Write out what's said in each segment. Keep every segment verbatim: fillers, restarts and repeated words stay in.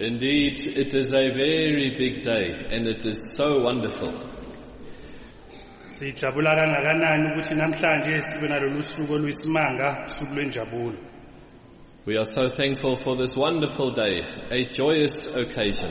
Indeed, it is a very big day and it is so wonderful. Sijabula kangakanani ukuthi namhlanje sibe nalolu suku oluyisimanga, usuku lwenjabulo. We are so thankful for this wonderful day, a joyous occasion.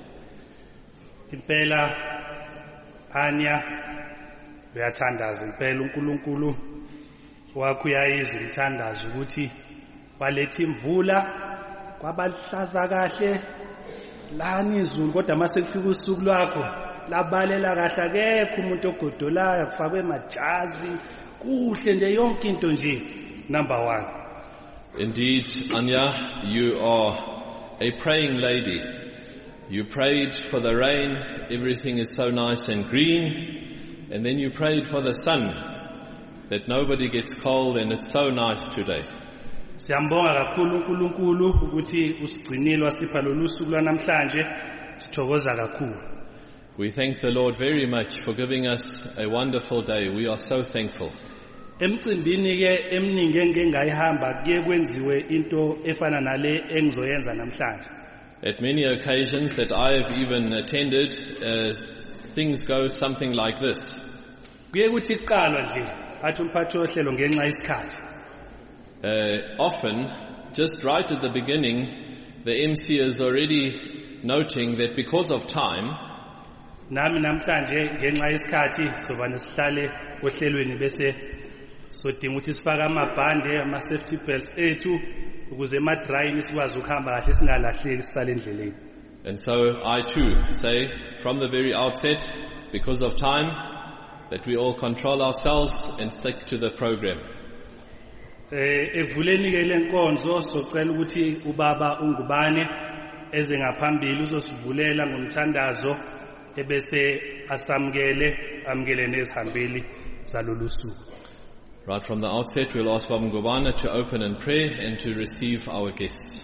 Impela Anya uyathandaza impela uNkulunkulu wakho uyayizwa umthandazo ukuthi waletha imvula kwabahlaza kahle lani izulu kodwa mase kufika usuku lwakho labalela kahle akekho umuntu ogodolayo kufakwe majazi kuhle nje yonke into nje number one. Indeed, Anya, you are a praying lady. You prayed for the rain, everything is so nice and green, and then you prayed for the sun, that nobody gets cold and it's so nice today. Siyambonga kakhulu uNkulunkulu ukuthi usigcinile wasipha lolu suku lwanamhlanje, sithokoza kakhulu. We thank the Lord very much for giving us a wonderful day. We are so thankful. Emcimbini ke eminingi engeke ngayihamba kuye kwenziwe into efana nale engizoyenza namhlanje. At many occasions that I have even attended, uh, things go something like this. Kuye kuthi iqalwa nje athi umphathi ohlelo ngenxa yesikhathi. Uh, often, just right at the beginning, the M C is already noting that because of time, nami namhlanje ngenxa yesikhathi soba nesihlale ohlelweni bese sodinga ukuthi sifake amabhande ama safety belts ethu ukuze emadrayini sikwazi ukuhamba kahle singalahleki sisale endleleni. And so I too say from the very outset, because of time, that we all control ourselves and stick to the program. Eh ekuvuleni ke lenkonzo socela ukuthi ubaba uNgubane eze ngaphambili uzosivulela ngomthandazo ebese asamkele amkele nezihambeli zalolu suku. Right from the outset, we'll ask Baba Ngubane to open in prayer and to receive our guests.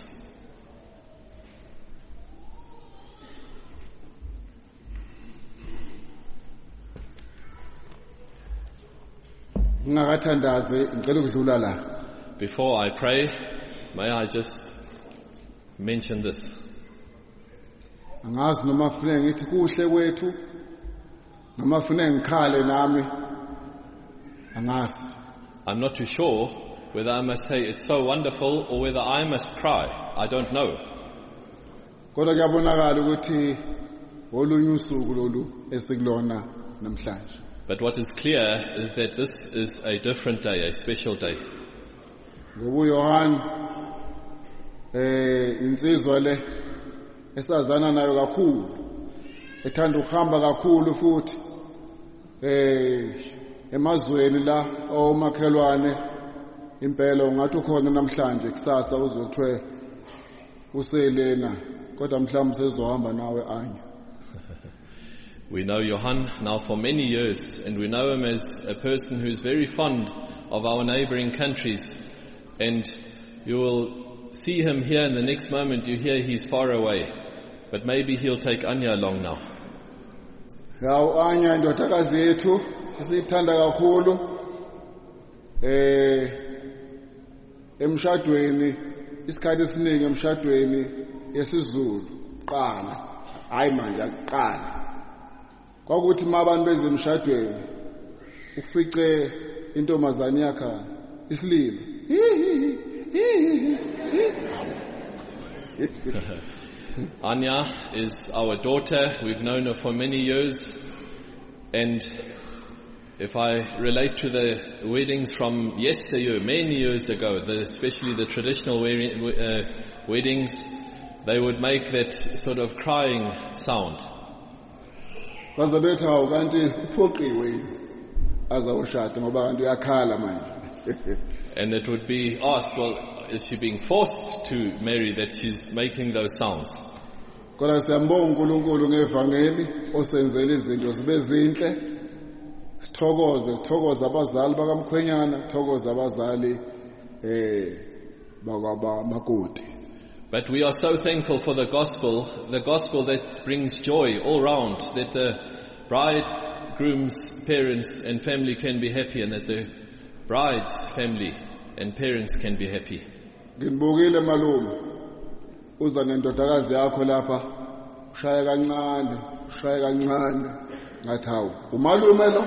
Before I pray, may I just mention this. Angazi noma fune ngithi kuhle kwethu noma fune ngikhale nami angazi. I'm not too sure whether I must say it's so wonderful or whether I must cry. I don't know. Kodwa kuyabonakala ukuthi olunye usuku lolu esikulona namhlanje. But what is clear is that this is a different day, a special day. Ngobu Yohane eh insizwa le esazana nayo kakhulu ethanda ukuhamba kakhulu futhi eh emazweni la omakhelwane impela ungathi ukhona namhlanje kusasa uzothwe uselena kodwa mhlawumbe sezohamba nawe Anya. We know Johann now for many years, and we know him as a person who is very fond of our neighboring countries, and you will see him here in the next moment. You hear he's far away, but maybe he'll take Anya along now. Yaw Anya ndodakazi yethu sithanda kakhulu eh emshadweni isikhathi esiningi emshadweni yesiZulu qala hayi manje aqala kwakuthi mabantu bezemshadweni ufice intombazane yakhe isililo. Anya is our daughter. We've known her for many years, and if I relate to the weddings from yesteryear, many years ago, the, especially the traditional wedding, uh, weddings, they would make that sort of crying sound. And it would be asked, well, is she being forced to marry that she's making those sounds? Kodwa siyambonga uNkulunkulu ngevangeli osenzele izinto zibe zinhle. Sithokoze, sithokoze abazali bakaMkhwenyana, sithokoze abazali eh bakaba makoti. But we are so thankful for the gospel, the gospel that brings joy all round, that the bridegroom's parents and family can be happy, and that the bride's family and parents can be happy. Nginibukile malume uza nendodakazi yakho lapha ushaya kancane ushaya kancane ngathi hawu umalume lo.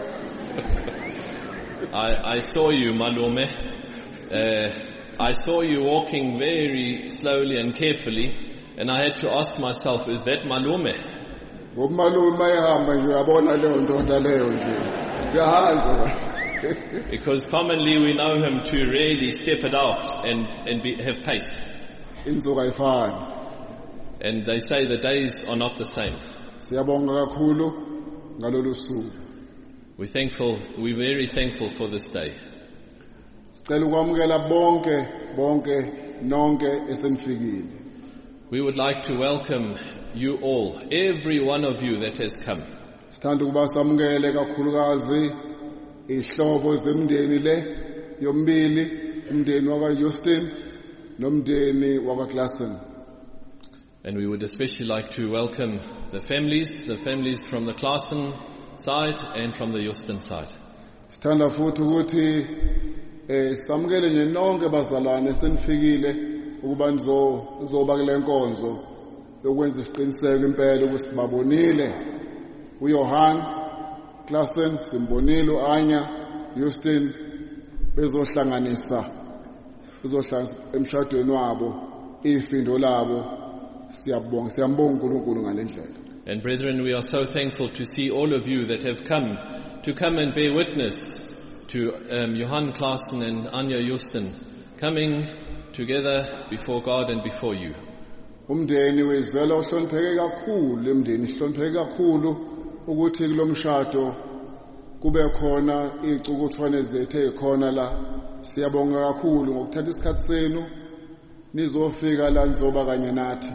I, I saw you, Malume. Uh, I saw you walking very slowly and carefully, and I had to ask myself, is that Malume? Umalume ehamba nje uyabona leyo ndoda leyo nje. Uyahamba. Because commonly we know him to really step it out and, and be, have pace. Insuku ayifani. And they say the days are not the same. Siyabonga kakhulu ngalolu suku. We're thankful, we're very thankful for this day. Sicela ukwamukela bonke bonke nonke esenifikile. We would like to welcome you all, every one of you that has come. Sithanda ukuba samukele kakhulukazi ihlobo zemndeni le yombili, umndeni waka Justin nomndeni waka Klassen. And we would especially like to welcome the families, the families from the Klassen side and from the Justin side. Sithanda futhi ukuthi eh samukele nje nonke bazalwane senifikile ukuba nizo nizoba kule nkonzo yokwenza isiqiniseko impela ukuthi sibabonile uJohan Klassen, simbonile uAnya Justin bezohlanganisa bezohlanganisa emshadweni wabo ifindo labo. Siyabonga siyambonga uNkulunkulu ngalendlela. And brethren, we are so thankful to see all of you that have come to come and bear witness to um, Johan Klassen and Anya Justin coming together before God and before you. Umndeni wezwela uhlonipheke kakhulu, umndeni uhlonipheke kakhulu ukuthi kulomshado kube khona izicukuthwane zethu ezikhona la. Siyabonga kakhulu ngokuthatha isikhathi senu nizofika la nizoba kanye nathi.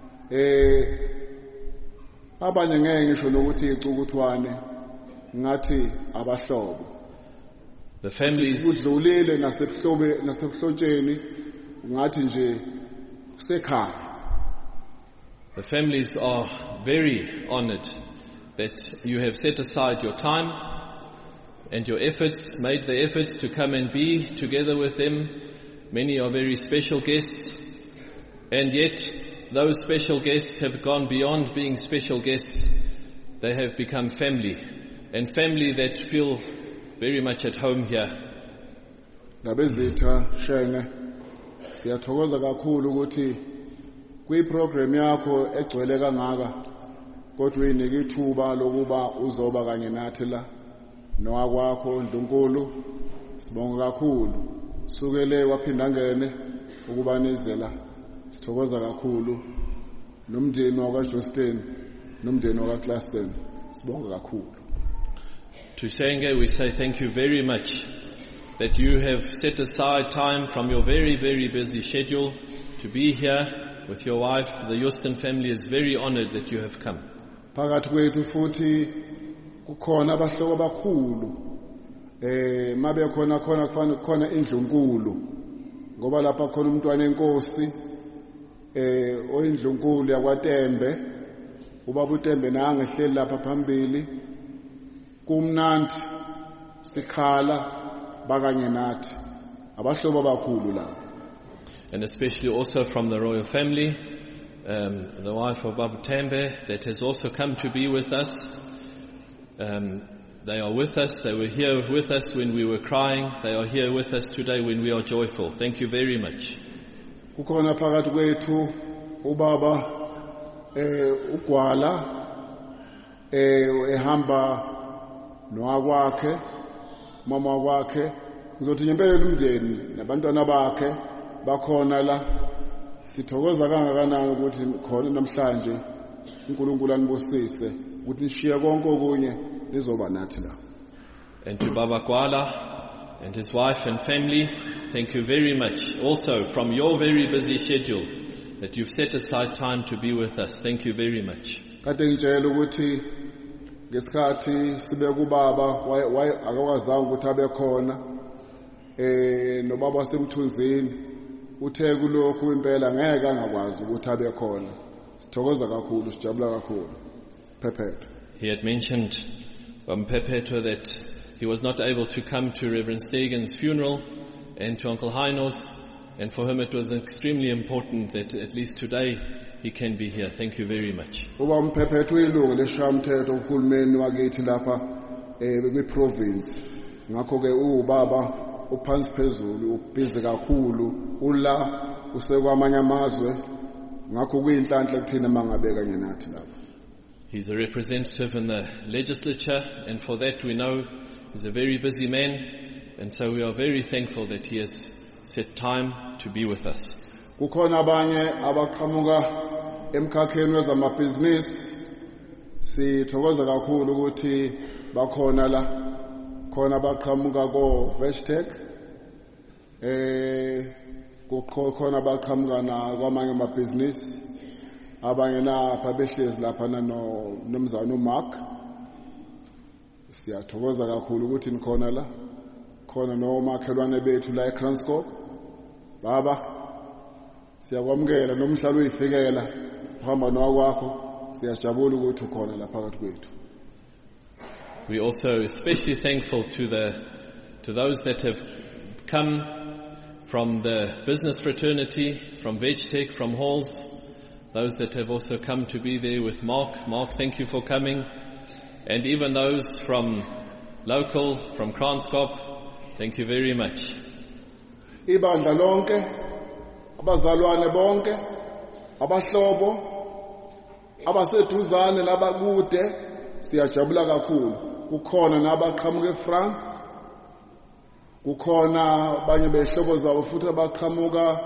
Eh abanye ngeke ngisho nokuthi izicukuthwane ngathi abahlobo. The families udlulile nasebhlobe nasebhlotsheni ngathi nje kusekhaya. The families are very honored that you have set aside your time and your efforts, made the efforts to come and be together with them. Many are very special guests, and yet those special guests have gone beyond being special guests. They have become family, and family that feel very much at home here. Nabezitha shenge siyathokoza kakhulu ukuthi kwiprogram yakho egcwele kangaka kodwa uyinika ithuba lokuba uzoba kanye nathi la nowakwakho Ndlunkulu. Sibonga kakhulu sukele waphinda ngene ukuba nizela. Sithokoza kakhulu nomndeni waka Justin nomndeni waka Klassen. Sibonga kakhulu. To Senge, we say thank you very much that you have set aside time from your very, very busy schedule to be here with your wife. The Justin family is very honored that you have come. Phakathi kwethu futhi kukhona abahlobo abakhulu. Eh mabe khona khona kufanele khona indlunkulu. Ngoba lapha khona umntwana enkosi eh oyindlunkulu yakwaTembe. Ubaba uTembe nange ehleli lapha phambili. Kumnandi sikhala bakanye nathi abahlobo abakhulu la. And especially also from the royal family, um, the wife of Babu Tembe that has also come to be with us. Um, they are with us. They were here with us when we were crying. They are here with us today when we are joyful. Thank you very much. Kukhona phakathi kwethu ubaba eh uGwala eh ehamba nowakwakhe mama wakhe ngizothi ngempela umndeni nabantwana bakhe bakhona la. Sithokoza kangakanani ukuthi khona namhlanje uNkulunkulu anibusise ukuthi nishiya konke okunye nizoba nathi la. And to Baba Gwala and his wife and family, thank you very much also from your very busy schedule that you've set aside time to be with us. Thank you very much. Kade ngitshela ukuthi ngesikhathi sibe kubaba way akakwazanga ukuthi abe khona eh nobaba wasemthunzini uthe kulokhu impela ngeke angakwazi ukuthi abe khona. Sithokoza kakhulu sijabula kakhulu. Phephetho. He had mentioned um, Phephetho that he was not able to come to Reverend Stegen's funeral and to Uncle Heinos, And for him it was extremely important that at least today he can be here. Thank you very much. Uba umphephethu uyilungu leshamthetho uhulumeni wakithi lapha eh kwi-province. Ngakho ke ubaba uphansi phezulu ubhizi kakhulu ula usekwamanye amazwe ngakho kuyinhlanhla kuthina mangabe kanye nathi lapha. He's a representative in the legislature, and for that we know he's a very busy man, and so we are very thankful that he has set time to be with us. Kukhona abanye abaqhamuka emkhakheni wezamabhizinisi sithokoza kakhulu ukuthi bakhona la khona abaqhamuka ko Veshtec eh kukhona abaqhamuka na kwamanye amabhizinisi abanye lapha behlezi lapha no nomzana uMark siyathokoza kakhulu ukuthi nikhona la khona nomakhelwane bethu la eKranskop baba siyakwamukela nomhlalo uyifikela uhamba nokwakho siyajabula ukuthi ukhona la phakathi kwethu. We also especially thankful to the to those that have come from the business fraternity, from Veshtec, from Halls, those that have also come to be there with Mark. Mark, thank you for coming. And even those from local, from Kranskop, thank you very much. Ibandla lonke, abazalwane bonke, abahlobo, abaseduzane labakude, siyajabula kakhulu. Kukhona nabaqhamuka eFrance, kukhona abanye behlobo zabo futhi abaqhamuka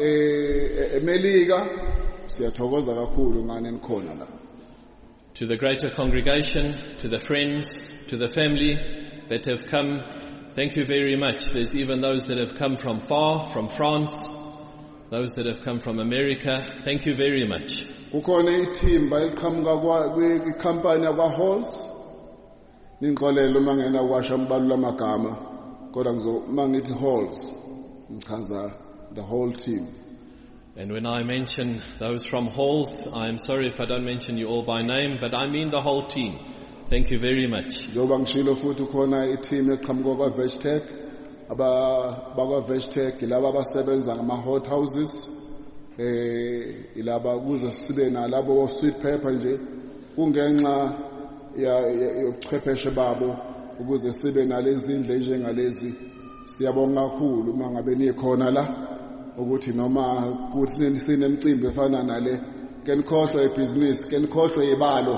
eMelika, siyathokoza kakhulu ngane nikhona la. To the greater congregation, to the friends, to the family that have come, thank you very much. There's even those that have come from far, from France, those that have come from America. Thank you very much. Kukhona ithimba eliqhamuka kwikhampani yakwa Halls. Ningixolele uma ngena kwasha mbalula amagama kodwa ngizoma ngithi Halls ngichaza the whole team. And when I mention those from Halls, I'm sorry if I don't mention you all by name, but I mean the whole team. Thank you very much. Njoba ngishilo futhi khona i-team eqhamuka kwa Veshtec, aba bakwa Veshtec laba abasebenza ngama hot houses, eh ilaba kuze sibe nalabo sweet pepper nje kungenxa ya yochwepheshe babo ukuze sibe nalezi indle njengalezi. Siyabonga kakhulu mangabe nikhona la ukuthi noma kuthi sinemicimbi efana nale ke nikhohlwe ibusiness ke nikhohlwe ibalo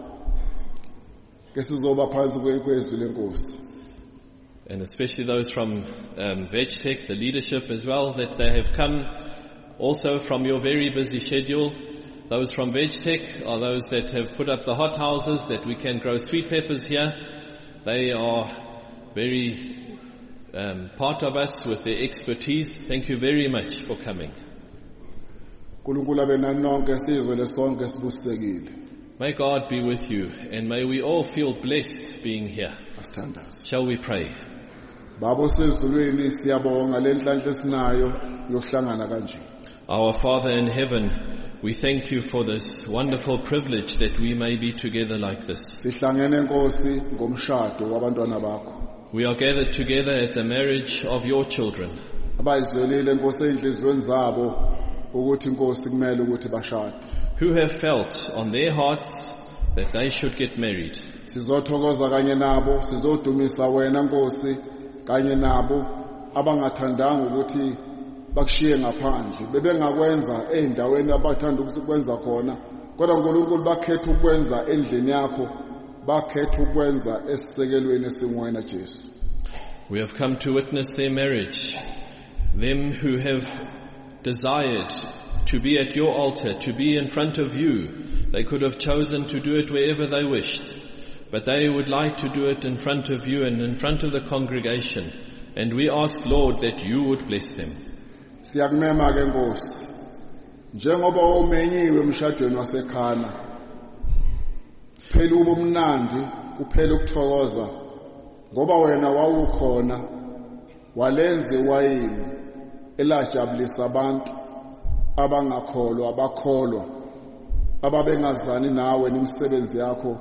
ke sizoba phansi kwezwi lenkosi. And especially those from um, Veshtec, the leadership as well, that they have come also from your very busy schedule. Those from Veshtec are those that have put up the hot houses that we can grow sweet peppers here. They are very Um, part of us with their expertise. Thank you very much for coming. May God be with you, and may we all feel blessed being here. Shall we pray? Our Father in heaven, we thank you for this wonderful privilege that we may be together like this. We are gathered together at the marriage of your children. Who have felt on their hearts that they should get married. Sizothokoza kanye nabo, sizodumisa wena Nkosi kanye nabo abangathandanga ukuthi bakushiye ngaphandle. Bebengakwenza endaweni abathanda ukwenza khona, kodwa uNkulunkulu bakhetha ukwenza endlini yakho. We have come to witness their marriage. Them who have desired to be at your altar, to be in front of you. They could have chosen to do it wherever they wished, but they would like to do it in front of you and in front of the congregation. And we ask, Lord, that you would bless them. Siyakumema ke Nkosi. Njengoba umenyiwe emshadweni waseKhana. Phela ubumnandi kuphela ukuthokoza ngoba wena wawukhona walenze wayini elajabulisa abantu abangakholwa abakholwa ababengazani nawe nemisebenzi yakho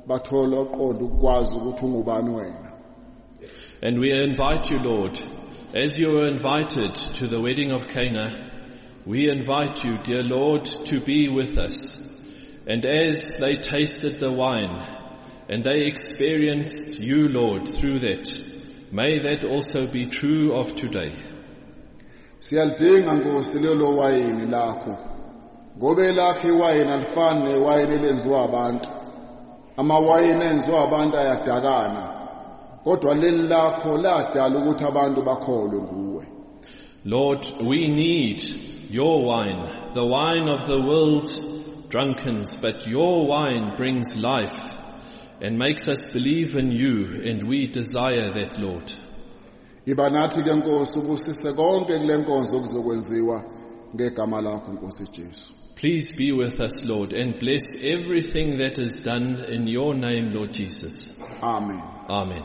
bathola uqondo ukwazi ukuthi ungubani wena. And we invite you, Lord, As you were invited to the wedding of Cana, we invite you, dear Lord, to be with us. And as they tasted the wine, and they experienced you, Lord, through that, may that also be true of today. Siyalidinga Nkosi lelo wayini lakho. Ngobe lakho iwayini alifani newayini elenziwa abantu. Amawayini enziwa abantu ayadakana. Kodwa leli lakho ladala ukuthi abantu bakholwe kuwe. Lord, we need your wine, the wine of the world drunkens, but your wine brings life and makes us believe in you, and we desire that, Lord. Iba nathi ke Nkosi ubusise konke kule nkonzo okuzokwenziwa ngegama lakho Nkosi Jesu. Please be with us, Lord, and bless everything that is done in your name, Lord Jesus. Amen. Amen.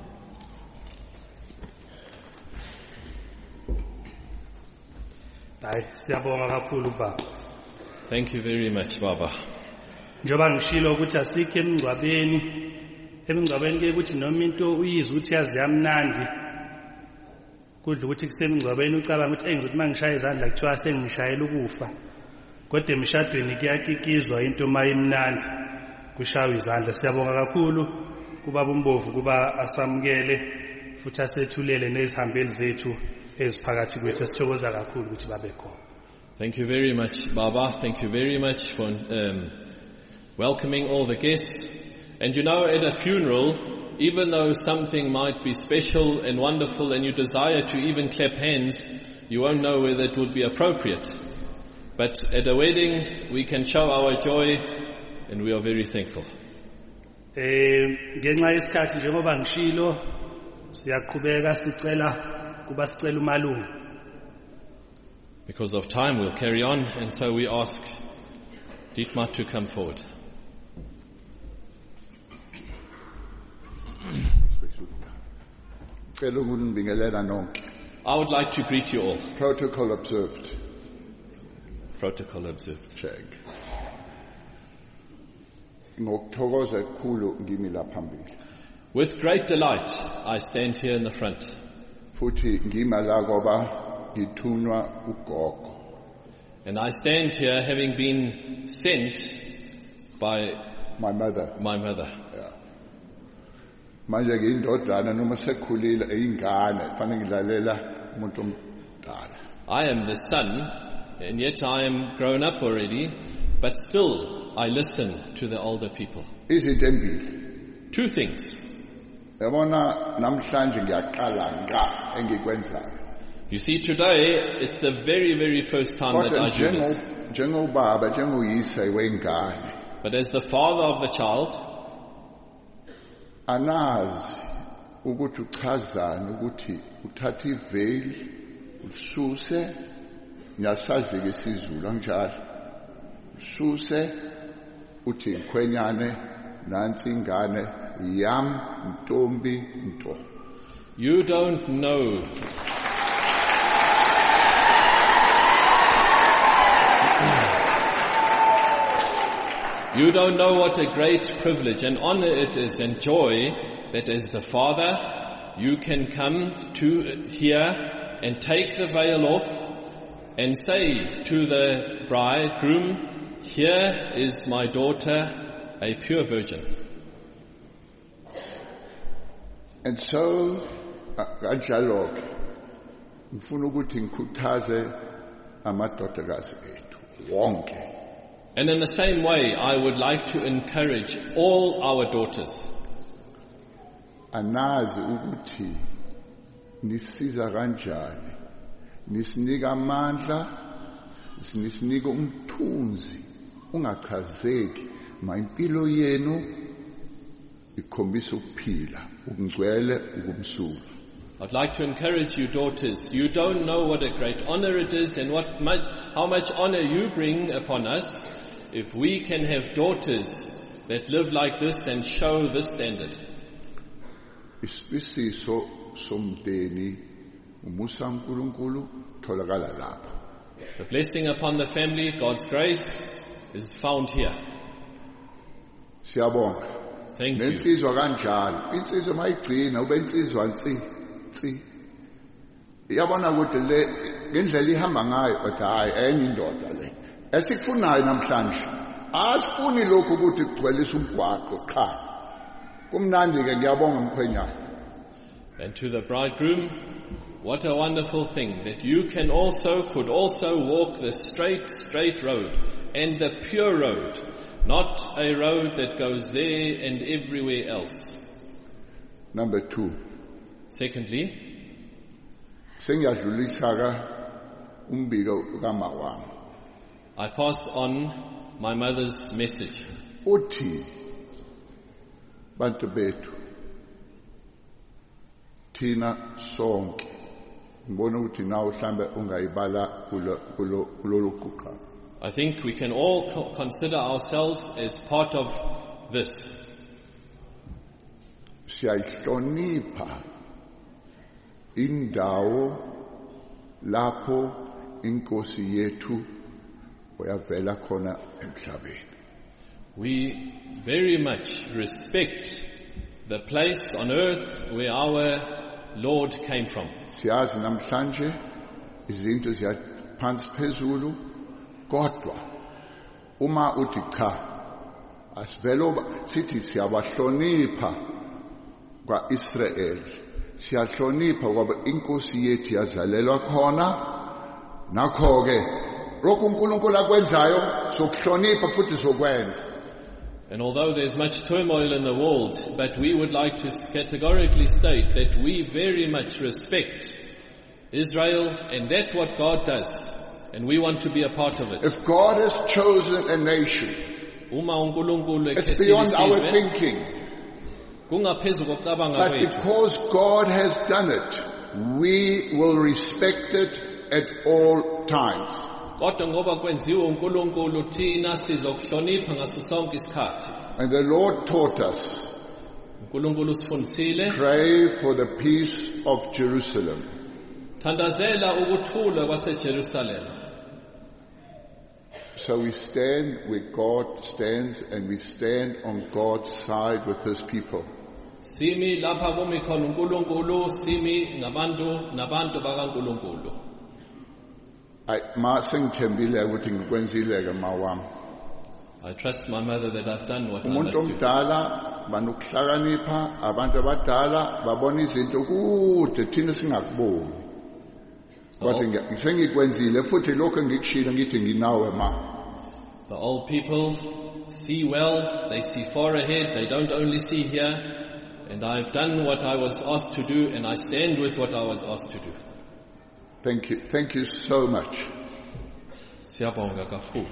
Hayi siyabonga kakhulu baba. Thank you very much, Baba. Njoba ngishilo ukuthi asikho emingcwabeni. Emingcwabeni ke ukuthi noma into uyizwe ukuthi yazi yamnandi. Kudla ukuthi kusemingcwabeni ucabanga ukuthi engizothi mangishaya izandla kuthiwa sengishayela ukufa. Kodwa emshadweni kuyakikizwa into mayimnandi kushaywa izandla. Siyabonga kakhulu kuba umbovu kuba asamukele futhi asethulele nezihambeli zethu eziphakathi kwethu. Sithokoza kakhulu ukuthi babe khona. Thank you very much, Baba. Thank you very much for um, welcoming all the guests. And you know, at a funeral, even though something might be special and wonderful and you desire to even clap hands, you won't know whether it would be appropriate. But at a wedding, we can show our joy, and we are very thankful. Eh ngenxa yesikhathi njengoba ngishilo siyaqhubeka sicela kuba sicela umalungu. Because of time, we'll carry on, and so we ask Dietmar to come forward. I would like to greet you all. Protocol observed. Protocol observed. Check. Ngokuthokoza okukhulu ngimi la phambili. With great delight, I stand here in the front. Futhi ngima la ngoba ngithunywa ugogo. And I stand here having been sent by my mother. My mother. Yeah. Manje ngiyindodana noma sekhulile eyingane fanele ngidlalela umuntu omdala. I am the son, and yet I am grown up already, but still I listen to the older people. Izinto embili. Two things. Yabona namhlanje ngiyaqala nga engikwenzayo. You see, today it's the very, very first time that I do this. But as the father of the child, anazi ukuthi uchazana ukuthi uthatha iveli ususe nyasazi ke sizulu anjalo ususe uthi ikhwenyane nansi ingane yam ntombi nto. You don't know You don't know what a great privilege and honor it is and joy that as the father you can come to here and take the veil off and say to the bridegroom, here is my daughter, a pure virgin. And so, kanjalo ngifuna ukuthi ngikhuthaze amadodakazi ethu wonke. And in the same way, I would like to encourage all our daughters. Anazi ukuthi nisiza kanjani, nisinika amandla, nisinika umthunzi, ungachazeki, ma impilo yenu ikhombisa ukuphila, ukungcwele, ukumsula. I'd like to encourage you daughters, you don't know what a great honor it is and what much, how much honor you bring upon us if we can have daughters that live like this and show this standard. Isibisiso somdeni umusa uNkulunkulu tholakala lapha. The blessing upon the family, God's grace, is found here. Siyabonga. Thank you. Nensizwa kanjalo. Insizwa mayigcina ube insizwa nsi. Nsi. Iyabona ukuthi le ngendlela ihamba ngayo kodwa hayi enye indoda le. Esikufunayo namhlanje asifuni lokhu ukuthi kugcwelise umgwaqo qha. Kumnandi ke ngiyabonga mkhwenyana. And to the bridegroom, what a wonderful thing that you can also, could also walk the straight, straight road and the pure road, not a road that goes there and everywhere else. Number two. Secondly, Sengiyadlulisa umbiko kamawami. I pass on my mother's message. Uthi bantu bethu thina sonke ngibona ukuthi nawe mhlambe ungayibala kulo kulo kulolu quqa. I think we can all co- consider ourselves as part of this. Siyayihlonipha indawo lapho inkosi yethu oyavela khona emhlabeni. We very much respect the place on earth where our Lord came from. Siyazi namhlanje izinto ziyaphansi phezulu kodwa uma uthi cha asivelo sithi siyabahlonipha kwa Israel, siyahlonipha ngoba inkosi yethu yazalelwa khona, nakho ke lokhu uNkulunkulu akwenzayo sokuhlonipha futhi sokwenza. And although there's much turmoil in the world, but we would like to categorically state that we very much respect Israel and that's what God does. And we want to be a part of it. If God has chosen a nation, it's beyond our thinking. But because God has done it, we will respect it at all times. And the Lord taught us, pray for the peace of Jerusalem. So we stand where God stands and we stand on God's side with His people. Simi lapha kumi khona uNkulunkulu, simi ngabantu nabantu bakaNkulunkulu. I ma sengithembile ukuthi ngikwenzile ke mawami. I trust my mother that I've done what I Umuntu must do. omdala banokuhlakanipha, abantu abadala babona izinto kude thina singakuboni. Kodwa ngisengikwenzile futhi lokho ngikushilo ngithi nginawe ma. The old people see well, they see far ahead, they don't only see here. And I've done what I was asked to do, and I stand with what I was asked to do. Thank you. Thank you so much. Siyabonga kakhulu.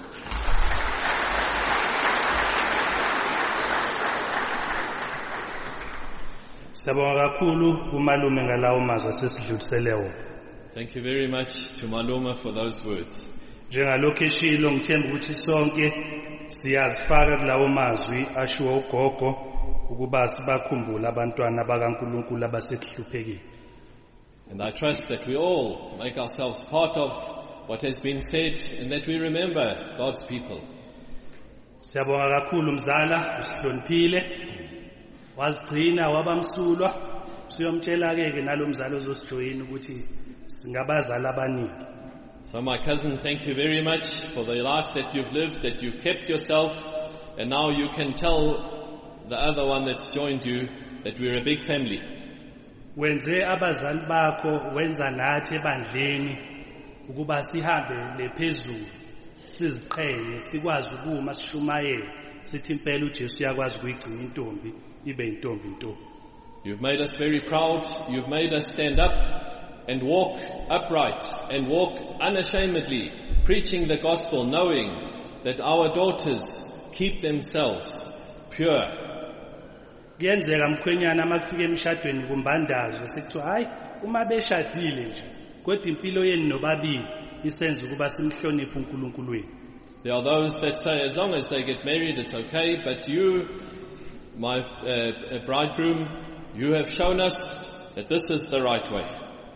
Siyabonga kakhulu umalume ngalawo mazwi asesidluliseleyo. Thank you very much to Maluma for those words. Njengalokho eshilo ngithemba ukuthi sonke siyazifaka kulawo mazwi ashiwo ugogo ukuba sibakhumbula abantwana bakaNkulunkulu abasekuhluphekile. And I trust that we all make ourselves part of what has been said and that we remember God's people. Siyabonga kakhulu mzala usihloniphile wazigcina wabamsulwa siyomtshela ke nalo mzala ozosijoyina ukuthi singabazala abaningi. So my cousin, thank you very much for the life that you've lived, that you've kept yourself, and now you can tell the other one that's joined you that we're a big family. Wenze abazali bakho wenza nathi ebandleni ukuba sihambe lephezulu siziqhenye sikwazi ukuma sishumayela sithi impela uJesu yakwazi ukuyigcina intombi ibe intombi nto. You've made us very proud. You've made us stand up and walk upright and walk unashamedly, preaching the gospel, knowing that our daughters keep themselves pure. Kuyenzeka mkhwenyana makufika emshadweni kumbandazwe sekuthiwa hayi uma beshadile nje kodwa impilo yenu nobabili isenza ukuba simhloniphe uNkulunkulu wenu. There are those that say as long as they get married it's okay, but you, my uh, bridegroom, you have shown us that this is the right way.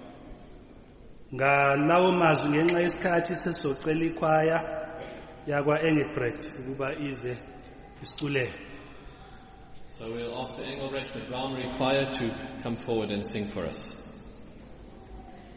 Ngalawo mazwi ngenxa yesikhathi sesizocela ikhwaya yakwa Engelbrecht ukuba ize isiculele. So we'll ask the Engelbrecht, the primary choir, to come forward and sing for us.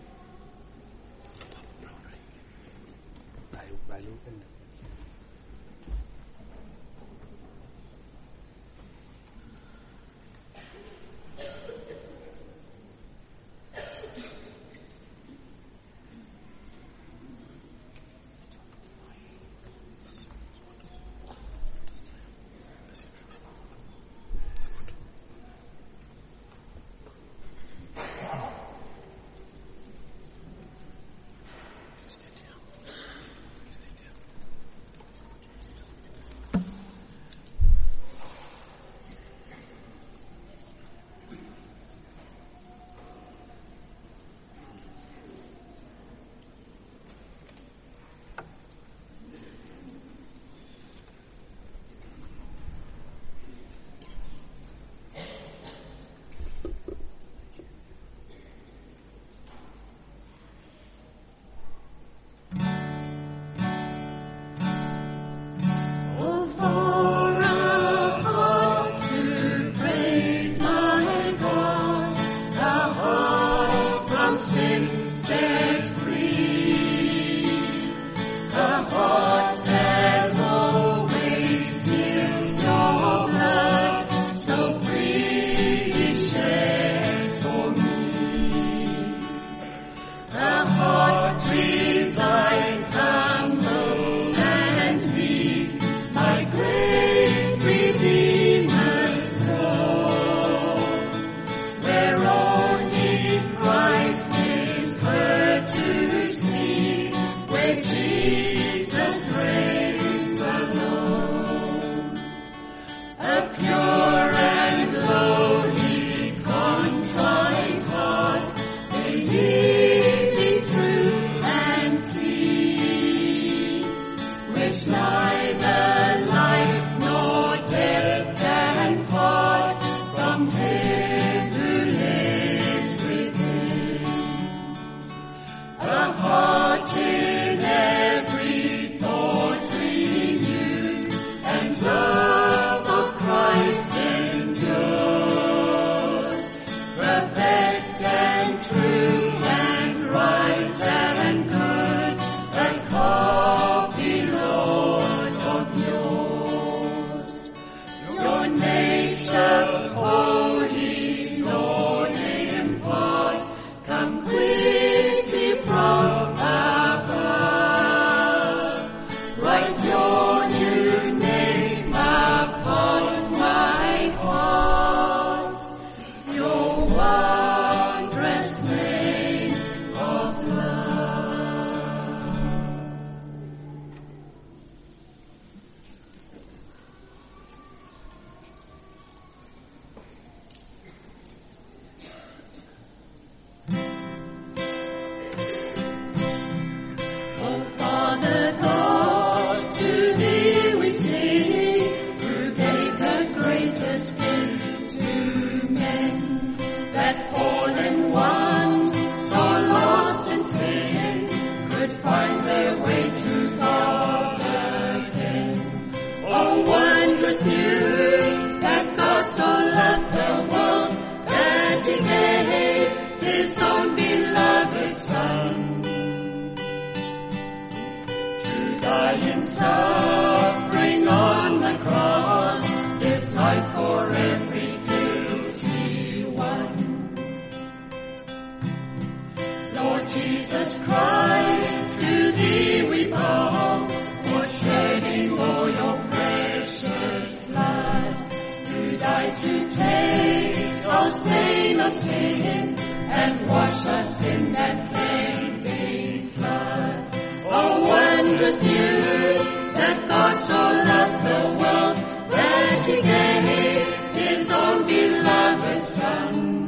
us in and wash us in that cleansing flood. Oh, wondrous news that God so loved the world that He gave His own beloved Son.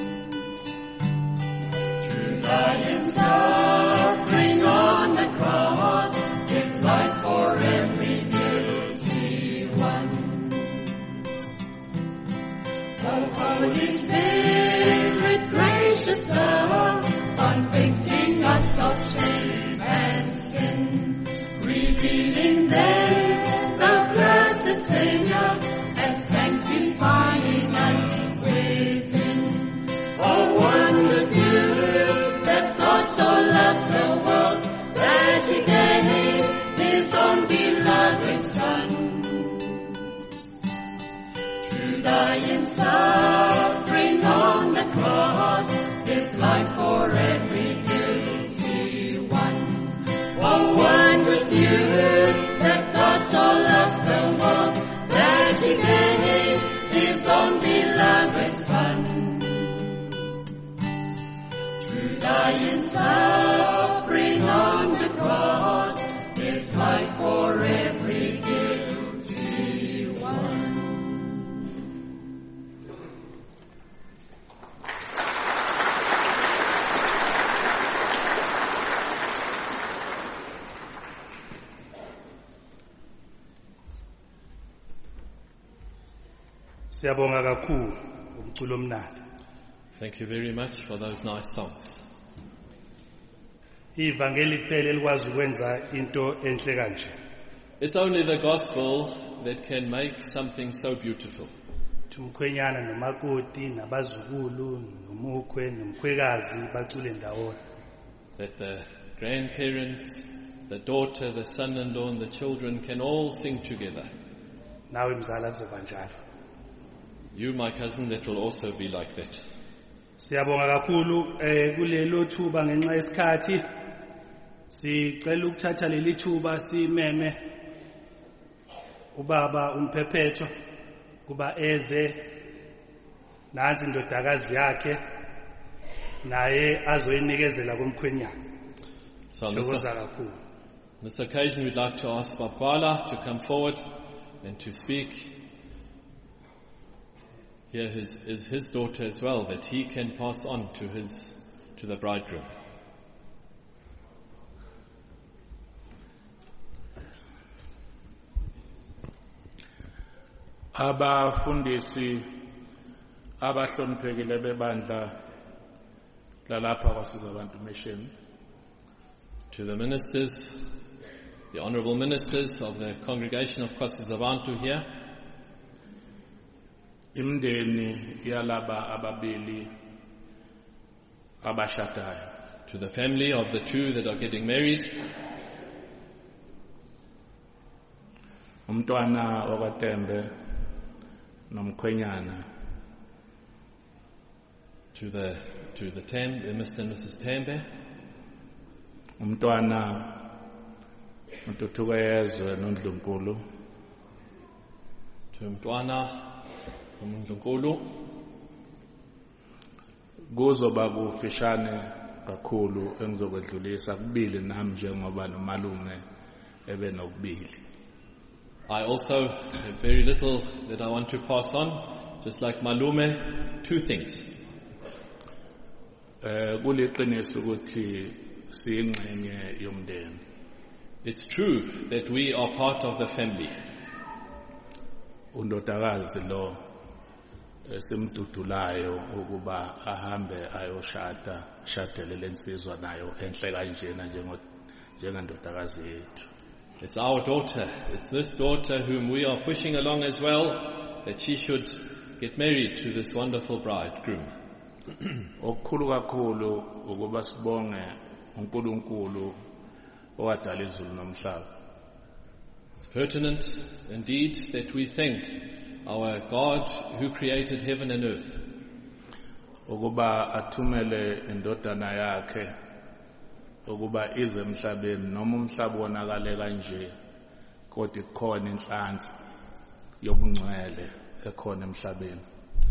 Through dying suffering on the cross, His life for every guilty one. Oh, Holy Spirit, gracious love, convicting us of shame and sin, revealing then the blessed Savior and sanctifying us within. Oh, wondrous news that God so loved the world that He gave His own beloved Son. Through dying suffering on the cross, His life for every guilty one. Oh, wondrous news that God so loved the world that He gave His own beloved Son. Through dying suffering on the cross, His life for every guilty one. Siyabonga kakhulu umculo omnandi. Thank you very much for those nice songs. Ivangeli liphela elikwazi ukwenza into enhle kanje. It's only the gospel that can make something so beautiful. Umkhwenyana nomakoti nabazukulu nomukhwe nomkhwekazi bacule ndawonye. That the grandparents, the daughter, the son-in-law and the children can all sing together. Nawe mzala kuzoba njalo. You, my cousin, that will also be like that. Siyabonga kakhulu eh kulelo thuba ngenxa yesikhathi. Sicela ukuthatha leli thuba simeme ubaba umphephetho kuba eze nansi indodakazi yakhe naye azoyinikezela komkhwenyana. So on this, on this occasion we'd like to ask Babala to come forward and to speak. Here is, is his daughter as well, that he can pass on to his to the bridegroom. Abafundisi abahloniphekile bebandla lalapha kwaSizabantu Mission. To the ministers, the honorable ministers of the congregation of KwaSizabantu here. Imndeni yalaba ababili abashadayo. To the family of the two that are getting married. Umntwana wakwaTembe nomkhwenyana. To the to the Tam, Mister and Missus Tambe. Umntwana uTuthukayezwe noNdlunkulu. To Mtwana uNdlunkulu. Kuzoba kufishane kakhulu engizokwedlulisa kubili nami njengoba nomalume ebenokubili. I also have very little that I want to pass on, just like Malume, two things. Eh kuliqiniso ukuthi siyingxenye yomndeni. It's true that we are part of the family. Undodakazi lo esimdudulayo ukuba ahambe ayoshada shadele lensizwa nayo enhle kanjena njengo njengandodakazi yethu. It's our daughter. It's this daughter whom we are pushing along as well, that she should get married to this wonderful bridegroom. Okukhulu kakhulu ukuba sibonge uNkulunkulu owadala izulu nomhlaba. It's pertinent indeed that we thank our God who created heaven and earth. Ukuba athumele indodana yakhe ukuba ize emhlabeni noma umhlaba wonakale kanje kodwa ikhona inhlansi yobungcwele ekhona emhlabeni.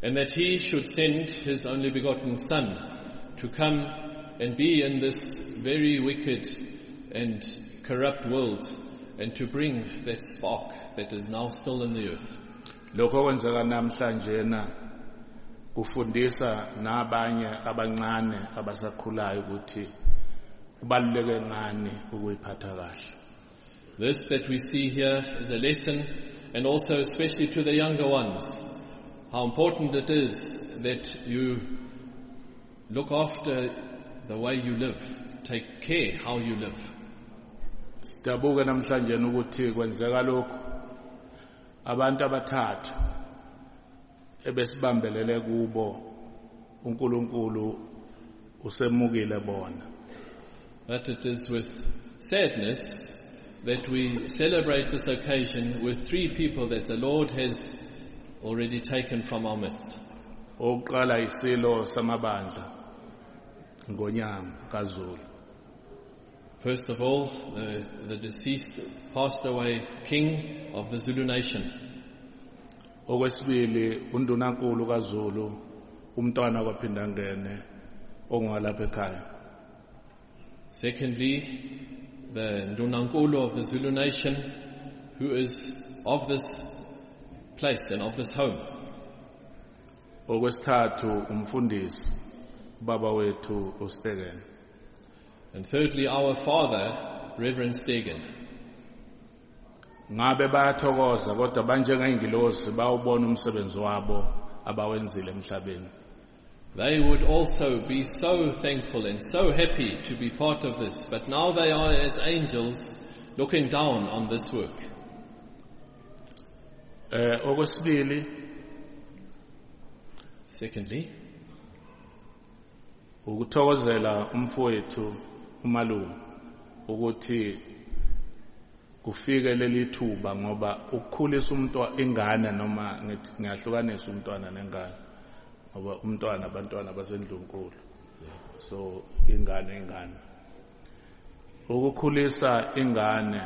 and that he should send his only begotten Son to come and be in this very wicked and corrupt world and to bring that spark that is now still in the earth. Lokho kwenzeka namhlanje na kufundisa nabanye abancane abasakhulayo ukuthi kubaluleke ngani ukuyiphatha kahle. This that we see here is a lesson, and also especially to the younger ones, how important it is that you look after the way you live, take care how you live. Sidabuke namhlanje ukuthi kwenzeka lokho abantu abathathu ebesibambelele kubo uNkulunkulu usemukile bona. But it is with sadness that we celebrate this occasion with three people that the Lord has already taken from our midst. Oqala isilo samabandla ngonyama kaZulu. First of all, the, the deceased passed away king of the Zulu nation. Okwesibili undunankulu kaZulu umntwana kwaphinda ngene ongalapha ekhaya. Secondly, the Ndunankulu of the Zulu nation, who is of this place and of this home. Okwesithathu umfundisi baba wethu uStegen. And thirdly, our father, Reverend Stegen. Ngabe bayathokoza kodwa banjengeingilosi bawubona umsebenzi wabo abawenzile emhlabeni. They would also be so thankful and so happy to be part of this, but now they are as angels looking down on this work. Eh okwesibili, secondly, ukuthokozela umfowethu umalume ukuthi kufike leli thuba ngoba ukukhulisa umuntu ingane noma ngithi ngiyahlukanisa umntwana nengane ngoba umntwana abantwana basendlunkulu so ingane ingane ukukhulisa ingane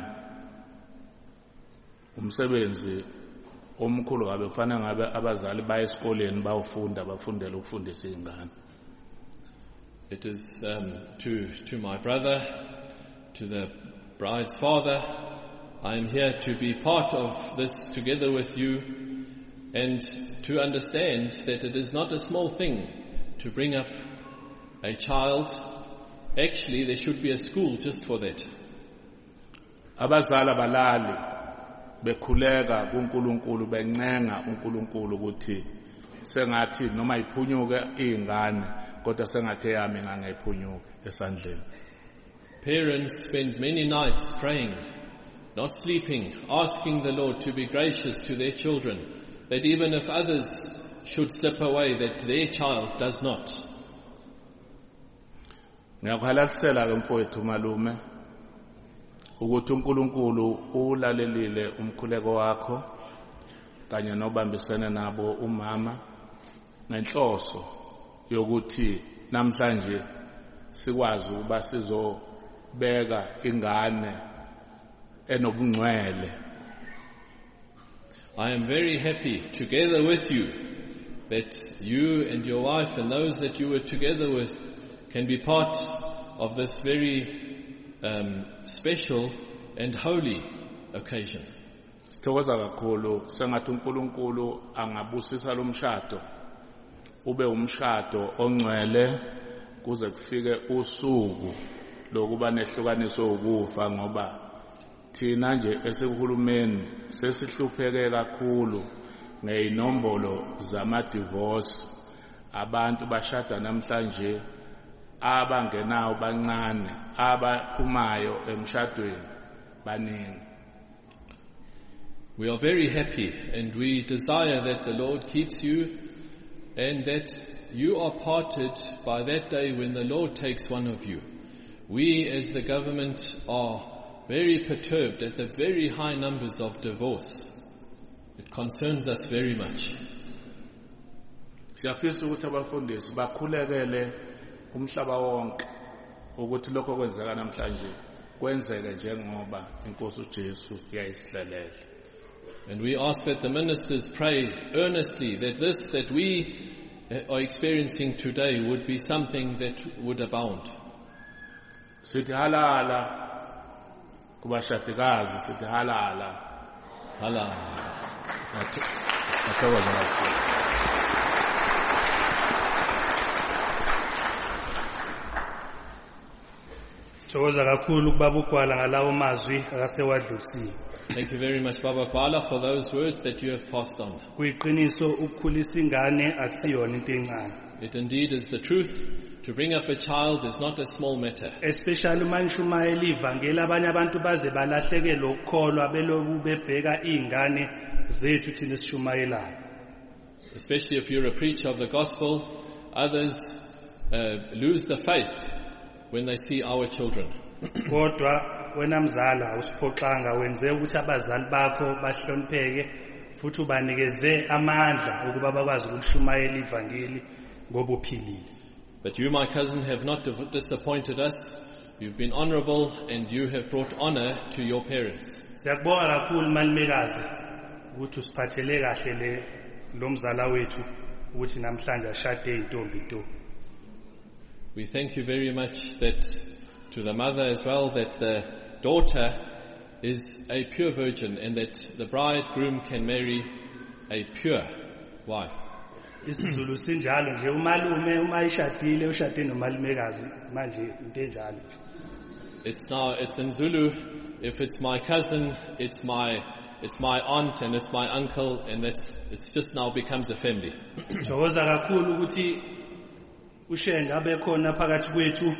umsebenzi omkhulu ngabe kufanele ngabe abazali baye esikoleni bawufunda bafundela ukufundisa ingane. It is um, to to my brother, to the bride's father, I am here to be part of this together with you and to understand that it is not a small thing to bring up a child. Actually, there should be a school just for that. Abazali abalali bekhuleka kuNkulunkulu bencenga uNkulunkulu ukuthi sengathi noma iphunyuke ingane kodwa sengathi yami ngangayiphunyuke esandleni. Parents spend many nights praying, not sleeping, asking the Lord to be gracious to their children, that even if others should slip away, that their child does not. Ngiyakhalalisela ke mfowethu malume ukuthi uNkulunkulu ulalelile umkhuleko wakho kanye nobambisene nabo umama nenhloso yokuthi namhlanje sikwazi ukuba sizobeka ingane enobungcwele. I am very happy together with you that you and your wife and those that you were together with can be part of this very um, special and holy occasion. Sithokoza kakhulu sengathi uNkulunkulu angabusisa lo mshado ube umshado ongcwele kuze kufike usuku lokuba nehlukaniso ukufa ngoba thina nje esekuhulumeni sesihlupheke kakhulu ngeyinombolo zama divorce. Abantu bashada namhlanje abangenawo bancane abaphumayo emshadweni baningi. We are very happy and we desire that the Lord keeps you and that you are parted by that day when the Lord takes one of you. We as the government are very perturbed at the very high numbers of divorce. It concerns us very much. Siyafisa ukuthi abafundisi bakhulekele umhlaba wonke ukuthi lokho kwenzeka namhlanje kwenzeke njengoba inkosi uJesu yayisihlelele. And we ask that the ministers pray earnestly that this that we are experiencing today would be something that would abound. Sithi halala kubashadikazi, sithi halala. Hala. Athokoza kakhulu. Sithokoza kakhulu kubaba uGwala ngalawo mazwi akasewadlulisile. Thank you very much, Baba Kwala, for those words that you have passed on. Kuyiqiniso ukukhulisa ingane akusiyona into encane. It indeed is the truth. To bring up a child is not a small matter. Especially manishumayela ivangeli abanye abantu baze balahlekele ukukholwa beloku bebheka izingane zethu thina sishumayelayo. Especially if you're a preacher of the gospel, others uh, lose the faith when they see our children. Kodwa wena mzala usiphoxanga wenze ukuthi abazali bakho bahlonipheke futhi ubanikeze amandla ukuba bakwazi ukushumayela ivangeli ngobuphilile. But you, my cousin, have not disappointed us. You've been honorable and you have brought honor to your parents. Siyakubonga kakhulu malumekazi ukuthi usiphathele kahle le lo mzala wethu ukuthi namhlanje ashade intombi nto. We thank you very much that to the mother as well, that the daughter is a pure virgin and that the bridegroom can marry a pure wife. Isizulu sinjalo nje umalume uma ishadile ushade nomalumekazi manje into enjalo. It's now it's in Zulu. If it's my cousin, it's my it's my aunt and it's my uncle, and that's it's just now becomes a family. Sithokoza kakhulu ukuthi ushenga abe khona phakathi kwethu.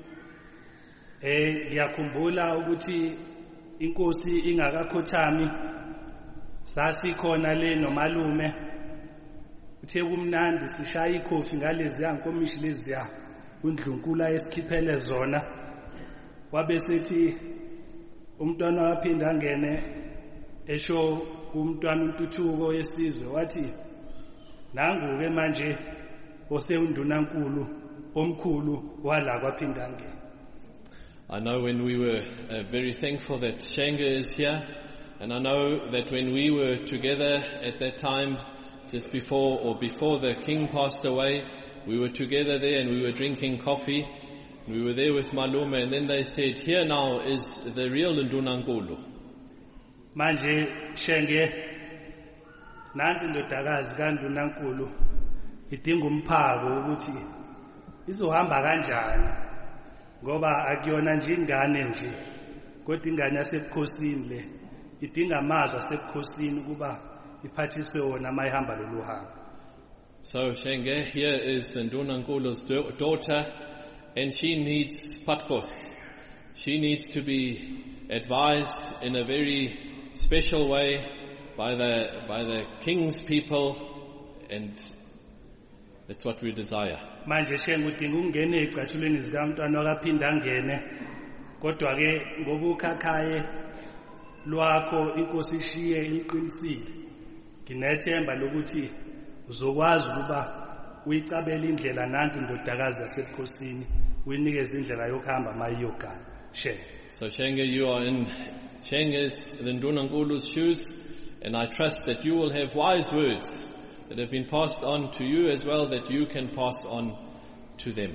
Eh ngiyakhumbula ukuthi inkosi ingakakhothami sasikhona le nomalume. Uthe kumnandi sishaya ikhofi ngalezi yankomishi leziya kundlunkula esikhiphele zona. Wabe sethi umntwana waphinda ngene esho kumntwana untuthuko yesizwe wathi nangu ke manje osewundunankulu omkhulu wala kwaphinda ngene. I know when we were uh, very thankful that Shanga is here, and I know that when we were together at that time, just before or before the king passed away, we were together there and we were drinking coffee. We were there with Malume, and then they said, here now is the real Ndunankulu. Manje Shenge nansi indodakazi kaNdunankulu idinga umphako ukuthi izohamba kanjani ngoba akuyona nje ingane nje kodwa ingane yasebukhosini le idinga amazwi asebukhosini kuba iphathiswe wona mayihamba lolu hambo. So Shenge, here is the Ndunankulu's daughter, and she needs patkos. She needs to be advised in a very special way by the by the king's people, and that's what we desire. Manje Shenge udinga ungene ecathulweni zikaMntwana wakaphinda ngene kodwa ke ngokukhakhaye lwakho inkosi ishiye iqinisile. Nginethemba lokuthi uzokwazi ukuba uyicabele indlela nansi indodakazi yasebukhosini uyinikeze indlela yokuhamba mayiyogana. Shenge. So Shenge, you are in Shenge's, the Ndunankulu's shoes, and I trust that you will have wise words that have been passed on to you as well, that you can pass on to them.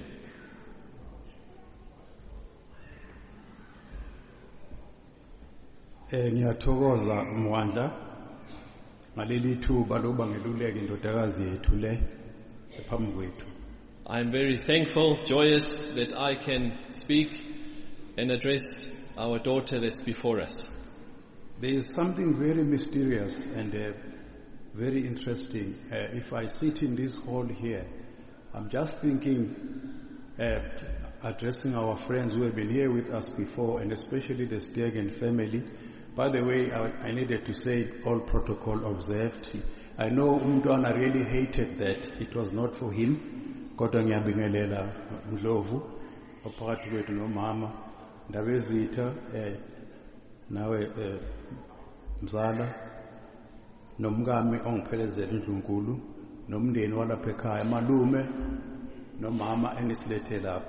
Eh ngiyathokoza umwandla ngaleli thuba loba ngeluleke indodakazi yethu le ephambi kwethu. I am very thankful, joyous that I can speak and address our daughter that's before us. There is something very mysterious and uh, very interesting. Uh, if I sit in this hall here, I'm just thinking, uh, addressing our friends who have been here with us before, and especially the Stegen family. By the way, I, I needed to say all protocol observed. I know Umntwana really hated that. It was not for him. Kodwa ngiyabingelela Ndlovu ophakathi kwethu nomama ndabezitha eh nawe eh mzala nomkami ongiphelezela uNdlunkulu nomndeni walapha ekhaya malume nomama engisilethe lapha.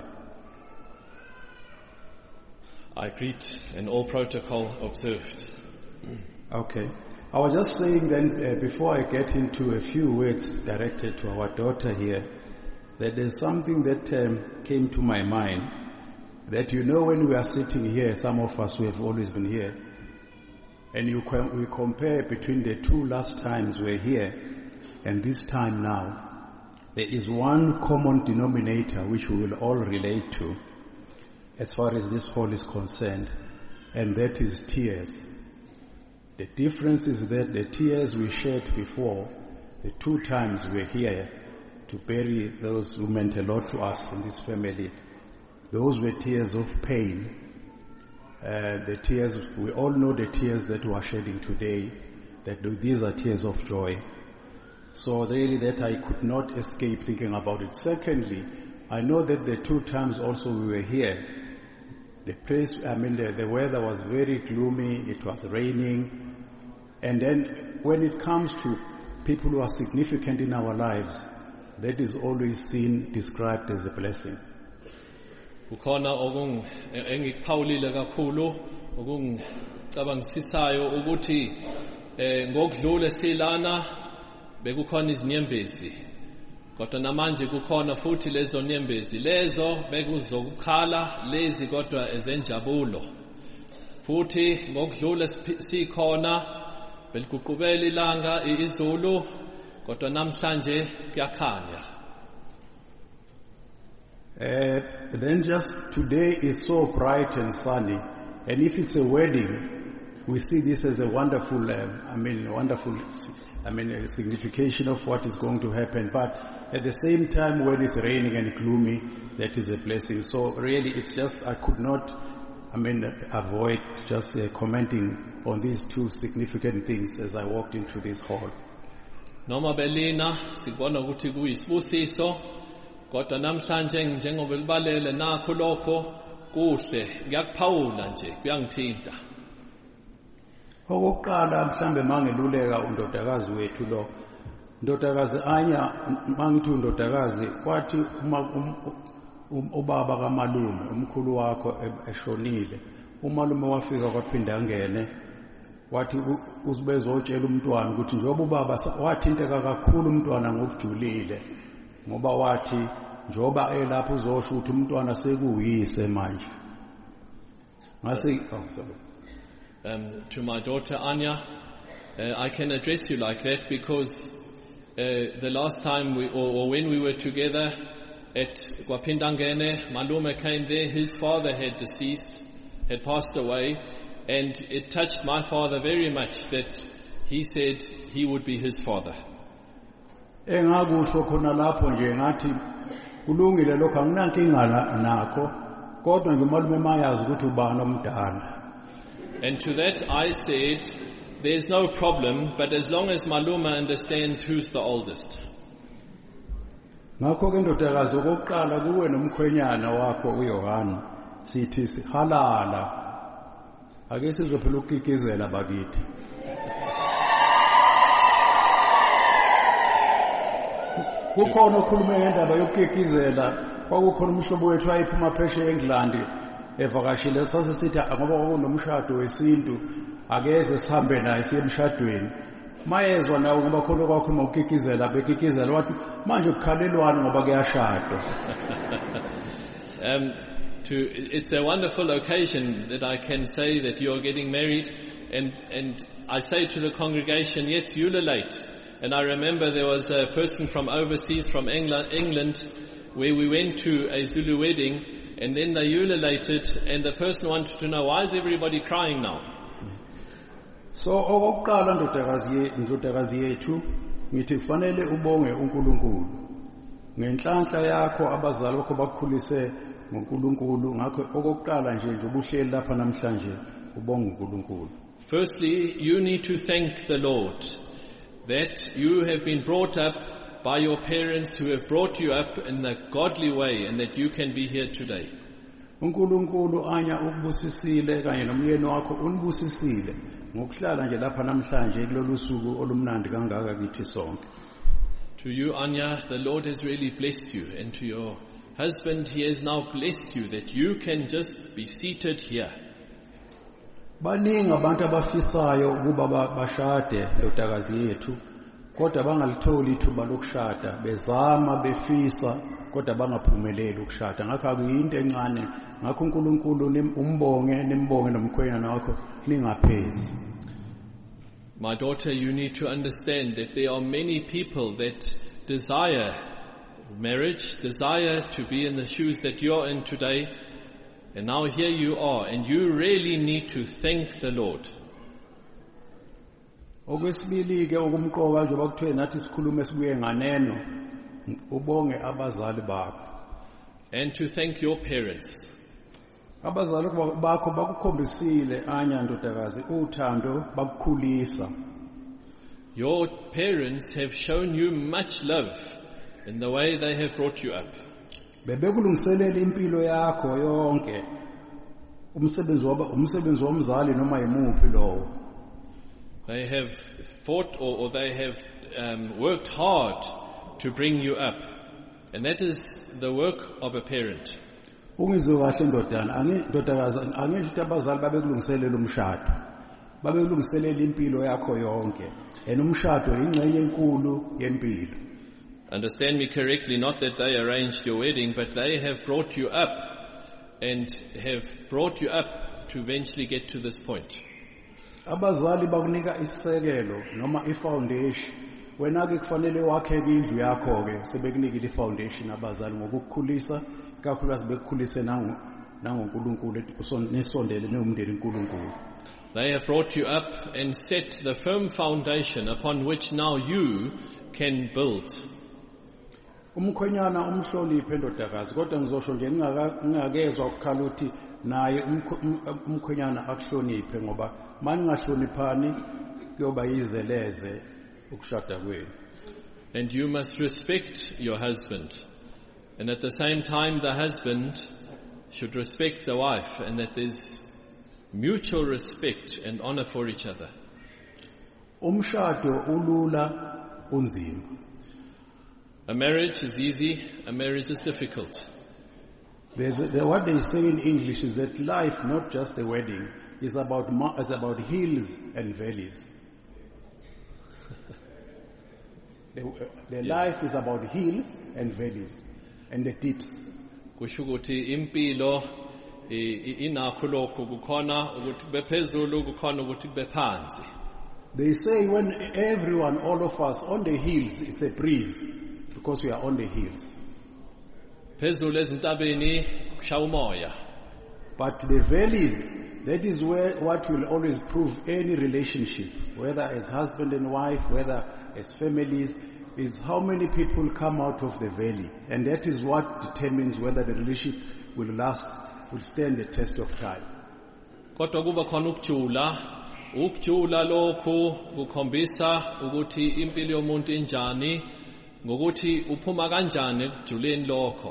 I greet and all protocol observed. Okay. I was just saying then, uh, before I get into a few words directed to our daughter here, that there's something that um, came to my mind, that you know when we are sitting here, some of us who have always been here, and you com- we compare between the two last times we're here and this time now, there is one common denominator which we will all relate to as far as this hall is concerned, and that is tears. The difference is that the tears we shed before, the two times we're here to bury those who meant a lot to us in this family, those were tears of pain. Uh, the tears, we all know the tears that we are shedding today, that these are tears of joy. So really that I could not escape thinking about it. Secondly, I know that the two times also we were here, the place, I mean the, the weather was very gloomy, it was raining, and then when it comes to people who are significant in our lives, that is always seen, described as a blessing. Kukhona okung engikuphawulile kakhulu okungicabangisisayo ukuthi eh ngokudlula silana bekukhona izinyembezi kodwa namanje kukhona futhi lezo nyembezi lezo bekuzokukhala lezi kodwa ezenjabulo futhi ngokudlula sikhona belikuqubela ilanga izulu kodwa namhlanje kuyakhanya. Uh, then just today is so bright and sunny, and if it's a wedding, we see this as a wonderful, um, I mean, wonderful, I mean, a signification of what is going to happen. But at the same time, when it's raining and gloomy, that is a blessing. So really, it's just I could not, I mean, avoid just uh, commenting on these two significant things as I walked into this hall. Noma belina sibona ukuthi kuyisibusiso. Kodwa namhlanje njengoba libalele nakho lokho kuhle ngiyakuphawula nje kuyangithinta. Okokuqala mhlambe mangeluleka undodakazi wethu lo ndodakazi anya mangithi undodakazi kwathi uma ubaba kaMalume umkhulu wakho eshonile uMalume wafika kwaphinda ngene wathi uzibezotshela umntwana ukuthi njengoba ubaba wathinteka kakhulu umntwana ngokujulile ngoba wathi njoba elapho uzosho ukuthi umntwana sekuyise manje ngase um to my daughter Anya, uh, I can address you like that because uh, the last time we or, or when we were together at Kwapindangene, Malume came there. His father had deceased, had passed away, and it touched my father very much that he said he would be his father. Engakusho khona lapho nje ngathi kulungile lokho anginankinga nakho kodwa ngimalume mayazi ukuthi ubani omdala. And to that I said, there's no problem, but as long as Malume understands who's the oldest. Ngakho ke ndodakazi okokuqala kuwe nomkhwenyana wakho uYohana sithi sihalala ake sizophela ukukikizela bakithi. Kukhona okhuluma ngendaba yokukikizela kwakukhona umhlobo wethu ayiphuma phesheya eNgilandi evakashile sasisithi ngoba kunomshado wesintu akeze sihambe naye siye emshadweni mayezwa nawo ngoba khona kwakhuluma ukukikizela bekikizela wathi manje ukukhalelwana ngoba kuyashadwa. um to it's a wonderful occasion that I can say that you're getting married, and and I say to the congregation, yes, you're late. And I remember there was a person from overseas, from England, England, where we went to a Zulu wedding, and then they ululated, and the person wanted to know, why is everybody crying now? So okokuqala ndodakazi ndodakazi yethu ngithi kufanele ubonge uNkulunkulu ngenhlanhla yakho abazali bakho bakukhulise ngoNkulunkulu ngakho okokuqala nje nje ubuhleli lapha namhlanje ubonge uNkulunkulu. Firstly, you need to thank the Lord that you have been brought up by your parents who have brought you up in a godly way, and that you can be here today. uNkulunkulu anya ukubusisile kanye nomyeni wakho unibusisile ngokuhlala nje lapha namhlanje kulolu suku olumnandi kangaka kithi sonke. To you, Anya, the Lord has really blessed you, and to your husband, he has now blessed you that you can just be seated here. Baningi abantu abafisayo ukuba bashade ndodakazi yethu kodwa bangalitholi ithuba lokushada bezama befisa kodwa bangaphumeleli ukushada ngakho akuyinto encane ngakho uNkulunkulu umbonge nimbonge nomkhwenyana wakho ningaphezi. My daughter, you need to understand that there are many people that desire marriage, desire to be in the shoes that you're in today. And now here you are, and you really need to thank the Lord. Okwesibili ke okumqoka njengoba kuthiwe nathi sikhulume sibuye nganeno ubonge abazali bakho. And to thank your parents. Abazali bakho bakukhombisile anya ndodakazi uthando bakukhulisa. Your parents have shown you much love in the way they have brought you up. Bebekulungiselela impilo yakho yonke. Umsebenzi waba umsebenzi womzali noma yimuphi lowo. They have fought or, or they have um, worked hard to bring you up. And that is the work of a parent. Ungizwe kahle ndodana, angi ndodakazi angisho ukuthi abazali babekulungiselela umshado. Babekulungiselela impilo yakho yonke. And umshado ingxenye enkulu yempilo. Understand me correctly, not that they arranged your wedding, but they have brought you up and have brought you up to eventually get to this point. Abazali bakunika isisekelo noma ifoundation. Wena ke kufanele wakhe indlu yakho ke sebekunikile ifoundation abazali ngokukhulisa kakhulukazi bekukhulise nangu nangoNkulunkulu nisondele nomndeni uNkulunkulu. They have brought you up and set the firm foundation upon which now you can build. Umkhwenyana umhloniphe ndodakazi kodwa ngizosho nje ngingakezwa ukukhala ukuthi naye umkhwenyana akuhloniphe ngoba maningahloniphani kuyoba yizeleze ukushada kwenu. And you must respect your husband, and at the same time the husband should respect the wife, and that there's mutual respect and honor for each other. Umshado ulula unzima. A marriage is easy, a marriage is difficult. There's a, what they say in English is that life, not just a wedding, is about is about hills and valleys. the the Yeah. life is about hills and valleys and the dips. Kusho ukuthi impilo inakho lokho kukhona ukuthi bephezulu kukhona ukuthi bephansi. They say when everyone, all of us on the hills, it's a breeze because we are on the hills. Phezulu ezintabeni kushaya umoya. But the valleys, that is where what will always prove any relationship, whether as husband and wife, whether as families, is how many people come out of the valley. And that is what determines whether the relationship will last, will stand the test of time. Kodwa kuba khona ukujula, ukujula lokhu kukhombisa ukuthi impilo yomuntu injani, ngokuthi uphuma kanjani ekujuleni lokho.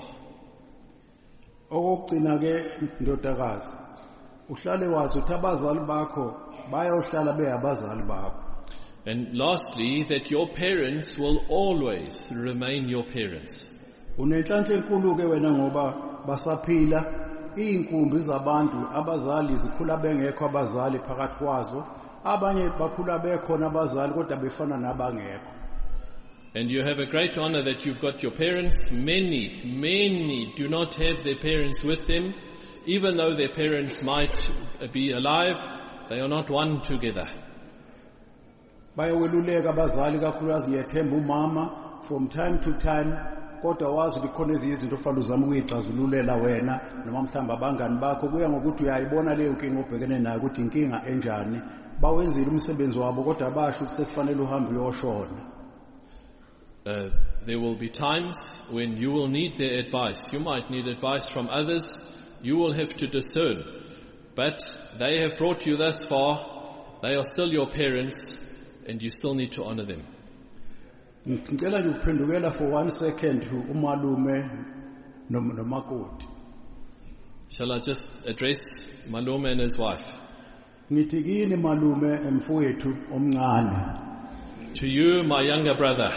Okugcina ke ndodakazi, uhlale wazi ukuthi abazali bakho bayohlala beyabazali bakho. And lastly, that your parents will always remain your parents. Unenhlanhla enkulu ke wena ngoba basaphila inkumbi zabantu abazali zikhula bengekho abazali phakathi kwazo, abanye bakhula bekhona abazali kodwa befana nabangekho. And you have a great honor that you've got your parents. Many, many do not have their parents with them. Even though their parents might be alive, they are not one together. Bayaweluleka abazali kakhulukazi ngiyethemba umama from time to time kodwa wazi ukuthi khona ezinye izinto ofanele uzame ukuyixazululela wena noma mhlamba abangani bakho kuya ngokuthi uyayibona leyo nkinga obhekene nayo ukuthi inkinga enjani bawenzile umsebenzi wabo kodwa basho ukuthi sekufanele uhambe uyoshona. Uh, there will be times when you will need their advice. You might need advice from others. You will have to discern. But they have brought you thus far. They are still your parents, and you still need to honor them. Ngicela ngiphendukela for one second umalume nomakoti. Shall I just address Malume and his wife? Ngithi kini malume emfowethu omncane. To you, my younger brother.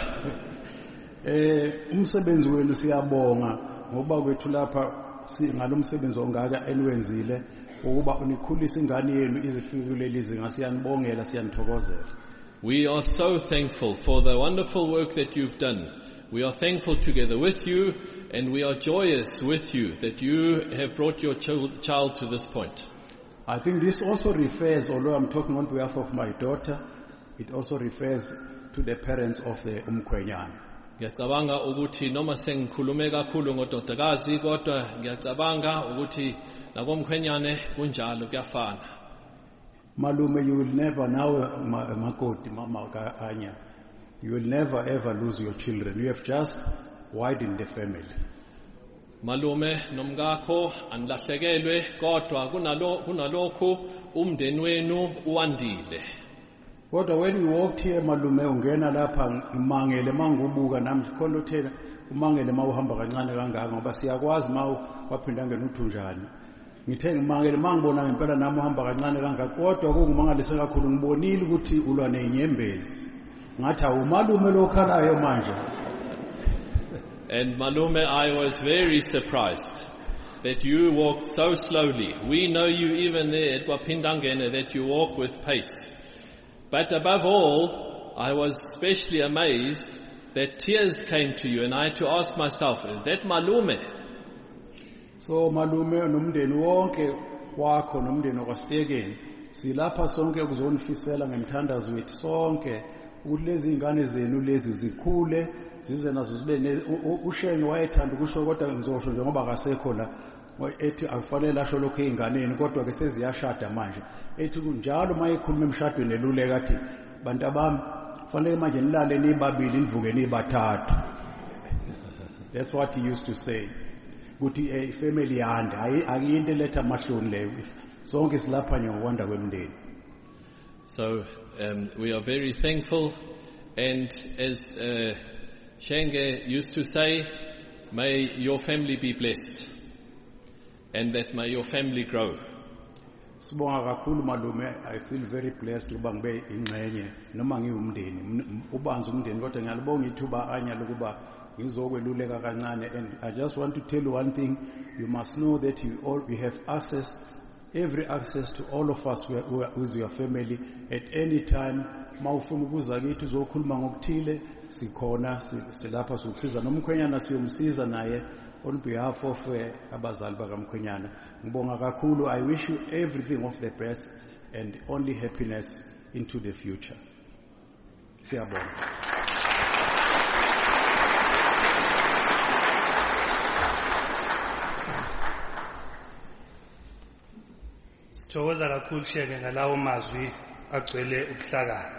Eh umsebenzi wenu siyabonga ngoba kwethu lapha singalomsebenzi ongaka eniwenzile ukuba unikhulisa ingane yenu izifike kuleli zinga. Siyanibongela, siyanithokozela. We are so thankful for the wonderful work that you've done. We are thankful together with you, and we are joyous with you that you have brought your child, child to this point. I think this also refers, although I'm talking on behalf of my daughter, it also refers to the parents of the umkhwenyana. Ngiyacabanga ukuthi noma sengikhulume kakhulu ngododakazi kodwa ngiyacabanga ukuthi nakomkhwenyane kunjalo kuyafana. Malume, you will never now, makoti mama Anya, you will never ever lose your children. You have just widened the family. Malume nomkakho anilahlekelwe kodwa kunalo kunalokho umndeni wenu uwandile. Kodwa when you walked here malume ungena lapha imangele mangubuka namhlanje khona uthena umangele mawuhamba kancane kangaka ngoba siyakwazi mawu waphinda ngena uthunjani. Ngithe ngimangele mangibona ngempela nami uhamba kancane kangaka kodwa kungumangalise kakhulu ngibonile ukuthi ulwa nenyembezi. Ngathi awumalume lokhalayo manje. And Malume, I was very surprised that you walked so slowly. We know you even there at Wapindangene that you walk with pace. But above all, I was especially amazed that tears came to you, and I had to ask myself, is that Malume? So malume nomndeni wonke wakho nomndeni wakwaStegeni silapha sonke ukuzonifisela ngemthandazo wethu sonke ukuthi lezi ingane zenu lezi zikhule zize nazo zibe uShenge wayethanda ukusho kodwa ngizosho nje ngoba akasekho la ethi akufanele asho lokho einganeni kodwa ke seziyashada manje ethi kunjalo mayekhuluma emshadweni eluleka athi bantu abami fanele manje nilale nibabili nivuke nibathathu. That's what he used to say. Ukuthi a family yande akuyinto letha amahloni leyo sonke silapha nje ngokwanda kwemndeni. So um, we are very thankful, and as uh, Shenge used to say, may your family be blessed, and that may your family grow. Sibonga kakhulu malume, I feel very blessed ukuba ngibe ingxenye noma ngiwumndeni ubanza umndeni kodwa ngiyalibonga ithuba anya lokuba ngizokweluleka kancane. And I just want to tell you one thing, you must know that you all we have access, every access to all of us with your family at any time. Mawufuna ukuza kithi uzokhuluma ngokuthile sikhona silapha sokusiza nomkhwenyana siyomsiza naye on behalf of abazali bakamkhwenyana. Ngibonga kakhulu. I wish you everything of the best and only happiness into the future. Siyabonga. Sithokoza kakhulu Shenge ngalawo mazwi agcwele ukuhlakana.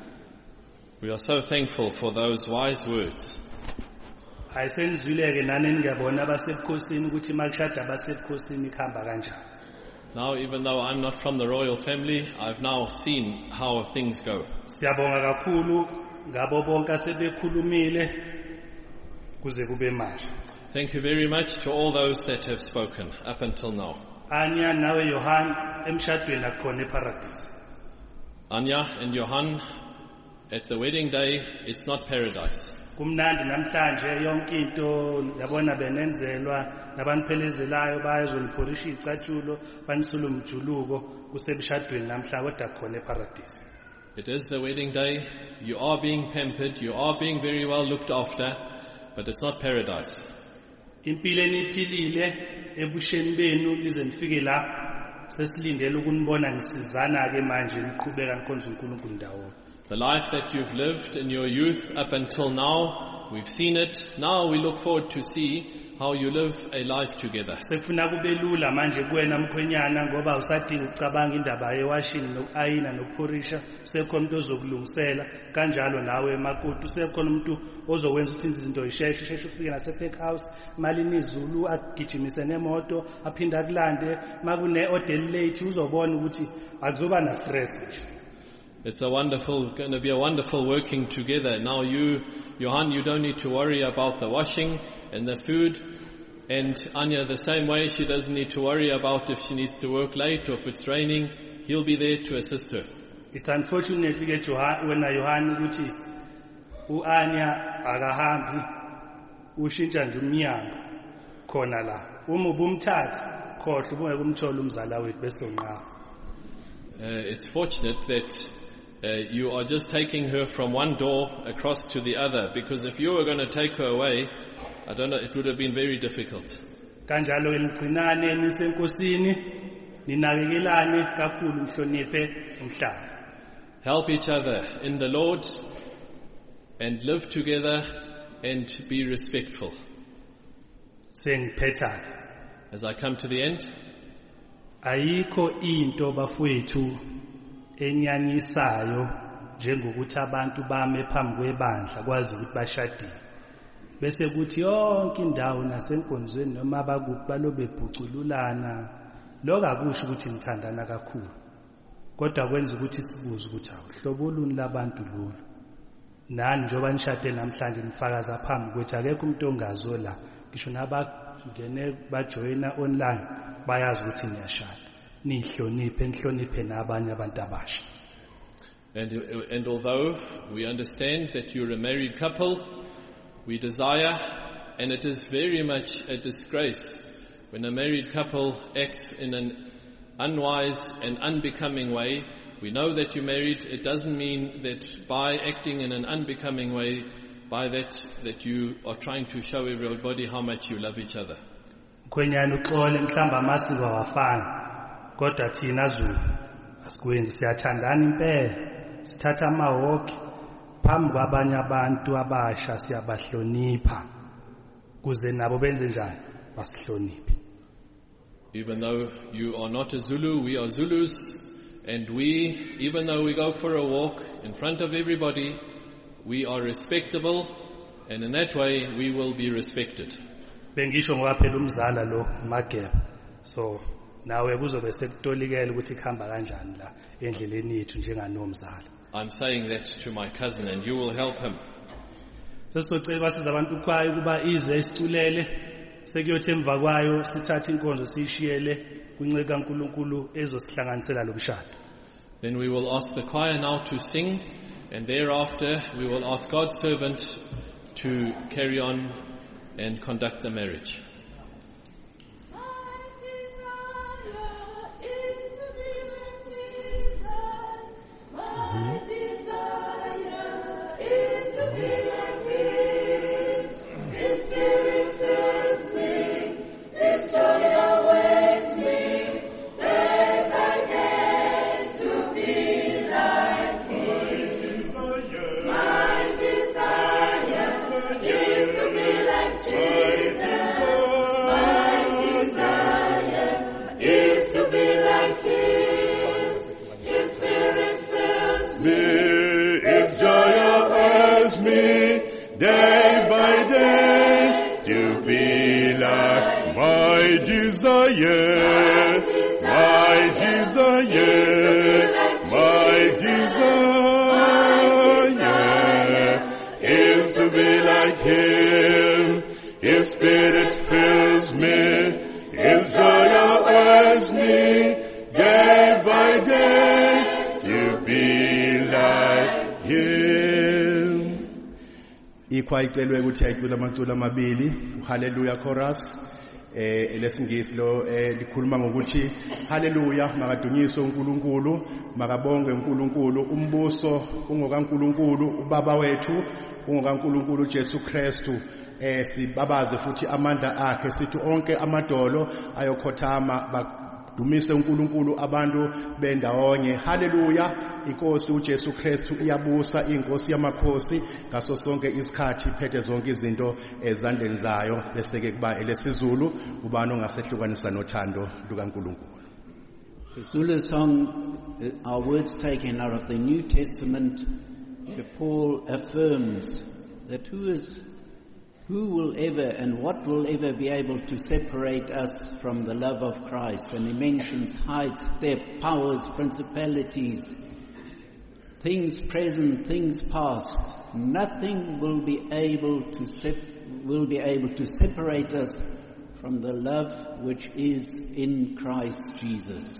We are so thankful for those wise words. Ayisenizwileke nani ngiyabona abasebukhosini ukuthi makushada abasebukhosini ikhamba kanjani. Now, even though I'm not from the royal family, I've now seen how things go. Siyabonga kakhulu ngabo bonke asebekhulumile kuze kube manje. Thank you very much to all those that have spoken up until now. Anya nawe Johan emshadweni akukhona eparadise. Anya and Johan, at the wedding day, it's not paradise. Kumnandi namhlanje yonke into yabona benenzelwa nabaniphelezelayo bayazoniphorisha icatshulo banisula umjuluko kusemshadweni namhla kodwa khona eparadise. It is the wedding day. You are being pampered. You are being very well looked after, but it's not paradise. Impilo eniphilile ebusheni benu lize nifike la sesilindele ukunibona ngisizana ke manje niqhubeka nikhonza uNkulunkulu ndawo. The life that you've lived in your youth up until now, we've seen it. Now we look forward to see how you live a life together. Sefuna kubelula manje kuwena mkhwenyana ngoba usadinga ukucabanga indaba yewashini nokuayina nokuphorisha. Usekhona umuntu ozokulungisela kanjalo nawe emakoti. Usekhona umuntu ozokwenza ukuthi izinto isheshe isheshe ufike nase-pack house imali inizulu agijimise nemoto aphinda kulande makune order late uzobona ukuthi akuzoba na stress nje. It's a wonderful, going to be a wonderful working together. Now you, Johan, you don't need to worry about the washing and the food. And Anya, the same way, she doesn't need to worry about if she needs to work late or if it's raining. He'll be there to assist her. It's unfortunately that when Johan ukuthi u-Anya akahambi ushintsha nje umnyango khona la. Uma ubumthatha ukhohle ubungeke umthola umzala wethu bese unqaba. Uh, it's fortunate that uh, you are just taking her from one door across to the other, because if you were going to take her away, I don't know, it would have been very difficult. Kanjalo eligcinane nisenkosini ninakekelane kakhulu mhloniphe umhlaba. Help each other in the Lord and live together and be respectful. Sengiphetha. As I come to the end, ayikho into bafowethu enyanyisayo njengokuthi abantu bame phambi kwebandla kwazi ukuthi bashadile. Bese kuthi yonke indawo nasenkonzweni noma abakuphi balobe bhucululana. Lokho akusho ukuthi nithandana kakhulu. Kodwa kwenza ukuthi sibuze ukuthi awuhlobo luni labantu lolu. Nani njoba nishade namhlanje nifakaza phambi kwethu akekho umuntu ongazo la. Ngisho nabangene bajoyina online bayazi ukuthi niyashada. Nihloniphe nihloniphe nabanye abantu abasha. And, and although we understand that you're a married couple, we desire, and it is very much a disgrace when a married couple acts in an unwise and unbecoming way. We know that you're married. It doesn't mean that by acting in an unbecoming way, by that, that you are trying to show everybody how much you love each other. Kwenyani uxole mhlamba amasiko awafani. Kodwa thina Zulu asikwenzi siyathandana impela. Sithatha amawalk phambi kwabanye abantu abasha siyabahlonipha. Kuze nabo benze njani? Basihloniphe. Even though you are not a Zulu, we are Zulus, and we, even though we go for a walk in front of everybody, we are respectable, and in that way we will be respected. Bengisho ngoba phela umzala lo Mageba. So nawe kuzobe sekutolikela ukuthi ikhamba kanjani la endleleni yethu njenganomzala. I'm saying that to my cousin, and you will help him. Sesocela basiza abantu kwayo kuba ize isitulele sekuyothi emva kwayo sithatha inkonzo sishiyele kunceka kaNkuluNkulu ezosihlanganisela lomshado. Then we will ask the choir now to sing, and thereafter we will ask God's servant to carry on and conduct the marriage. Day by day to be like my desire, my desire, my desire is to be like Him. His Spirit fills me, His joy outweighs me, day by day to be like Him. Ikhwaya icelwe ukuthi ayicula amaculo amabili hallelujah chorus eh lesingisi lo likhuluma ngokuthi hallelujah makadunyiswe uNkulunkulu makabongwe uNkulunkulu umbuso ungokaNkulunkulu ubaba wethu ungokaNkulunkulu uJesu Kristu eh sibabaze futhi amandla akhe sithi onke amadolo ayokhothama dumise uNkulunkulu abantu bendawonye hallelujah inkosi uJesu Kristu iyabusa inkosi yamakhosi ngaso sonke isikhathi iphethe zonke izinto ezandleni zayo bese ke kuba elesizulu ubani ongasehlukanisa nothando lukaNkulunkulu. The Zulu song are words taken out of the New Testament where Paul affirms that who is Who will ever and what will ever be able to separate us from the love of Christ? When he mentions height, depth, powers, principalities, things present, things past, nothing will be able to sep- will be able to separate us from the love which is in Christ Jesus.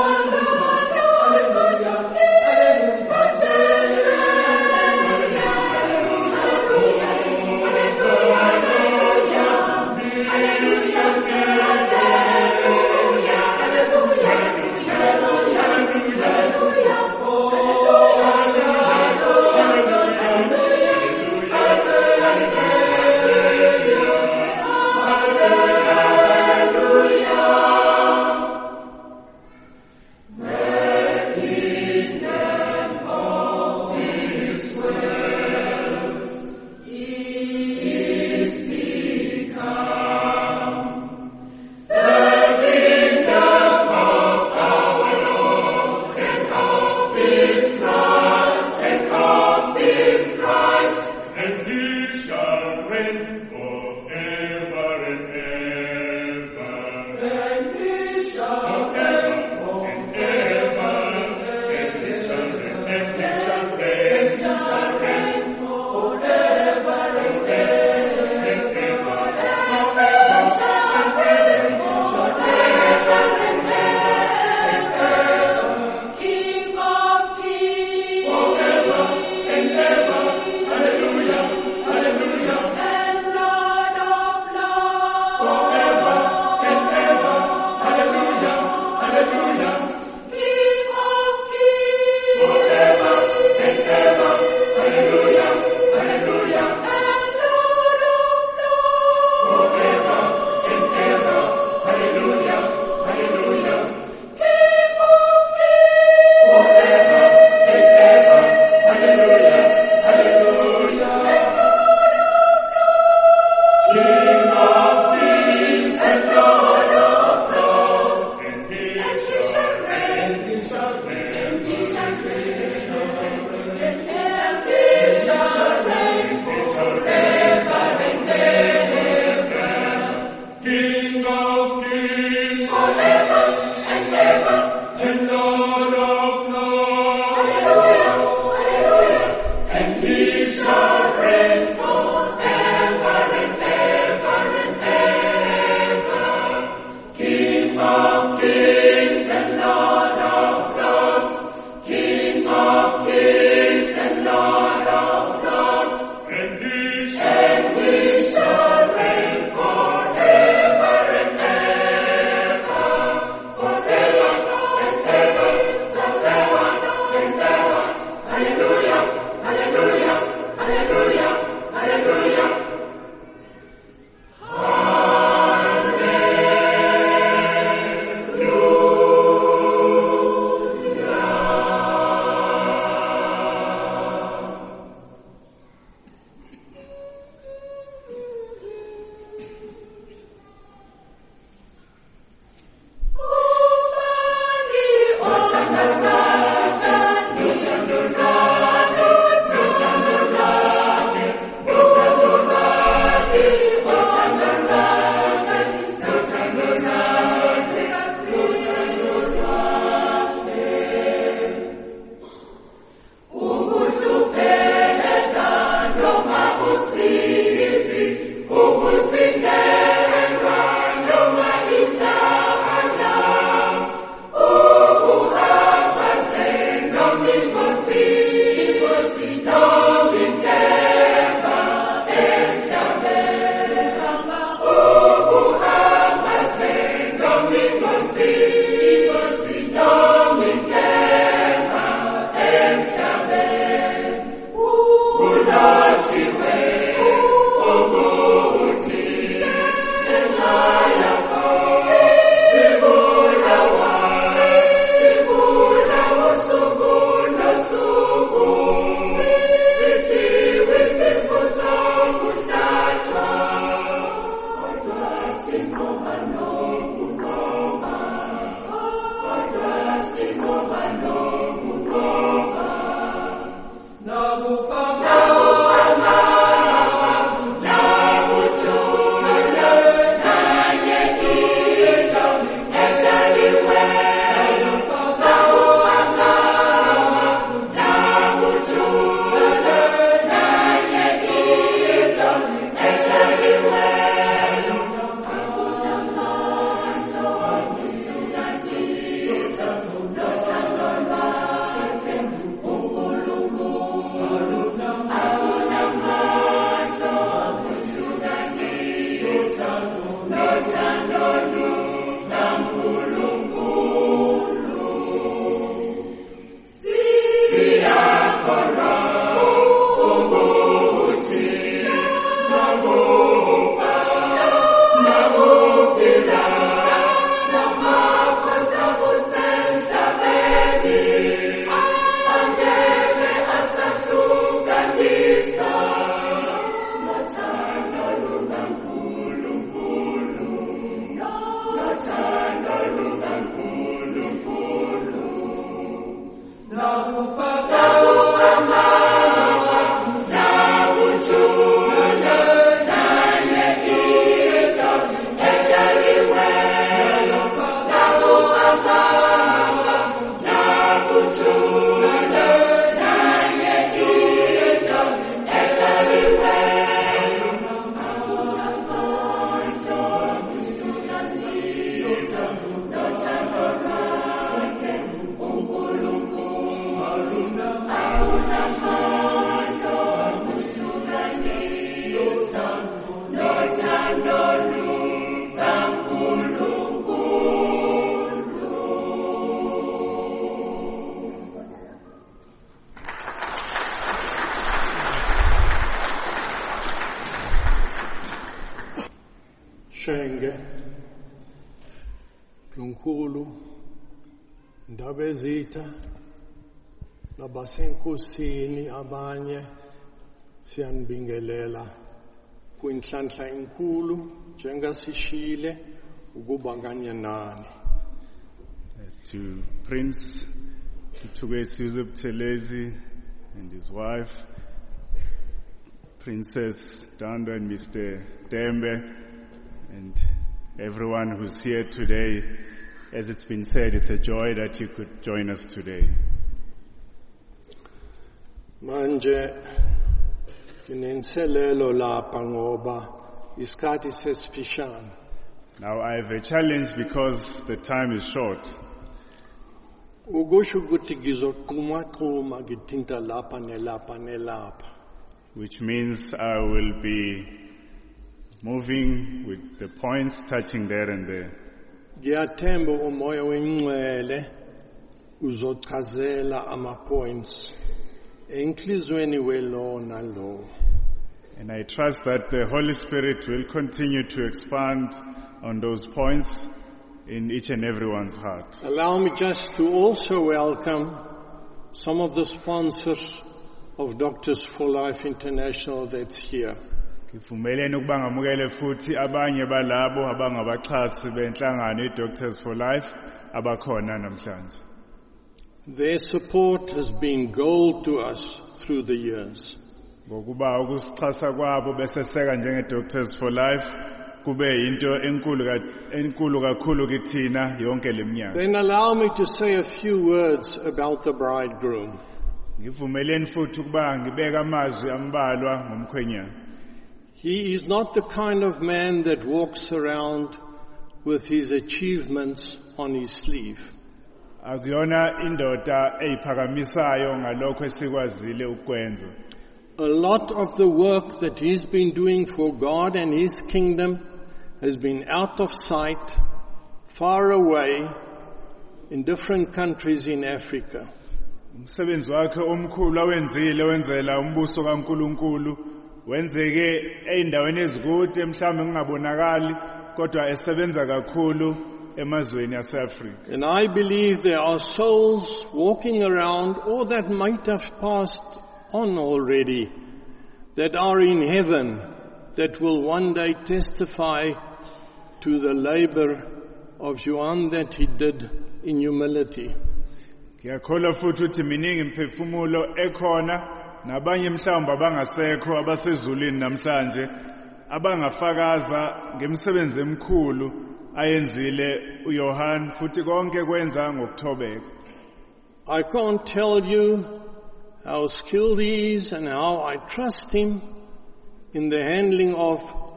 See Shenge, Nkulunkulu, Ndabezitha, nabasenkosini abanye siyanibingelela kwinhlanhla enkulu njengasishile ukuba kanye nani. To Prince Mthugwesi Yusuf Telezi and his wife, Princess Dando and Mister Dembe, and everyone who's here today. As it's been said, it's a joy that you could join us today. Manje kinenselelo lapha ngoba isikhathi sesifishane. Now I have a challenge because the time is short. Ukusho ukuthi ngizoqhuma qhuma ngithinta lapha nelapha nelapha. Which means I will be moving with the points touching there and there. Ngiyathemba umoya wengcwele uzochazela ama points enhlizweni welona lo. And I trust that the Holy Spirit will continue to expand on those points in each and everyone's heart. Allow me just to also welcome some of the sponsors of Doctors for Life International that's here. Ngivumelene ukuba ngamukele futhi abanye balabo abangabaxhasi benhlangano iDoctors for Life abakhona namhlanje. Their support has been gold to us through the years. Ngokuba ukusixhasa kwabo beseseka njengeDoctors for Life kube into enkulu enkulu kakhulu kithina yonke leminyaka. Then allow me to say a few words about the bridegroom. Ngivumelene futhi ukuba ngibeka amazwi ambalwa ngomkhwenyana. He is not the kind of man that walks around with his achievements on his sleeve. Akuyona indoda eyiphakamisayo ngalokho esikwazile ukwenza. A lot of the work that he's been doing for God and his kingdom has been out of sight, far away, in different countries in Africa. Umsebenzi wakhe omkhulu awenzile wenzela umbuso kaNkuluNkulu wenzeke eindaweni ezikude mhlawumbe ngingabonakali kodwa esebenza kakhulu emazweni aseAfrika. And I believe there are souls walking around or that might have passed on already that are in heaven that will one day testify to the labor of Johann that he did in humility. Ngiyakholwa futhi ukuthi miningi imphefumulo ekhona nabanye mhlawumbe abangasekho abasezulwini namhlanje abangafakaza ngemsebenzi emkhulu ayenzile uJohn futhi konke kwenza ngokuthobeka. I can't tell you how skilled he is and how I trust him in the handling of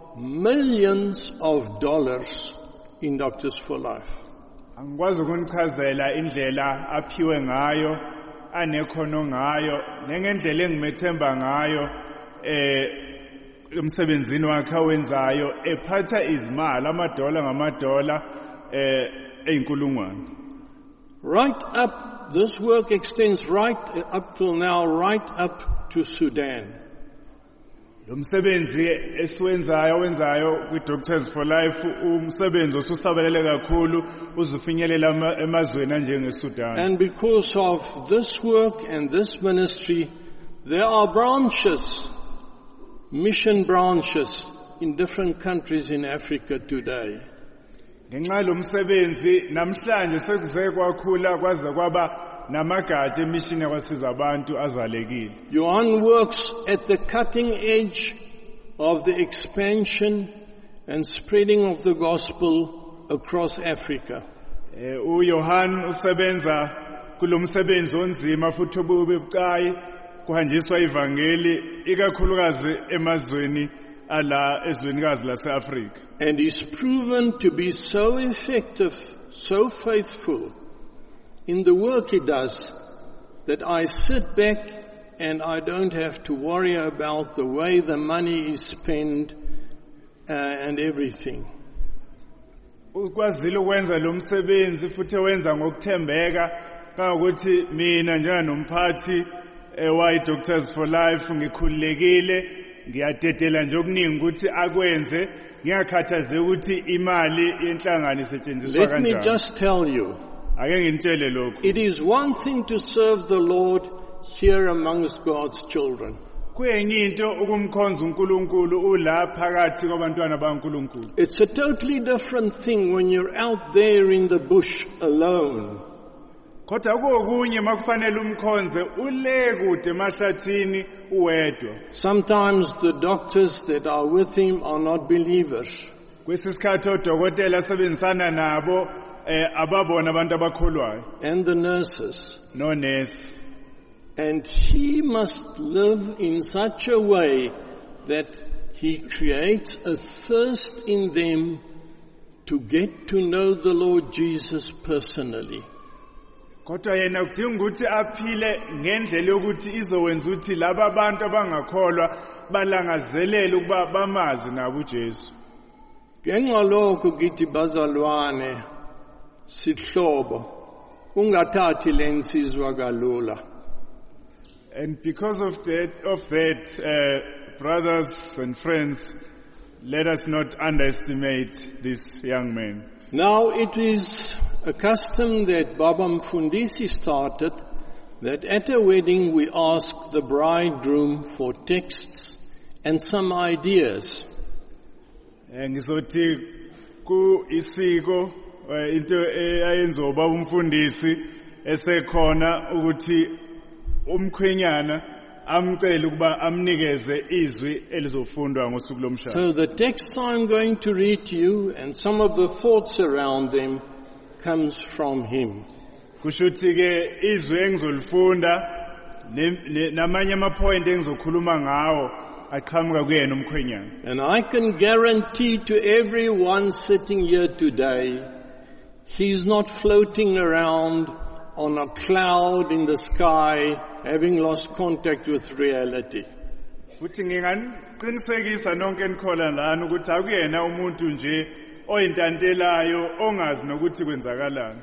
millions of dollars in Doctors for Life. Angikwazi ukunichazela indlela aphiwe ngayo anekhono ngayo nengendlela engimethemba ngayo eh umsebenzini wakhe awenzayo ephatha izimali amadola ngamadola eh einkulungwane. Right up, this work extends right up till now, right up to Sudan. Umsebenzi esiwenzayo wenzayo kwiDoctors for Life umsebenzi osusabelele kakhulu uzufinyelela emazweni anjenge Sudan. And because of this work and this ministry, there are branches, mission branches in different countries in Africa today. Ngenxa lomsebenzi namhlanje sekuze kwakhula kwaze kwaba namagatsha emission yakwasiza abantu azalekile. Johann works at the cutting edge of the expansion and spreading of the gospel across Africa. Eh uJohn usebenza kulomsebenzi onzima futhi obubucayi kuhanjiswa ivangeli ikakhulukazi emazweni ala ezwenikazi laseAfrika. And he's proven to be so effective, so faithful, in the work he does, that I sit back and I don't have to worry about the way the money is spent uh, and everything. Ukwazile ukwenza lo msebenzi futhi wenza ngokuthembeka kangokuthi mina njenganomphathi eWhite Doctors for Life ngikhululekile ngiyadedela nje okuningi ukuthi akwenze ngiyakhathaze ukuthi imali yenhlangano isetshenziswa kanjani. Let me just tell you, ake ngintshele lokho. It is one thing to serve the Lord here amongst God's children. Kuyenye into ukumkhonza uNkulunkulu ula phakathi kwabantwana baNkulunkulu. It's a totally different thing when you're out there in the bush alone. Kodwa kokunye makufanele umkhonze ule kude emahlathini uwedwa. Sometimes the doctors that are with him are not believers. Kwesisikhathi odokotela asebenzisana nabo ababona abantu abakholwayo. And the nurses. No nurse. And he must live in such a way that he creates a thirst in them to get to know the Lord Jesus personally. Kodwa yena kudinga ukuthi aphile ngendlela yokuthi izowenza ukuthi laba abantu abangakholwa balangazelele ukuba bamazi nabo uJesu. Ngenxa lokho kithi bazalwane sihlobo ungathathi lensizwa kalula. And because of that, of that uh, brothers and friends, let us not underestimate this young man. Now it is a custom that Baba Mfundisi started, that at a wedding we ask the bridegroom for texts and some ideas. Ngizothi ku isiko into ayenziwa Baba Mfundisi esekhona ukuthi umkhwenyana amcela ukuba amnikeze izwi elizofundwa ngosuku lomshado. So the texts I'm going to read to you and some of the thoughts around them comes from him. Kushuthi ke izwi engizolifunda namanye amapoint engizokhuluma ngawo aqhamuka kuyena umkhwenyana. And I can guarantee to everyone sitting here today, he's not floating around on a cloud in the sky, having lost contact with reality. Uthi nginganiqinisekisa nonke enikhola lana ukuthi akuyena umuntu nje oyintantelayo ongazi nokuthi kwenzakalani.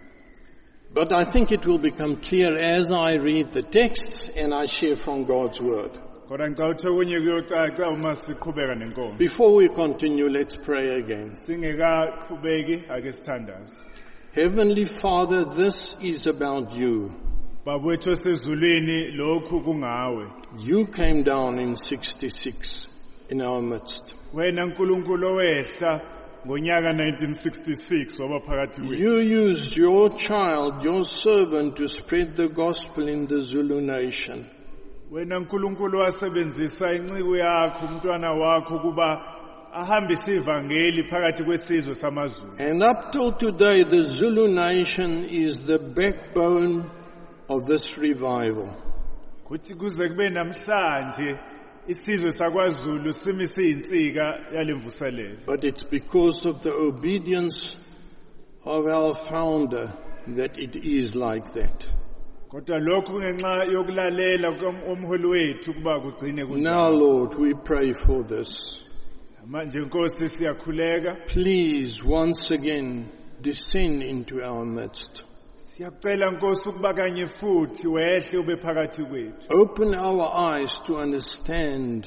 But I think it will become clear as I read the texts and I share from God's word. Kodwa ngicabanga okunye kuyocaca uma siqhubeka nenkonzo. Before we continue, let's pray again. Singekaqhubeki ake sithandaze. Heavenly Father, this is about you. Babethu esezulwini lokhu kungawe. You came down in sixty-six in our midst. Wena uNkulunkulu owehla ngonyaka nineteen sixty-six waba phakathi kwethu. You used your child, your servant, to spread the gospel in the Zulu nation. Wena uNkulunkulu wasebenzisa inceku yakho umntwana wakho kuba ahambise ivangeli phakathi kwesizwe samaZulu. And up till today, the Zulu nation is the backbone of this revival. Kuthi kuze kube namhlanje isizwe sakwaZulu simise insika yalemvuselelo. But it's because of the obedience of our founder that it is like that. Kodwa lokhu ngenxa yokulalela komholi wethu kuba kugcine kunjalo. Now Lord, we pray for this. Manje Nkosi siyakhuleka. Please once again descend into our midst. Siyacela Nkosi ukuba kanye futhi wehle ube phakathi kwethu. Open our eyes to understand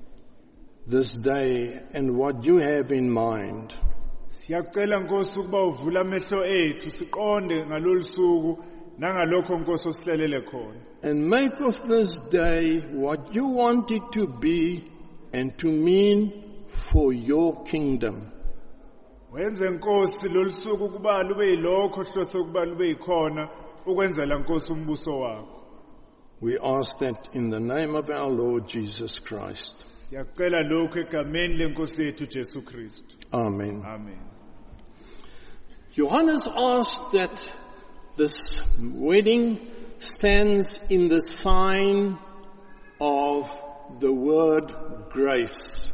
this day and what you have in mind. Siyacela Nkosi ukuba uvula amehlo ethu siqonde ngalolu suku nangalokho Nkosi osihlelele khona. And make of this day what you want it to be and to mean for your kingdom. Wenze Nkosi lolu suku kuba lube yilokho hlose kuba lube yikhona ukwenzela Nkosi umbuso wakho. We ask that in the name of our Lord Jesus Christ. Siyacela lokho egameni lenkosi yethu Jesu Kristu. Amen. Amen. Johannes asked that this wedding stands in the sign of the word grace.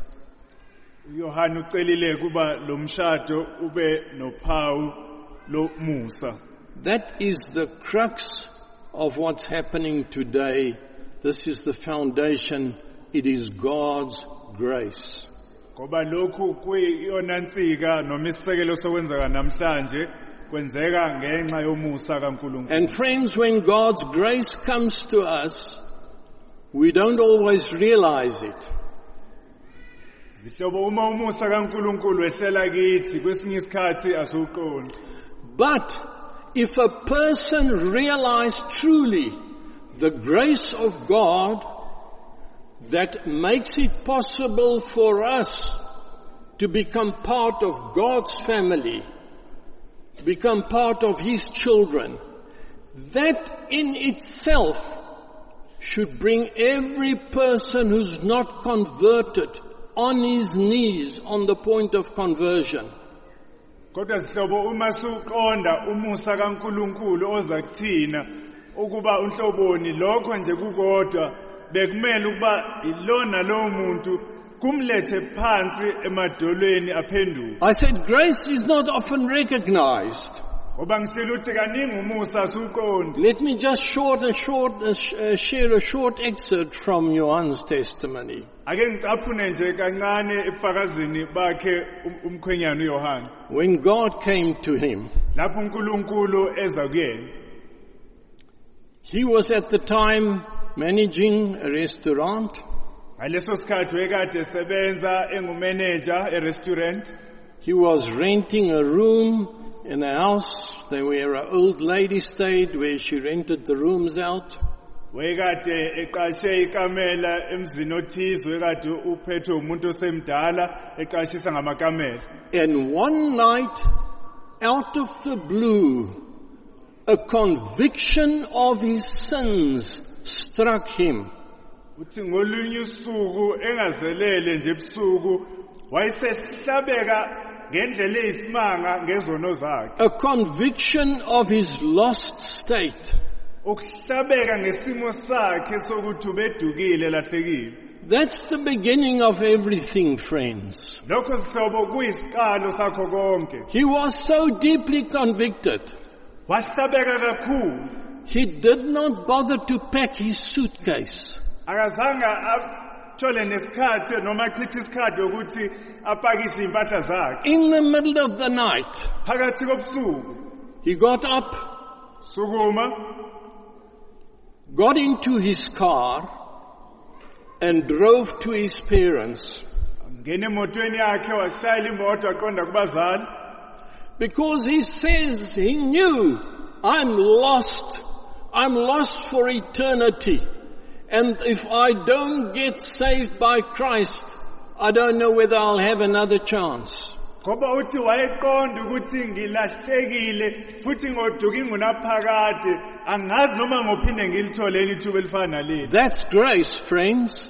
Yohana ucelile kuba lo mshado ube nophawu lo musa. That is the crux of what's happening today. This is the foundation. It is God's grace. Ngoba lokhu kuyiyona nsika noma isisekelo sokwenzeka namhlanje kwenzeka ngenxa yomusa kaNkulunkulu. And friends, when God's grace comes to us, we don't always realize it. Zihlobo uma umusa kaNkulunkulu ehlela kithi kwesinye isikhathi asuqondi. But if a person realizes truly the grace of God that makes it possible for us to become part of God's family, become part of His children, that in itself should bring every person who's not converted on his knees on the point of conversion. Kodwa sihlobo uma suqonda umusa kaNkulunkulu oza kuthina ukuba unhloboni lokho nje kukodwa bekumele ukuba ilona lo muntu kumlethe phansi emadolweni aphenduka. I said grace is not often recognized. Ngoba ngishilo uthi kaningi umusa suqondi. Let me just short and short uh, sh- uh, share a short excerpt from Johan's testimony. Ake ngicaphune nje kancane ebufakazini bakhe umkhwenyana uYohana. When God came to him, lapho uNkulunkulu eza kuyena, he was at the time managing a restaurant. Ngaleso sikhathi wekade sebenza engumanager e-restaurant. He was renting a room in a house. There where an old lady stayed, where she rented the rooms out. Wekade eqashe ikamela emzini othize, wekade uphethwe umuntu osemdala eqashisa ngamakamela. And one night, out of the blue, a conviction of his sins struck him. Uthi ngolunye usuku engazelele nje ebusuku wayesehlabeka ngendlela eyisimanga ngezono zakhe. A conviction of his lost state. Ukuhlabeka ngesimo sakhe sokuthi ubedukile lahlekile. That's the beginning of everything, friends. Lokho sihlobo kuyisiqalo sakho konke. He was so deeply convicted. Wahlabeka kakhulu. He did not bother to pack his suitcase. Akazange athole nesikhathi noma achithe isikhathi ukuthi apakishe impahla zakhe. In the middle of the night, phakathi kobusuku, he got up, sukuma, got into his car, and drove to his parents. Ngene emotweni yakhe washayela imoto aqonda kubazali. Because he says he knew, I'm lost. I'm lost for eternity. And if I don't get saved by Christ, I don't know whether I'll have another chance. Ngoba uthi wayeqonda ukuthi ngilahlekile futhi ngoduka ingunaphakade angazi noma ngophinde ngilithole ithuba elifana leli. That's grace, friends.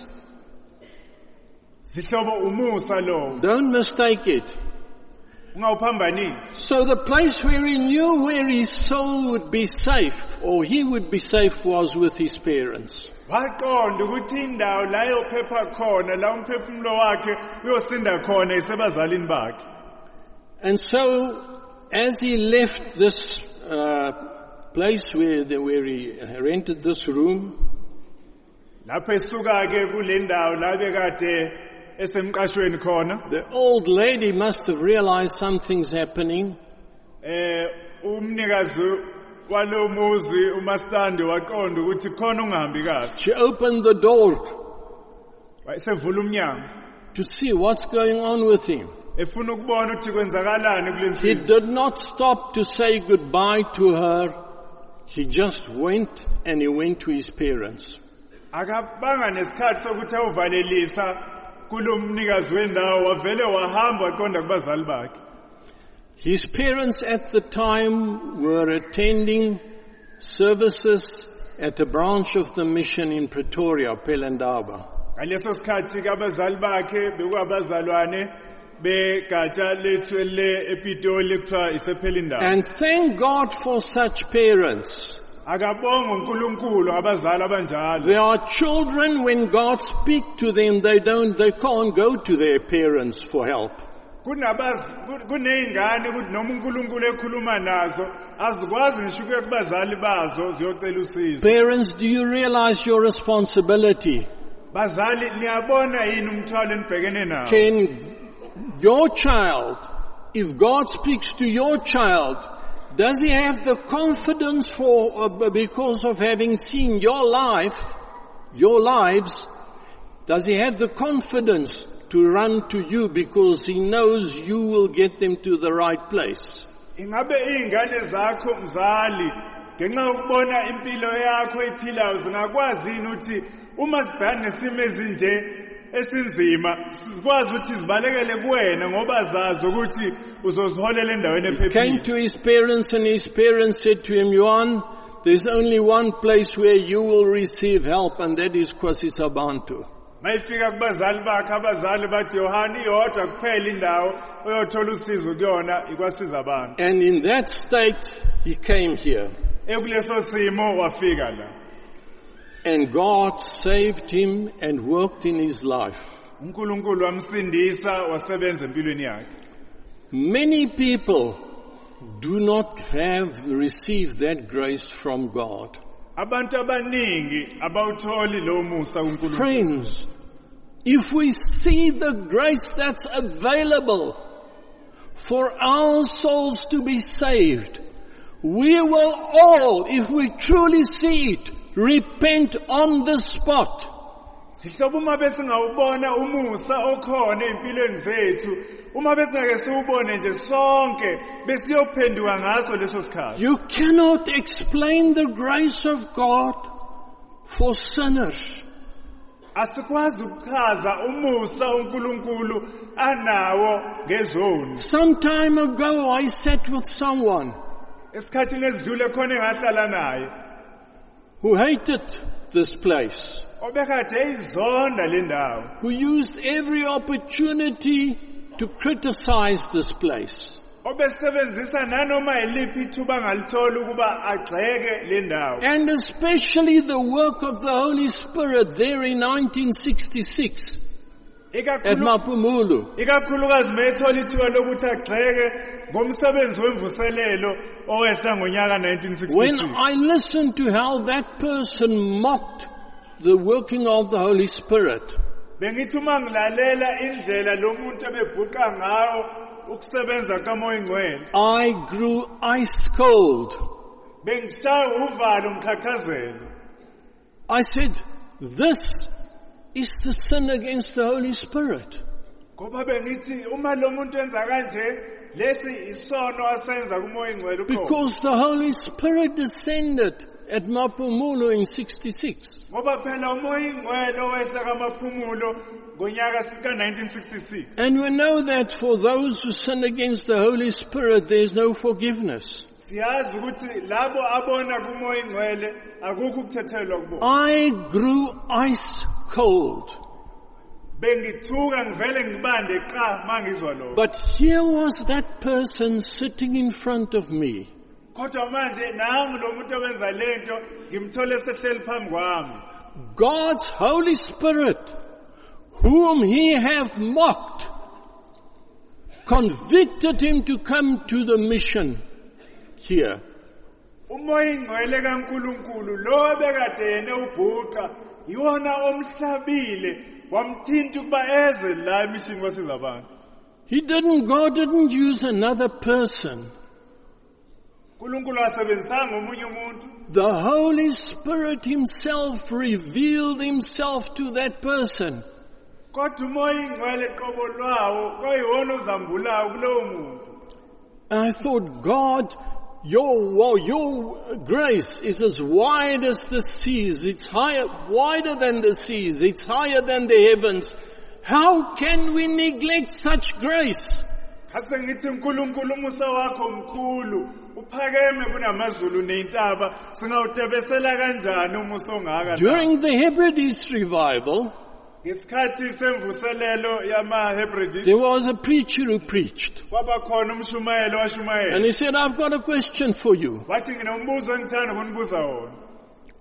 Sihlobo umusa lo. Don't mistake it. Ungawuphambanisi. So the place where he knew where his soul would be safe, or he would be safe, was with his parents. Waqonda ukuthi indawo la yophepha khona la umphefumulo wakhe uyosinda khona isebazalini bakhe. And so, as he left this uh, place where, the, where he rented this room, lapho esuka ke kule ndawo la bekade esemqashweni khona, the old lady must have realized something's happening. Eh umnikazi walo muzi uMastande waqonda ukuthi khona ungahambi kahle. She opened the door wayesevula umnyango to see what's going on with him. efuna ukubona ukuthi kwenzakalani kule He nsizwa. did not stop to say goodbye to her. He just went and he went to his parents. Akabanga nesikhathi sokuthi awuvalelisa kulo mnikazi wendawo wavele wahamba waqonda kubazali bakhe. His parents at the time were attending services at a branch of the mission in Pretoria, Pelindaba. Ngaleso sikhathi ke abazali bakhe bekubazalwane begatsha lethu le ePitoli kuthiwa isePelindaba. And thank God for such parents. Akabonga uNkulunkulu abazali abanjalo. There are children, when God speaks to them, they don't, they can't go to their parents for help. kunabazi kuneyingane ukuthi noma uNkulunkulu ekhuluma nazo azikwazi ngisho ukuya kubazali bazo ziyocela usizo. Parents, do you realize your responsibility? Bazali niyabona yini umthwalo enibhekene nawo? Can your child, if God speaks to your child, does he have the confidence for, uh, because of having seen your life, your lives, does he have the confidence to run to you because he knows you will get them to the right place? Ingabe izingane zakho mzali ngenxa ukubona impilo yakho iphilayo zingakwazi yini ukuthi uma sibhekana nesimo ezinje esinzima sikwazi ukuthi sibalekele kuwena ngoba zazi ukuthi uzoziholela endaweni ephephile? He came to his parents and his parents said to him, Johan, there's only one place where you will receive help, and that is Kwasisabantu. Mayifika kubazali bakhe abazali bathi Yohani yodwa kuphela indawo oyothola usizo kuyona ikwasiza abantu. And in that state he came here. Ekuleso simo wafika la. And God saved him and worked in his life. uNkulunkulu wamsindisa wasebenza empilweni yakhe. Many people do not have received that grace from God. Abantu abaningi abawutholi lo musa uNkulunkulu. Friends, if we see the grace that's available for our souls to be saved, we will all, if we truly see it, repent on the spot. Sihlobo uma besingawubona umusa okhona empilweni zethu, uma besingeke siubone nje sonke besiyophenduka ngaso leso sikhathi. You cannot explain the grace of God for sinners. Asikwazi ukuchaza umusa uNkulunkulu anawo ngezoni. Some time ago I sat with someone esikhathini esidlule khona engahlala naye who hated this place, obekade izonda le ndawo, who used every opportunity to criticize this place. obesebenzisa nanoma yiliphi ithuba ngalithola ukuba agxeke le ndawo. And especially the work of the Holy Spirit there in nineteen sixty-six at Mapumulu. Ikakhulukazi methola ithuba lokuthi agxeke ngomsebenzi wemvuselelo owehla ngonyaka nineteen sixty-six. When I listened to how that person mocked the working of the Holy Spirit, bengithi uma ngilalela indlela lo muntu ebebhuqa ngawo ukusebenza kaMoya Ngcwele, I grew ice cold. Bengishaya uvalo ngikhakhazela. I said, this is the sin against the Holy Spirit. Ngoba bengithi uma lo muntu enza kanje lesi isono asenza kuMoya Ngcwele uqobo. Because the Holy Spirit descended at Mapumulo in sixty-six. Ngoba phela uMoya Ngcwele owehla kaMapumulo ngonyaka ka nineteen sixty-six. And we know that for those who sin against the Holy Spirit, there is no forgiveness. Siyazi ukuthi labo abona kuMoya Ngcwele akukho ukuthethelwa kubo. I grew ice cold. Bengithuka ngivele ngibande qa mangizwa lo. But here was that person sitting in front of me. Kodwa manje nangu lo muntu owenza lento ngimthole sehleli phambi kwami. God's Holy Spirit, whom he hath mocked, convicted him to come to the mission here. Umoya Ngcwele kaNkulunkulu lo bekade yena ubhuqa yona omhlabile wamthinta ukuba eze la emission kwasiza abantu. He didn't, God didn't use another person. uNkulunkulu asebenzisanga omunye umuntu. The Holy Spirit himself revealed himself to that person. Kodwa umoya Ngcwele qobo lwawo kwayiwona ozambulayo kulowo muntu. I thought, God, your, well, your grace is as wide as the seas. It's higher, wider than the seas. It's higher than the heavens. How can we neglect such grace? Hase ngithi uNkulunkulu umusa wakho mkhulu uphakeme kunamazulu neintaba singawutebesela kanjani umusa ongaka. During the Hebrides revival, ngesikhathi semvuselelo yama Hebrides, there was a preacher who preached. kwaba khona umshumayeli washumayela. And he said, I've got a question for you. Wathi nginombuzo engithanda ukunibuza wona.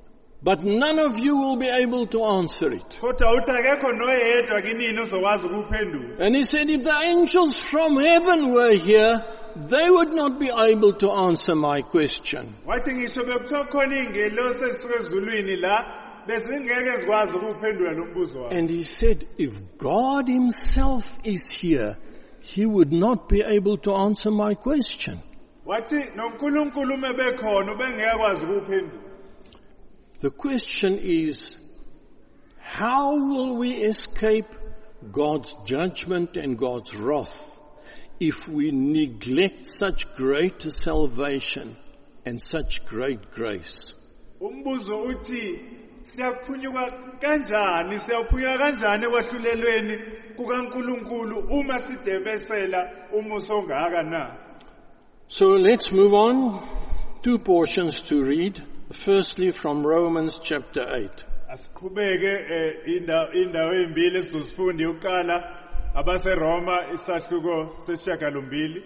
But none of you will be able to answer it. kodwa uthi akekho noyedwa kinini ozokwazi ukuphendula. And he said, if the angels from heaven were here, they would not be able to answer my question. Wathi ngisho bekuthiwa khona iy'ngelosi ezisuka ezulwini la bezingeke zikwazi ukuphendula lo mbuzo wakhe. And he said, if God himself is here, he would not be able to answer my question. Wathi noNkulunkulu uma bekhona ubengeke kwazi ukuphendula. The question is, how will we escape God's judgment and God's wrath if we neglect such great salvation and such great grace? Umbuzo uthi siyaphunyuka kanjani siyaphunyuka kanjani ekwahlulelweni kukaNkulunkulu uma sidebesela umuso ongaka na? So let's move on. Two portions to read. Firstly from Romans chapter eight. Asiqhubeke indawo ezimbili esizofunda yokuqala abaseRoma isahluko sesishiyagalombili.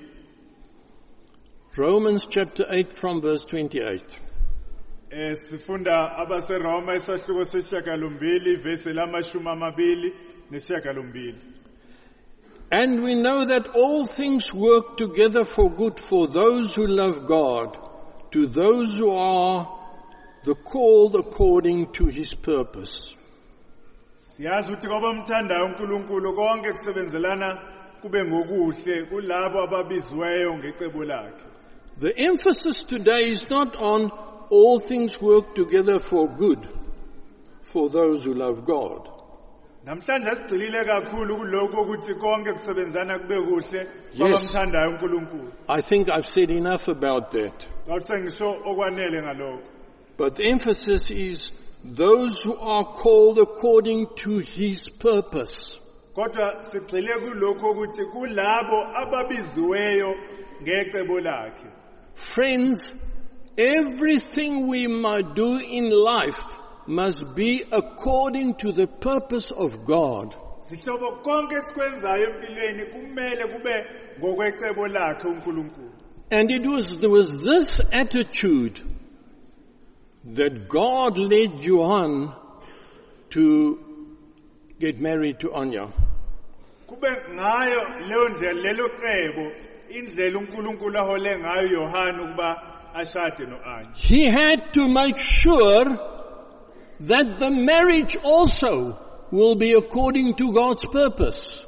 Romans chapter eight from verse twenty-eight. Eh sifunda abaseRoma isahluko sesishiyagalombili verse lamashumi amabili nesishiyagalombili. And we know that all things work together for good for those who love God, to those who are the called according to his purpose. Siyazi ukuthi kwabamthandayo uNkulunkulu konke kusebenzelana kube ngokuhle kulabo ababiziweyo ngecebo lakhe. The emphasis today is not on all things work together for good for those who love God. Namhlanje sigxilile kakhulu kuloko ukuthi konke kusebenzana kube kuhle kwabamthandayo uNkulunkulu. I think I've said enough about that. Awuthi ngisho okwanele ngaloko. But the emphasis is those who are called according to his purpose. Kodwa sigxile kuloko ukuthi kulabo ababiziweyo ngecebo lakhe. Friends, everything we might do in life must be according to the purpose of God. Sihlobo konke esikwenzayo empilweni kumele kube ngokwecebo lakhe uNkulunkulu. And it was there was this attitude that God led Johann to get married to Anya. Kube ngayo leyo ndlela lelo cebo indlela uNkulunkulu ahole ngayo Yohana ukuba ashade noAnya. He had to make sure that the marriage also will be according to God's purpose.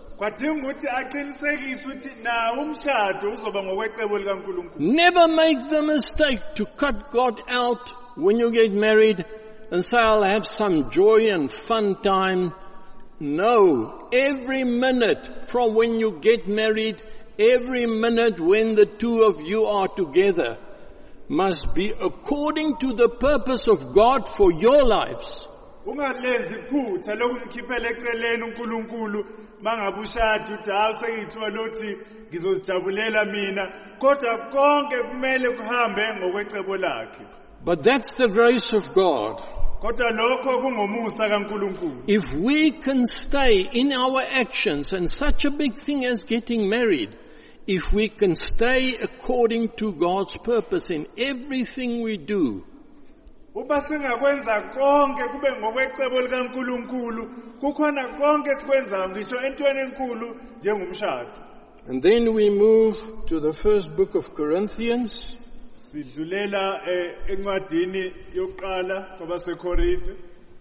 Never make the mistake to cut God out when you get married and say, I'll have some joy and fun time. No, every minute from when you get married, every minute when the two of you are together must be according to the purpose of God for your lives. Ungalenzi iphutha lokumkhiphela eceleni uNkulunkulu mangabushada uthi hawu sengithiwa lothi ngizojabulela mina kodwa konke kumele kuhambe ngokwecebo lakhe. But that's the grace of God. Kodwa lokho kungomusa kaNkulunkulu. If we can stay in our actions, and such a big thing as getting married, if we can stay according to God's purpose in everything we do, uba singakwenza konke kube ngokwecebo likaNkulunkulu kukhona konke sikwenzayo ngisho entweni enkulu njengomshado. And then we move to the first book of Corinthians. Sidlulela encwadini yokuqala kwabaseKorinte.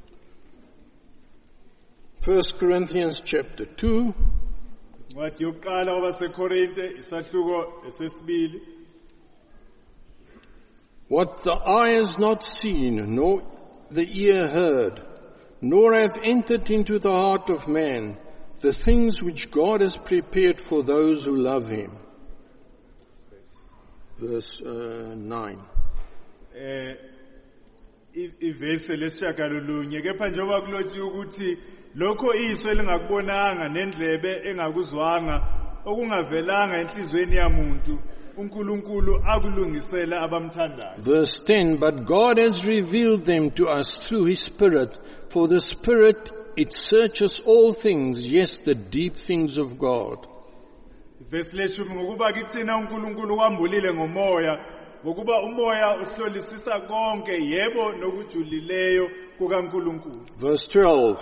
First Corinthians chapter two. Incwadi yokuqala kwabaseKorinte isahluko esesibili. What the eye has not seen, nor the ear heard, nor have entered into the heart of man, the things which God has prepared for those who love him. Verse uh, nine. Eh ivesi lesishagalolunye kepha njengoba kulotshiwe ukuthi lokho izwe lingakubonanga nendlebe engakuzwanga okungavelanga enhlizweni yamuntu uNkulunkulu akulungisela abamthandayo. Verse ten, but God has revealed them to us through his Spirit, for the Spirit it searches all things, yes, the deep things of God. Verse leshumi ngokuba kithina uNkulunkulu kwambulile ngomoya ngokuba umoya uhlolisisa konke yebo nokujulileyo kukaNkulunkulu. Verse twelve.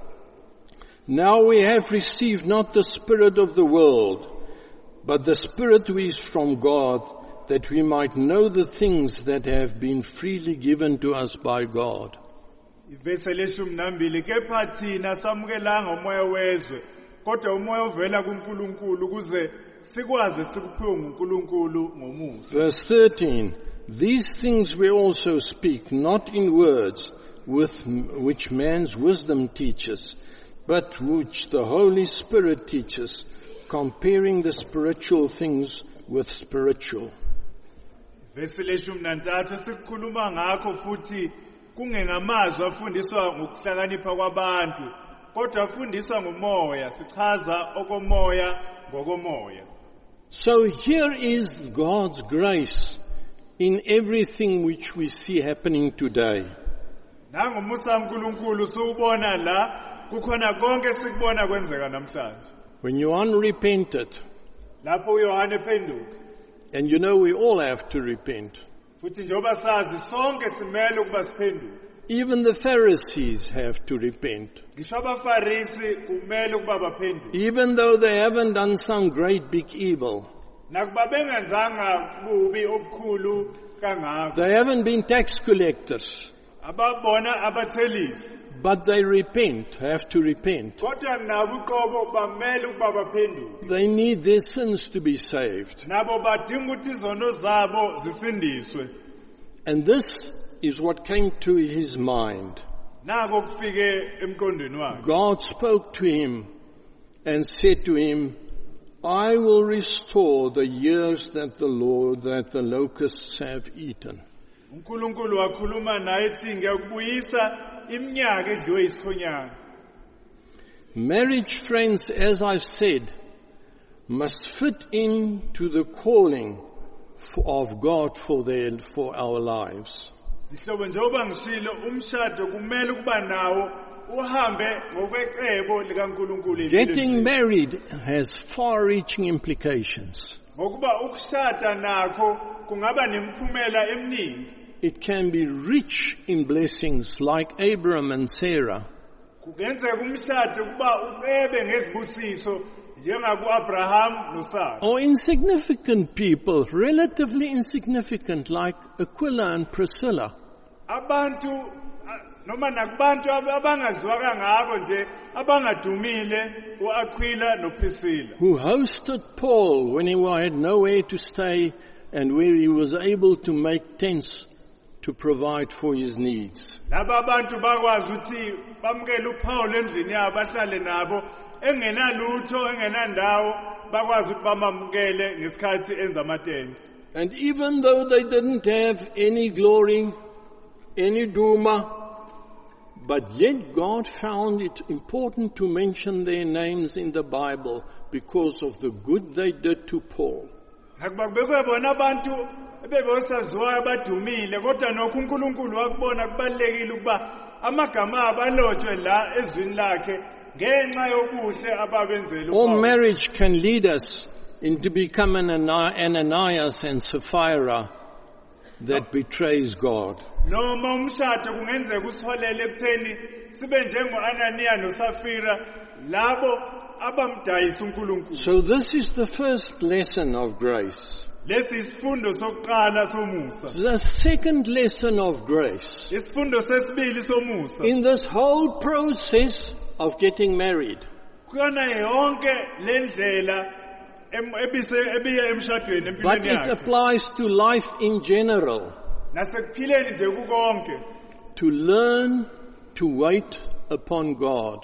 Now we have received not the spirit of the world, but the Spirit who is from God, that we might know the things that have been freely given to us by God. Ivesi leshumi nambili, kepha thina samukelanga umoya wezwe, kodwa umoya ovela kuNkulunkulu ukuze sikwazi sikuphiwe nguNkulunkulu ngomusa. Verse thirteen. These things we also speak, not in words with which man's wisdom teaches, but which the Holy Spirit teaches, comparing the spiritual things with spiritual. Vesi leshumi nantathu sikukhuluma ngakho futhi kungengamazwi afundiswa ngokuhlakanipha kwabantu, kodwa afundiswa ngomoya, sichaza okomoya ngokomoya. So here is God's grace in everything which we see happening today. Nangomusa kaNkulunkulu siubona la kukhona konke sikubona kwenzeka namhlanje. When you're unrepented, lapho uYohane ephenduka, and you know we all have to repent. Futhi njengoba sazi sonke simele ukuba siphenduke. Even the Pharisees have to repent. Ngisho abaFarisi kumele ukuba baphenduke. Even though they haven't done some great big evil. Nakuba bengenzanga bubi obukhulu kangako. They haven't been tax collectors. Ababona abathelisi. But they repent, have to repent. Kodwa nabo uqobo bamele ukuba baphenduke. They need their sins to be saved. Nabo badinga ukuthi izono zabo zisindiswe. And this is what came to his mind. Nako kufike emqondweni wakhe. God spoke to him and said to him, I will restore the years that the Lord, that the locusts have eaten. uNkulunkulu wakhuluma naye ethi ngiyakubuyisa iminyaka edliwe isikhonyana. Marriage, friends, as I've said, must fit into the calling of God for their, for our lives. Sihlobo njengoba ngishilo umshado kumele kuba nawo uhambe ngokwecebo likaNkulunkulu. Getting married has far-reaching implications. Ngokuba ukushada nakho kungaba nemiphumela eminingi. It can be rich in blessings like Abraham and Sarah. Kungenzeka umshado kuba ucebe ngezibusiso njengakuAbraham noSara. Or insignificant people, relatively insignificant like Aquila and Priscilla. Abantu noma nakubantu abangaziwa kangako nje abangadumile uAquila noPriscilla. Who hosted Paul when he had nowhere to stay and where he was able to make tents to provide for his needs. Laba abantu bakwazi ukuthi bamukele uPaul endlini yabo bahlale nabo engenalutho engenandawo bakwazi ukuthi bamamukele ngesikhathi enza amatende. And even though they didn't have any glory, any duma, but yet God found it important to mention their names in the Bible because of the good they did to Paul. Akubekwe bona abantu bebesaziwayo badumile kodwa nokho uNkulunkulu wakubona kubalekile ukuba amagama abalotshwe la ezwini lakhe ngenxa yobuhle ababenzela uPaul. Or marriage can lead us into become an Ananias and Sapphira that betrays God. Noma umshado kungenzeka usiholele ekutheni sibe njengoAnaniya noSafira labo abamdayisa uNkulunkulu. So this is the first lesson of grace. Lesi isifundo sokuqala somusa. The second lesson of grace. Isifundo sesibili somusa. In this whole process of getting married. Kuyona yonke lendlela ebise ebiya emshadweni empilweni yakhe. But it applies to life in general. Nasekuphileni nje kukonke. To learn to wait upon God.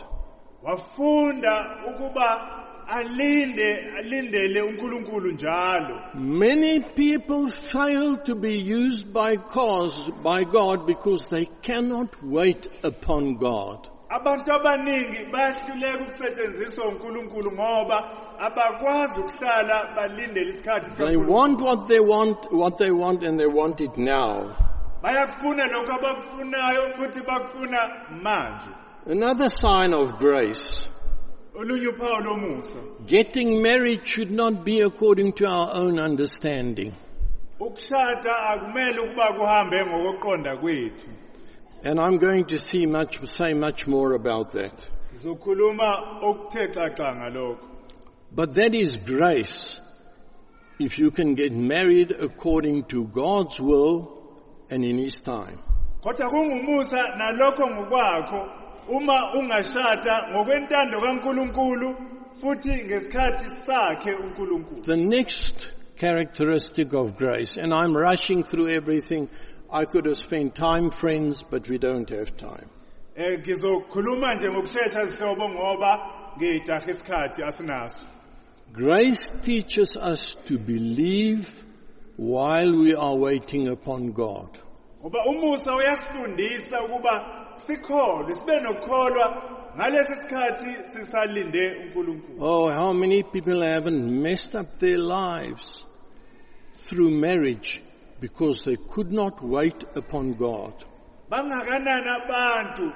Wafunda ukuba alinde alindele uNkulunkulu njalo. Many people fail to be used by cause by God because they cannot wait upon God. Abantu abaningi bayahluleka ukusetshenziswa uNkulunkulu ngoba abakwazi ukuhlala balindele isikhathi sikaNkulunkulu. They want what they want, what they want, and they want it now. Bayakufuna lokho abakufunayo futhi bakufuna manje. Another sign of grace. Olunye uphawu lomusa. Getting married should not be according to our own understanding. ukushada akumele ukuba kuhambe ngokuqonda kwethu. And I'm going to see much, say much more about that. Ngizokhuluma okuthe xaxa ngalokho. But that is grace. If you can get married according to God's will and in His time. Kodwa kungumusa nalokho ngokwakho uma ungashada ngokwentando kaNkulunkulu futhi ngesikhathi sakhe uNkulunkulu. The next characteristic of grace, and I'm rushing through everything. I could have spent time, friends, but we don't have time. Eh ngizokhuluma nje ngokusheshsha sihlobo ngoba ngijaha isikhathi asinaso. Grace teaches us to believe while we are waiting upon God. Ngoba umusa uyasifundisa ukuba sikholwe sibe nokukholwa ngalesi sikhathi sisalinde uNkulunkulu. Oh, how many people haven't messed up their lives through marriage because they could not wait upon God. Bangakanani abantu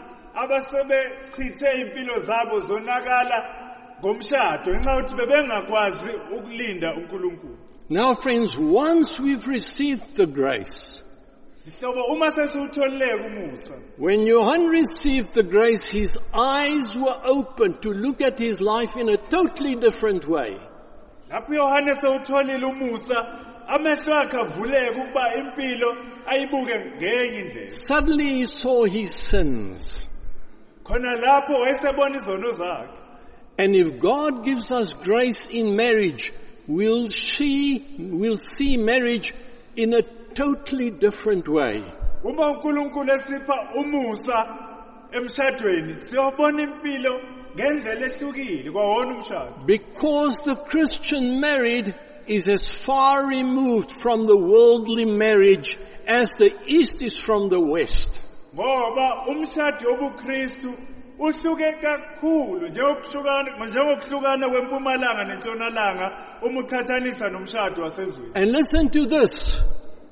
abasebechithe impilo zabo zonakala ngomshado ngenxa yokuthi bebengakwazi ukulinda uNkulunkulu. Now friends, once we've received the grace, sihlobo uma sesiwutholile umusa, when Johann received the grace, his eyes were open to look at his life in a totally different way. Lapho Yohane sewutholile umusa, amehlo akhe avuleke ukuba impilo ayibuke ngenye indlela. Suddenly he saw his sins. Khona lapho wayesebona izono zakhe. And if God gives us grace in marriage, we'll see, we'll see marriage in a totally different way. Uma uNkulunkulu esipha umusa emshadweni, siyobona impilo ngendlela ehlukile kwawona umshado. Because the Christian married is as far removed from the worldly marriage as the east is from the west. Ngoba umshado wobuKristu uhluke kakhulu njengokuhlukana njengokuhlukana kwempumalanga nentshonalanga uma uqhathanisa nomshado wasezweni. And listen to this.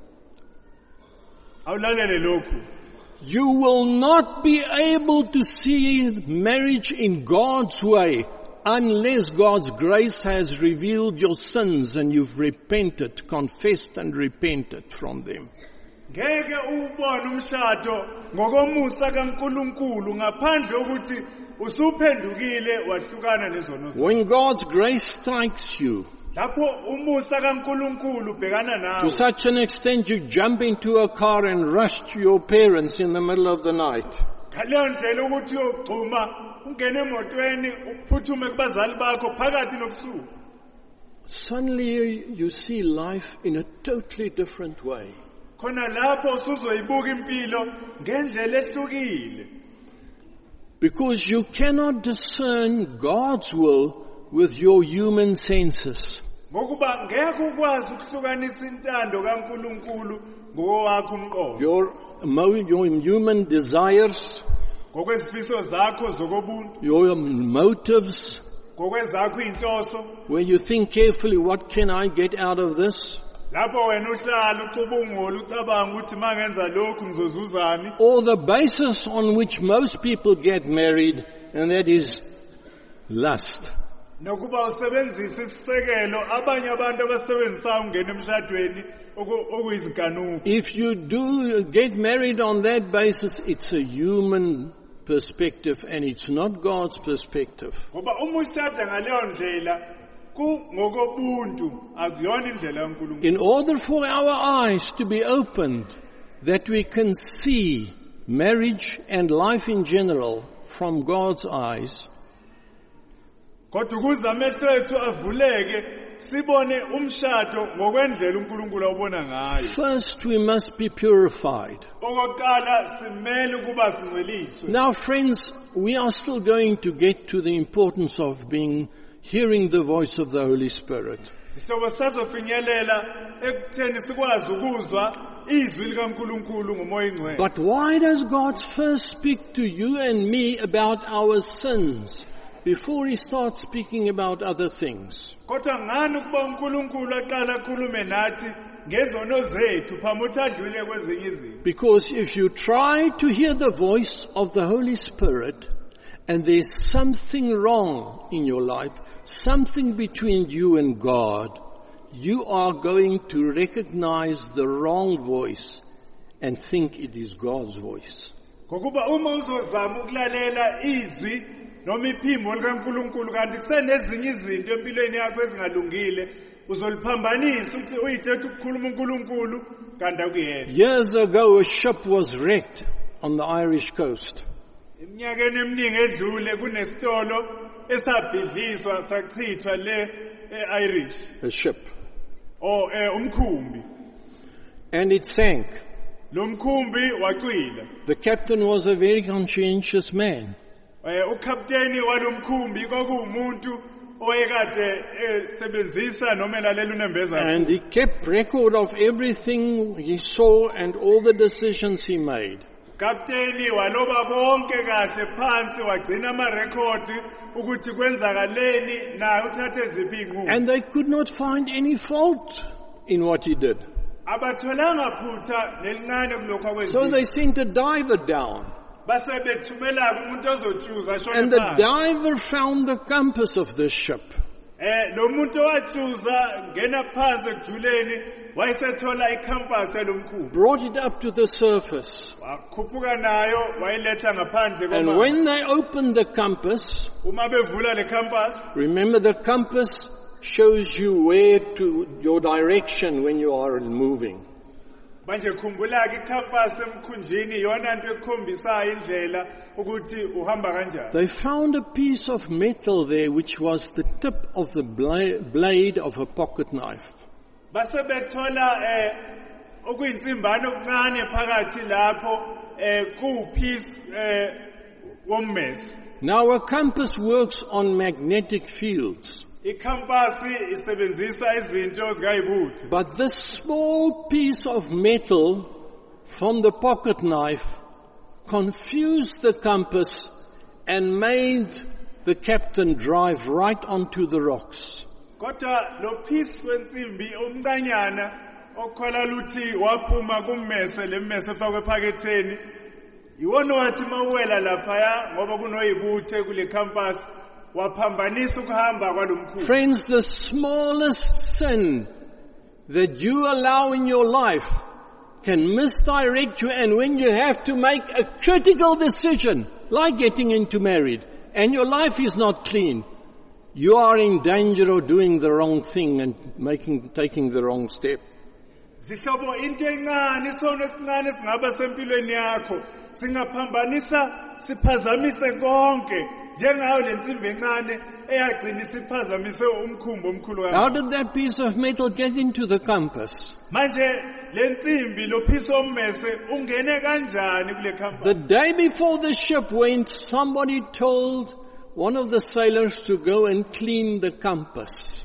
Awulalele lokhu. You will not be able to see marriage in God's way unless God's grace has revealed your sins and you've repented, confessed and repented from them. Ngeke ubone umshado ngokomusa kaNkulunkulu ngaphandle ukuthi usuphendukile wahlukana nezono zakho. When God's grace strikes you, lapho umusa kaNkulunkulu ubhekana nawe, to such an extent you jump into a car and rush to your parents in the middle of the night. ngaleyo ndlela ukuthi uyogxuma ungene emotweni uphuthume kubazali bakho phakathi nobusuku. Suddenly you see life in a totally different way. Khona lapho usuzoyibuka impilo ngendlela ehlukile. Because you cannot discern God's will with your human senses. Ngokuba ngeke ukwazi ukuhlukanisa intando kaNkulunkulu ngowakho umqondo. Your, your human desires, ngokwezifiso zakho zokobuntu, your motives, ngokwezakho inhloso, where you think carefully, what can I get out of this? lapho wena uhlala ucubungula ucabanga ukuthi mangenza lokhu ngizozuzani. Or the basis on which most people get married, and that is lust. Nokuba usebenzisa isisekelo abanye abantu abasebenzisayo ungena emshadweni okuyizinkanuko. If you do get married on that basis, it's a human perspective and it's not God's perspective. Ngoba uma ushada ngaleyo ndlela ku ngokobuntu akuyona indlela kaNkulunkulu. In order for our eyes to be opened, that we can see marriage and life in general from God's eyes, kodwa ukuze amehlo ethu avuleke sibone umshado ngokwendlela uNkulunkulu awubona ngayo. First we must be purified. Okokuqala simele ukuba singcweliswe. Now friends, we are still going to get to the importance of being hearing the voice of the Holy Spirit. Sihlobo sazofinyelela ekutheni sikwazi ukuzwa izwi likaNkulunkulu ngomoya ingcwele. But why does God first speak to you and me about our sins before He starts speaking about other things? Kodwa ngani ukuba uNkulunkulu aqala akhulume nathi ngezono zethu phambi ukuthi adlule kwezinye izinto? Because if you try to hear the voice of the Holy Spirit and there's something wrong in your life, something between you and God, you are going to recognize the wrong voice and think it is God's voice. Ngokuba uma uzozama ukulalela izwi noma iphimbo likaNkulunkulu kanti kusenezinye izinto empilweni yakho ezingalungile uzoliphambanisa ukuthi uyithethe ukukhuluma uNkulunkulu kanti akuyena. Years ago a ship was wrecked on the Irish coast. Iminyakeni eminingi edlule kunesitolo esabhidliswa sachithwa le e-Irish. A ship. Oh eh umkhumbi. And it sank. Lo mkhumbi wacwila. The captain was a very conscientious man. Eh ukapteni walomkhumbi kwakuumuntu oyekade esebenzisa noma elalela unembeza. And he kept record of everything he saw and all the decisions he made. Kapteni waloba konke kahle phansi wagcina ama record ukuthi kwenzakaleni na uthathe ziphi inqumo. And they could not find any fault in what he did. Abatholanga phutha nelincane kulokho akwenzile. So they sent a diver down. Base bethumela umuntu ozotshuza ashone phansi. And the diver found the compass of the ship. Eh lo muntu owatshuza ngena phansi ejuleni wayesethola icompass yalomkhulu. Brought it up to the surface. Wakhuphuka nayo wayiletha ngaphandle And when they opened the compass, uma bevula le compass, remember the compass shows you where to, your direction when you are moving. Manje khumbula ke icompass emkhunjini yona into ekhombisayo indlela ukuthi uhamba kanjani. They found a piece of metal there which was the tip of the blade of a pocket knife. Base bethola eh okuyinsimbane okuncane phakathi lapho eh ku piece eh wommesi. Now a compass works on magnetic fields. But this small piece of metal from the pocket knife confused the compass and made the captain drive right onto the rocks. Kodwa lo piece wensimbi omncanyana okhola luthi waphuma kummese lemmese efakwe ephaketheni iwona wathi mawela lapha ngoba kunoyibuthe kule compass. Friends, the smallest sin that you allow in your life can misdirect you, and when you have to make a critical decision, like getting into marriage, and your life is not clean, you are in danger of doing the wrong thing and making, taking the wrong step. Zihlobo into encane isono esincane singaba sempilweni yakho singaphambanisa siphazamise konke. How did that piece of metal get into the compass? The day before the ship went, somebody told one of the sailors to go and clean the compass.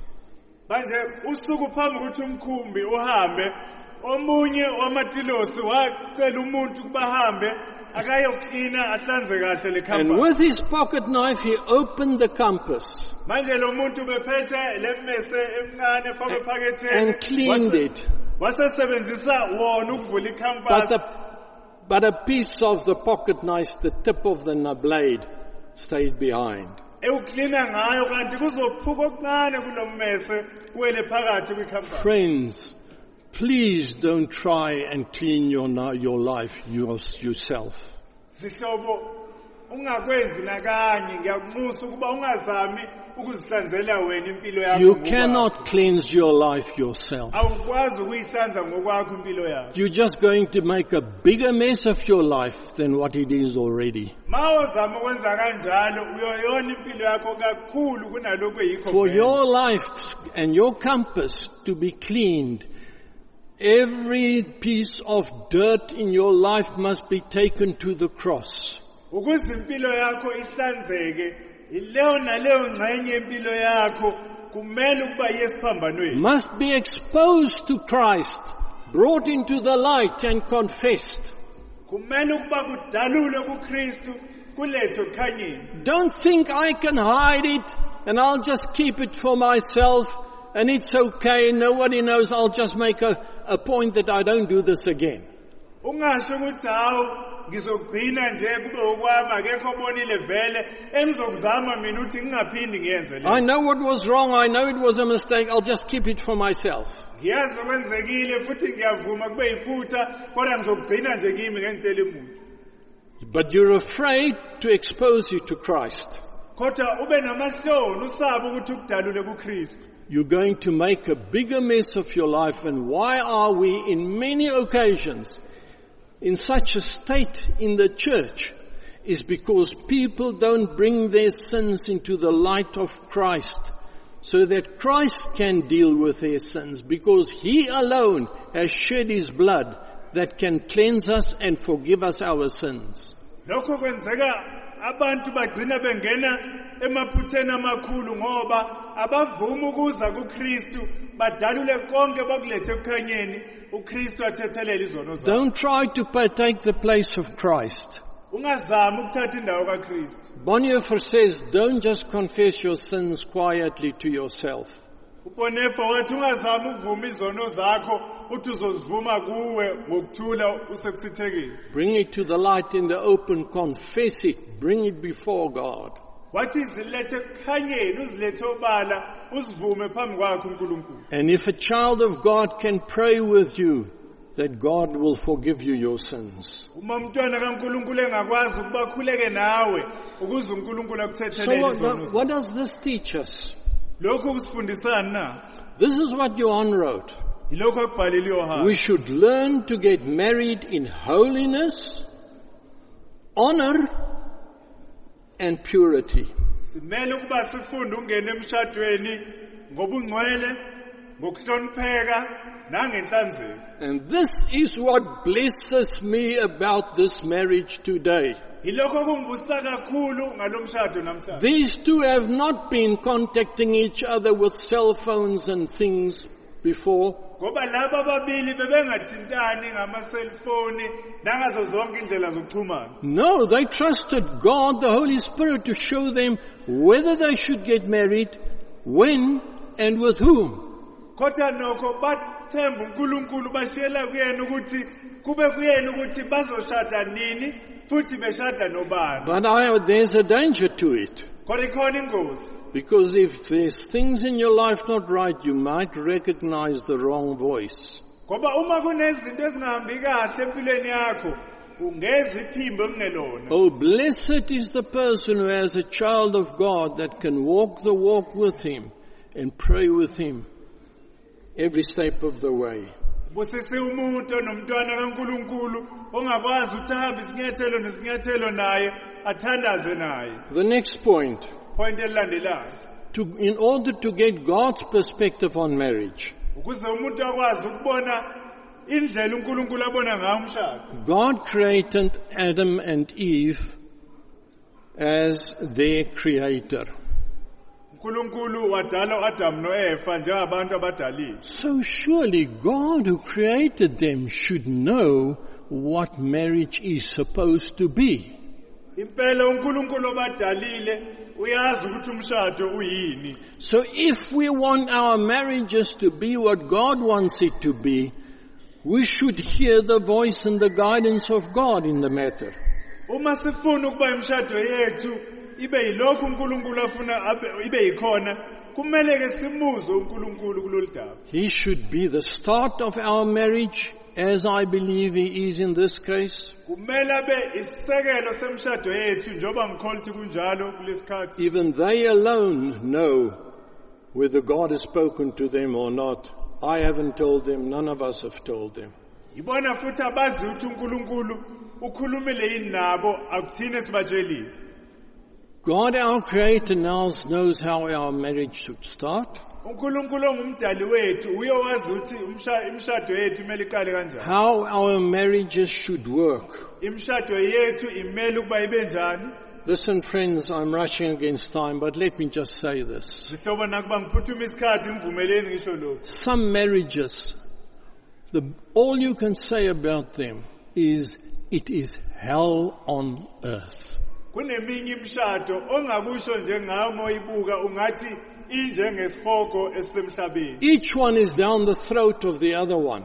Omunye wamatilosi wacela umuntu kubahambe akayoklina ahlanze kahle le compass. And with his pocket knife he opened the compass. Manje lo muntu bephethe lemmese emncane efakwe ephaketheni and cleaned it. Wasebenzisa wona ukuvula icompass. But a, but a piece of the pocket knife, the tip of the blade, stayed behind. Ewuklina ngayo kanti kuzophuka okuncane kulommese kuwele phakathi kwicompass. Friends, please don't try and clean your your life yourself. Sihlobo ungakwenzi nakanye ngiyakunxusa ukuba ungazami ukuzihlanzela wena impilo yakho. You cannot cleanse your life yourself. Awukwazi ukuyihlanza ngokwakho impilo yakho. You're just going to make a bigger mess of your life than what it is already. Mawuzama ukwenza kanjalo uyoyona impilo yakho kakhulu kunalokho yikho. For your life and your compass to be cleaned, every piece of dirt in your life must be taken to the cross. Ukuzimpilo yakho ihlanzeke, ileyo naleyo ngcenye impilo yakho kumele ukuba yesiphambanweni. Must be exposed to Christ, brought into the light and confessed. Kumele ukuba kudalulwe kuKristu kulethwe kukhanyeni. Don't think I can hide it and I'll just keep it for myself and it's okay, nobody knows, I'll just make a, a point that I don't do this again. Ungasho ukuthi hawo ngizogcina nje kube okwami akekho obonile vele engizokuzama mina uthi ngingaphindi ngiyenze le. I know what was wrong. I know it was a mistake. I'll just keep it for myself. Ngiyazi okwenzekile futhi ngiyavuma kube yiphutha kodwa ngizogcina nje kimi ngengitshela umuntu. But you're afraid to expose you to Christ. Kodwa ube namahloni usaba ukuthi ukudalule kuKristu. You're going to make a bigger mess of your life. And why are we in many occasions in such a state in the church? Is because people don't bring their sins into the light of Christ so that Christ can deal with their sins, because He alone has shed His blood that can cleanse us and forgive us our sins. Lokho kwenzeka abantu bagcina bengena emaphutheni amakhulu ngoba abavuma ukuza kuKristu badalule konke bakulethe ekukhanyeni uKristu athethelele izono zabo. Don't try to partake the place of Christ. Ungazama ukuthatha indawo kaKristu. Bonhoeffer says, don't just confess your sins quietly to yourself. Ubonhoeffer wathi ungazama ukuvuma izono zakho uthi uzozivuma kuwe ngokuthula usekusithekile. Bring it to the light in the open, confess it, bring it before God. Wathi zilethe ekukhanyeni uzilethe obala uzivume phambi kwakhe uNkulunkulu. And if a child of God can pray with you, that God will forgive you your sins. Uma umntwana kaNkulunkulu engakwazi ukuba khuleke nawe ukuze uNkulunkulu akuthethelele So izono what, zakho. what does this teach us? Lokho kusifundisana na? This is what Johann wrote. Yilokho akubhalile uYohana. We should learn to get married in holiness, honor, and purity. Simele ukuba sifunde ungene emshadweni ngobungcwele, ngokuhlonipheka nangenhlanzeko. And this is what blesses me about this marriage today. Yilokho kungibusa kakhulu ngalomshado namhlanje. These two have not been contacting each other with cell phones and things before. Ngoba laba ababili bebengathintani ngama-cellphone nangazo zonke indlela zokuxhumana. No, they trusted God, the Holy Spirit, to show them whether they should get married, when, and with whom. Kodwa nokho bathemba uNkulunkulu bashiyela kuyena ukuthi kube kuyena ukuthi bazoshada nini futhi beshada nobani. But I, there's a danger to it. Kodwa ikhona ingozi. Because if there's things in your life not right, you might recognize the wrong voice. Ngoba uma kunezinto ezingahambi kahle empilweni yakho ungezwa iphimbo kungelona. Oh, blessed is the person who has a child of God that can walk the walk with Him and pray with Him every step of the way. Busise umuntu nomntwana kaNkulunkulu ongakwazi ukuthi ahambe isinyathelo nesinyathelo naye athandaze naye. The next point. Point elandelayo. To, in order to get God's perspective on marriage, ukuze umuntu akwazi ukubona indlela uNkulunkulu abona ngayo umshado. God created Adam and Eve as their creator. uNkulunkulu wadala uAdam noEva njengabantu abadalile. So surely God who created them should know what marriage is supposed to be. Impela uNkulunkulu obadalile uyazi ukuthi umshado uyini. So if we want our marriages to be what God wants it to be, we should hear the voice and the guidance of God in the matter. Uma sifuna ukuba imshado yethu ibe yilokho uNkulunkulu afuna ibe yikhona, kumele ke simuzwe uNkulunkulu kulolu daba. He should be the start of our marriage, as I believe He is in this case. Kumele abe isisekelo semshado yethu njoba ngikholwa ukuthi kunjalo kulesikhathi. Even they alone know whether God has spoken to them or not. I haven't told them, none of us have told them. Yibona futhi abazi ukuthi uNkulunkulu ukhulumile yini nabo akuthina sibatshelile. God our Creator now knows how our marriage should start. uNkulunkulu ongumdali wethu uyowazi ukuthi imshado yethu imele iqale kanjani. How our marriages should work. Imshado yethu imele ukuba ibe njani. Listen friends, I'm rushing against time, but let me just say this. Zihlobo nakuba ngiphuthuma isikhathi ngivumeleni ngisho lokho. Some marriages, the, all you can say about them is it is hell on earth. Kuneminye imshado ongakusho nje ngayo moyibuka ungathi injengesihoko esisemhlabeni. Each one is down the throat of the other one.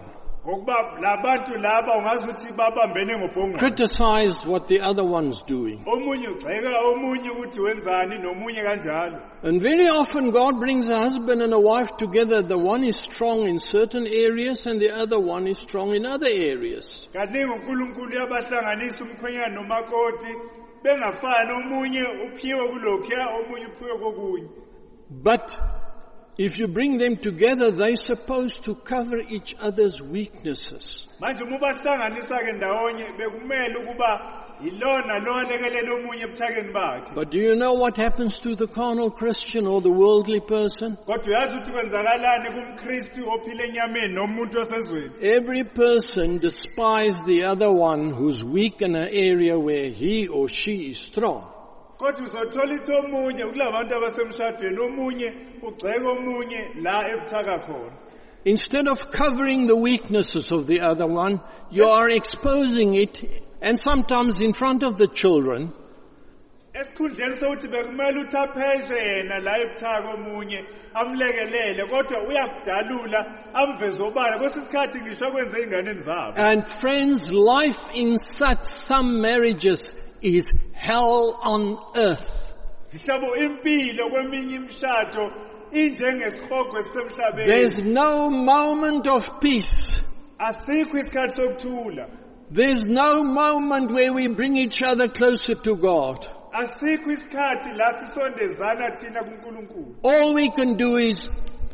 ngokuba labantu laba ungazuthi babambene ngobhongwane. Criticize what the other one's doing. Omunye ugxeka omunye ukuthi wenzani nomunye kanjalo. And very often God brings a husband and a wife together. The one is strong in certain areas and the other one is strong in other areas. Kaningi uNkulunkulu uyabahlanganisa umkhwenyana nomakoti bengafani omunye uphiwe kulokho omunye uphiwe kokunye. But if you bring them together, they're supposed to cover each other's weaknesses. Manje uma bahlanganisa ke ndawonye bekumele ukuba ilona lo lekelela omunye ebuthakeni bakhe. But do you know what happens to the carnal Christian or the worldly person? Kodwa uyazi ukuthi kwenzakalani kumKristu ophila enyameni nomuntu osezweni. Every person despises the other one who's weak in an area where he or she is strong. Kodwa uzothola ithi omunye kulabantu abasemshadweni omunye ugxeka omunye la ebuthaka khona. Instead of covering the weaknesses of the other one, you are exposing it, and sometimes in front of the children. Esikhundleni sokuthi bekumele uthi apheshe yena la ebuthaka omunye amlekelele kodwa uyakudalula amveze obala kwesisikhathi ngisho kwenze inganeni zabo. And friends, life in such some marriages is hell on earth. Sihlabo impilo kweminye imishado injengesihogwe semhlabeni. There's no moment of peace. Asikho isikhathi sokuthula. There's no moment where we bring each other closer to God. Asikho isikhathi la sisondezana thina kuNkulunkulu. All we can do is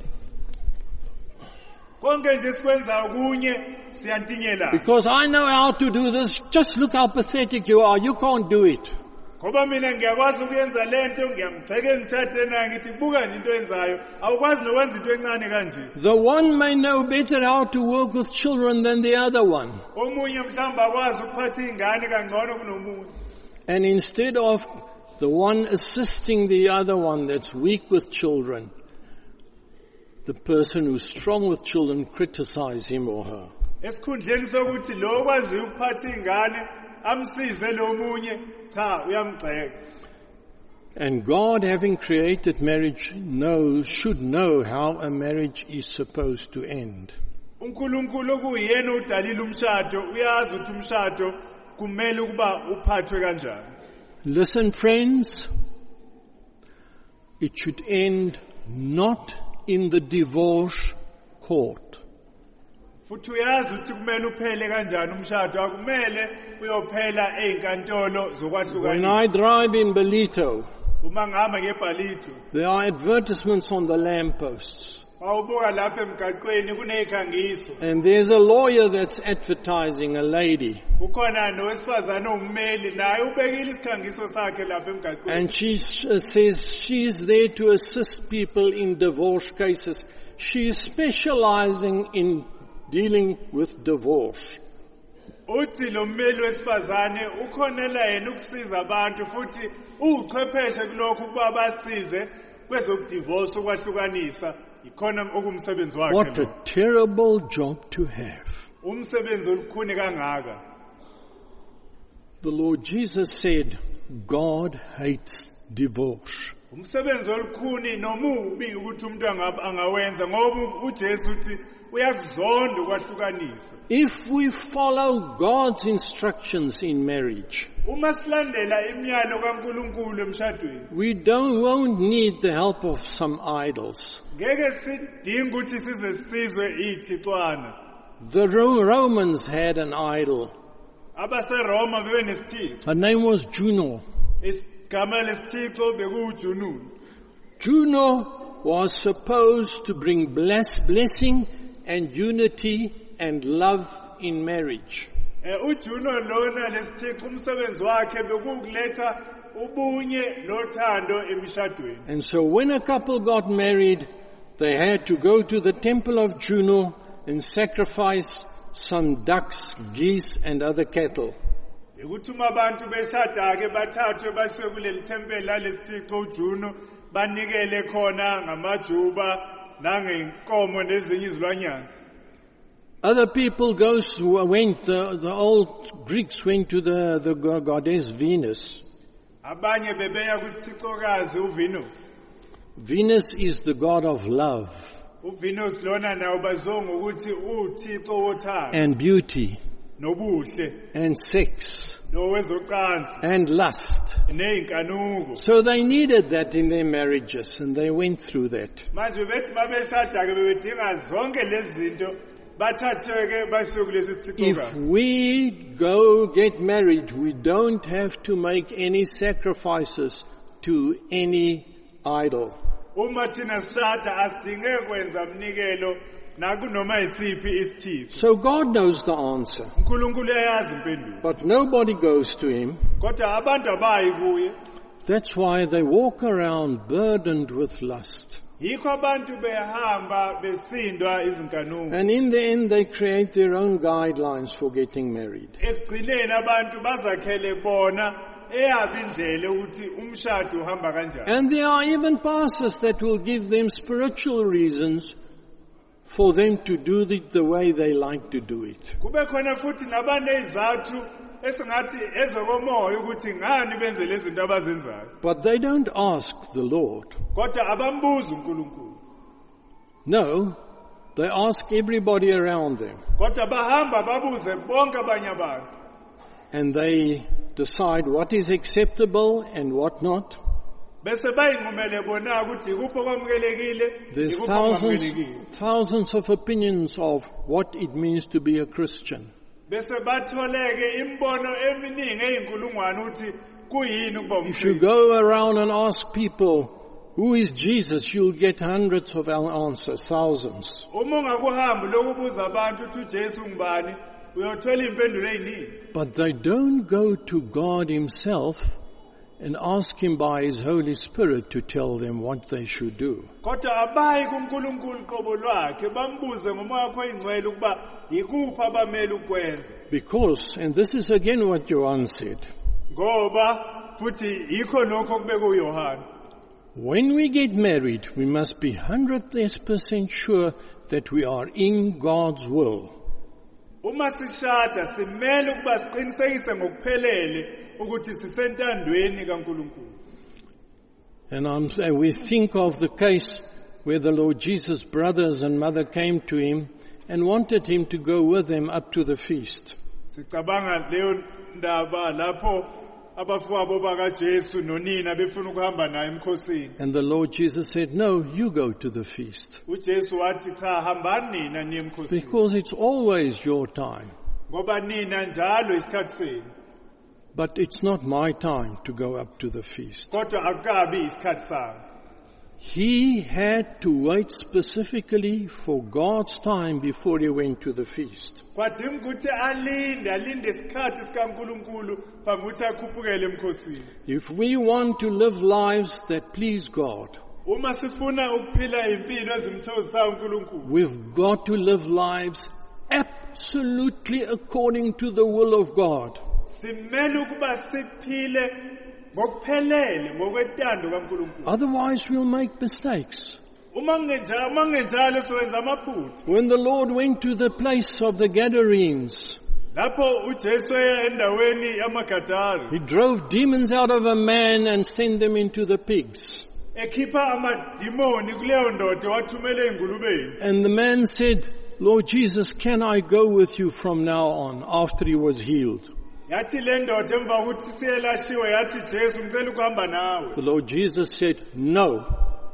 konke nje sikwenza kunye siyantinyela. Because I know how to do this. Just look how pathetic you are. You can't do it. Ngoba mina ngiyakwazi ukuyenza lento ngiyamgxeke ngishade naye ngithi buka nje into yenzayo awukwazi nokwenza into encane kanje. The one may know better how to work with children than the other one. Omunye mhlawumbe akwazi ukuphatha ingane kangcono kunomunye. And instead of the one assisting the other one that's weak with children, the person who's strong with children criticize him or her. Esikhundleni sokuthi lo okwazi ukuphatha ingane amsize lo munye cha uyamgxeka. And God, having created marriage, knows, should know how a marriage is supposed to end. uNkulunkulu okuyena udalile umshado uyazi ukuthi umshado kumele ukuba uphathwe kanjani. Listen, friends, it should end not in the divorce court. Futhi uyazi ukuthi kumele uphele kanjani umshado akumele uyophela einkantolo zokwahlukanisa. When I drive in Belito, uma ngihamba ngeBalito, there are advertisements on the lampposts. awubuka lapha emgaqweni kunezikhangiso. And there's a lawyer that's advertising a lady. Ukhona nowesifazana ongumeli naye ubekile isikhangiso sakhe lapha emgaqweni. And she uh, says she's there to assist people in divorce cases. She is specializing in dealing with divorce. Uthi lo mmeli wesifazane ukhonela yena ukusiza abantu futhi uchwepheshe kulokho kuba basize kwezokudivorce ukwahlukanisa ikhona okumsebenzi wakhe. What a terrible job to have. Umsebenzi olukhuni kangaka. The Lord Jesus said, God hates divorce. Umsebenzi olukhuni nomubi ukuthi umuntu angawenza ngoba uJesu uthi uyakuzonda ukwahlukanisa. If we follow God's instructions in marriage, uma silandela imiyalo kaNkulunkulu emshadweni, we don't won't need the help of some idols. ngeke sidinga ukuthi size sizwe ithixwana. The Ro- Romans had an idol. AbaseRoma bebe nesithixo. Her name was Juno. Igama lesithixo bekuJuno. Juno was supposed to bring bless, blessing and unity and love in marriage. Eh uJuno lona lesithixo umsebenzi wakhe bekukuletha ubunye nothando emishadweni. And so when a couple got married, they had to go to the temple of Juno and sacrifice some ducks, geese and other cattle. Ekuthuma abantu beshada ke bathathwe basiwe kuleli temple lalesithixo uJuno banikele khona ngamajuba nangenkomo nezinye izilwanyana. Other people goes went the, the old Greeks went to the the goddess Venus. Abanye bebeya kusithixokazi uVenus. Venus is the god of love. uVenus lona nawo baziwa ngokuthi uThixo wothando and beauty nobuhle and sex nowezocansi and lust. neyinkanuko. So they needed that in their marriages, and they went through that. Manje bethi mabeshada ke bebedinga zonke lezi zinto bathatheke basuke kulesi If siciko. we go get married, we don't have to make any sacrifices to any idol. Uma thina sishada asidinge kwenza umnikelo nakunoma isiphi isithixo. So God knows the answer, uNkulunkulu uyayazi impendulo. but nobody goes to Him. Kodwa abantu abayi kuye. That's why they walk around burdened with lust. Yikho abantu behamba besindwa izinkanuko. And in the end, they create their own guidelines for getting married. Ekugcineni abantu bazakhele bona eyabi indlela ukuthi umshado uhamba kanjani. And there are even pastors that will give them spiritual reasons for them to do it the way they like to do it. Kube khona futhi nabanezathu esingathi ezokomoya ukuthi ngani benze lezi zinto abazenzayo. But they don't ask the Lord. Kodwa abambuza uNkulunkulu. No, they ask everybody around them. Kodwa bahamba babuze bonke abanye abantu. And they decide what is acceptable and what not. Bese bayinqumele bona ukuthi ikuphi okwamukelekile, There's ikuphi thousands, okungamukelekile. thousands of opinions of what it means to be a Christian. Bese batholeke imbono eminingi eyinkulungwane ukuthi kuyini ukuba If you umKristu. go around and ask people, who is Jesus, you'll get hundreds of answers, thousands. Uma ungakuhambi lokubuza abantu ukuthi uJesu ngubani, uyothola impendulo eziningi. But they don't go to God Himself and ask Him by His Holy Spirit to tell them what they should do. Kodwa abayi kuNkulunkulu qobo lwakhe bambuze ngomoya wakhe oyingcwele ukuba yikuphi abamele ukwenza. Because, and this is again what Johann said, Ngoba futhi yikho lokho kubekwe uYohana. when we get married, we must be one hundred percent sure that we are in God's will. Uma sishada simele ukuba siqinisekise ngokuphelele ukuthi sisentandweni kaNkulunkulu. And I'm, uh, we think of the case where the Lord Jesus' brothers and mother came to Him and wanted Him to go with them up to the feast. Sicabanga leyo ndaba lapho abafowabo bakaJesu nonina befuna ukuhamba naye emkhosini. And the Lord Jesus said, no, you go to the feast. uJesu wathi cha hambani nina niye emkhosini. Because it's always your time. Ngoba nina njalo isikhathi senu. But it's not my time to go up to the feast. Kodwa akukabi isikhathi sami. He had to wait specifically for God's time before he went to the feast. Kwadinga ukuthi alinde alinde isikhathi sikaNkulunkulu phambi ukuthi akhuphukele emkhosini. If we want to live lives that please God, Uma sifuna ukuphila impilo ezimthokozisayo uNkulunkulu, we've got to live lives absolutely according to the will of God. simele ukuba siphile ngokuphelele ngokwetando kaNkulunkulu. Otherwise we'll make mistakes. Uma kungenjalo uma kungenjalo sowenza amaphutha. When the Lord went to the place of the Gadarenes, Lapho uJesu eya endaweni yamaGadara, he drove demons out of a man and sent them into the pigs. ekhipha amadimoni kuleyo ndoda wathumela ezingulubeni. And the man said, Lord Jesus, can I go with you from now on after he was healed? Yathi le ndoda emva kokuthi siyelashiwe yathi Jesu ngicela ukuhamba nawe. The Lord Jesus said, no,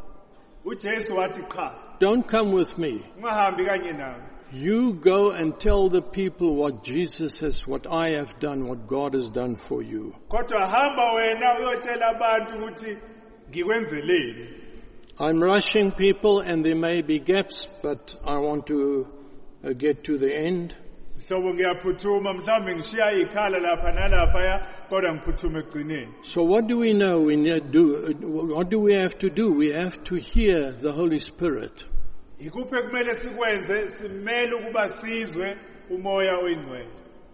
uJesu wathi cha, don't come with me. ungahambi kanye nami. You go and tell the people what Jesus has, what I have done, what God has done for you. Kodwa hamba wena uyotshela abantu ukuthi ngikwenzeleni. I'm rushing people and there may be gaps, but I want to uh, get to the end. Hlobo ngiyaphuthuma mhlawumbe ngishiya ikhala lapha nalapha kodwa ngiphuthuma ekugcineni. So what do we know we need do? What do we have to do? We have to hear the Holy Spirit. Ikuphi ekumele sikwenze? Simele ukuba sizwe umoya oyingcwele.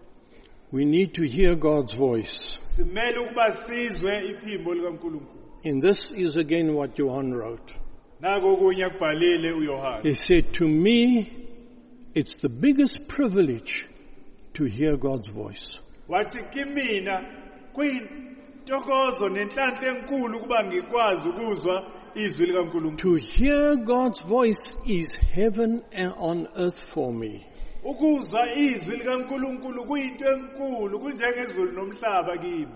We need to hear God's voice. Simele ukuba sizwe iphimbo likaNkulunkulu. And this is again what Johann wrote. Nako okunye akubhalile uYohana. He said, to me, it's the biggest privilege to hear God's voice. Wathi kimina intokozo nenhlanhla enkulu kuba ngikwazi ukuzwa izwi likaNkulunkulu. To hear God's voice is heaven and on earth for me. Ukuzwa izwi likaNkulunkulu kuyinto enkulu kunjengezulu nomhlaba kimi.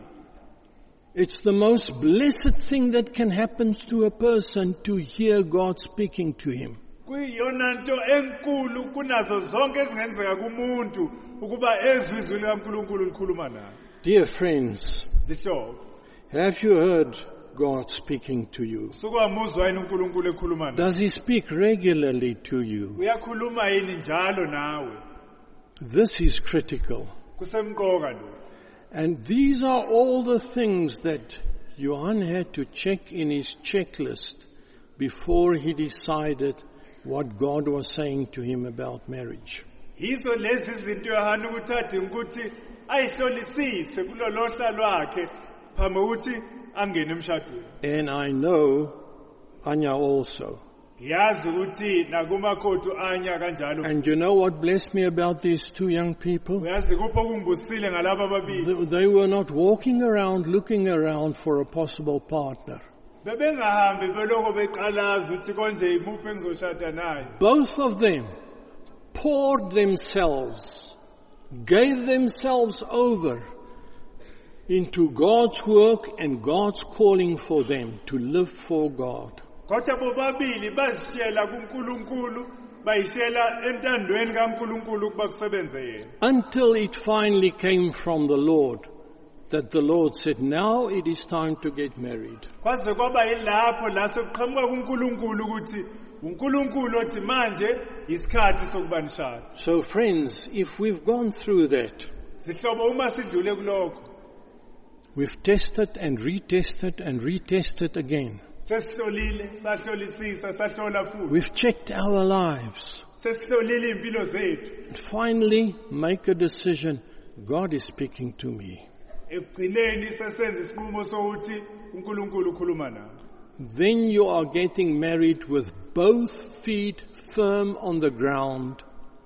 It's the most blessed thing that can happen to a person to hear God speaking to him. Kuyiyona nto enkulu kunazo zonke ezingenzeka kumuntu ukuba ezwi izwi likaNkulunkulu likhuluma naye. Dear friends, Zihlobo, have you heard God speaking to you? sukwamuzwa yini uNkulunkulu ekhuluma nawe? Does he speak regularly to you? Uyakhuluma yini njalo nawe? This is critical. Kusemqoka lo. And these are all the things that Johann had to check in his checklist before he decided what God was saying to him about marriage. Yizo lezi zinto Yohana ukuthatha ukuthi ayihlolisise kulo lohla lwakhe phambi ukuthi angene emshadweni. And I know Anya also. Ngiyazi ukuthi nakumakhothi anya kanjalo. And you know what blessed me about these two young people? Uyazi kupho kungibusile ngalabo ababili. Th- They were not walking around looking around for a possible partner. Bebengahambi beloko beqalaza ukuthi konje imuphi engizoshada naye. Both of them poured themselves, gave themselves over into God's work and God's calling for them to live for God. Kodwa bobabili bazishela kuNkulunkulu, bayishela entandweni kaNkulunkulu ukuba kusebenze yena. Until it finally came from the Lord, that the Lord said, now it is time to get married. Kwaze kwaba yilapho la sekuqhamuka kuNkulunkulu ukuthi uNkulunkulu othi manje isikhathi sokuba nishada. So friends, if we've gone through that, Sihlobo uma sidlule kulokho, we've tested and retested and retested again. sesihlolile, sahlolisisa, sahlola futhi. We've checked our lives. Sesihlolile impilo zethu. And finally, make a decision. God is speaking to me. Ekugcineni sesenza isinqumo sokuthi uNkulunkulu ukhuluma nawe. Then you are getting married with both feet firm on the ground.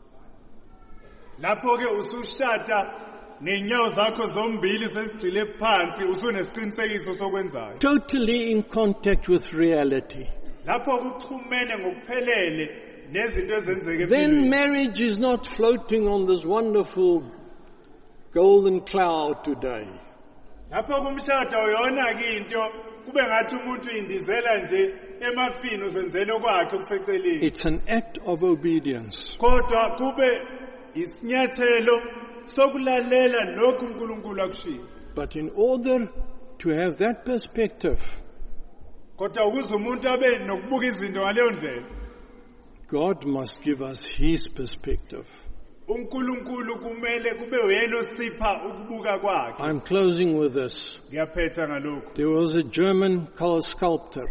Lapho ke usushada nenyawo zakho zombili sesigcile phansi usunesiqinisekiso sokwenzayo. Totally in contact with reality. Lapho kuxhumene ngokuphelele nezinto ezenzeke Then empilweni. marriage is not floating on this wonderful golden cloud today. Lapho kumshado uyona ke into kube ngathi umuntu indizela nje emafini uzenzele kwakhe kuseceleni. It's an act of obedience. Kodwa kube isinyathelo sokulalela lokhu uNkulunkulu akushiya. But in order to have that perspective, Kodwa ukuze umuntu abe nokubuka izinto ngaleyo ndlela, God must give us His perspective. uNkulunkulu kumele kube uyena osipha ukubuka kwakhe. I'm closing with this. Ngiyaphetha ngalokho. There was a German color sculptor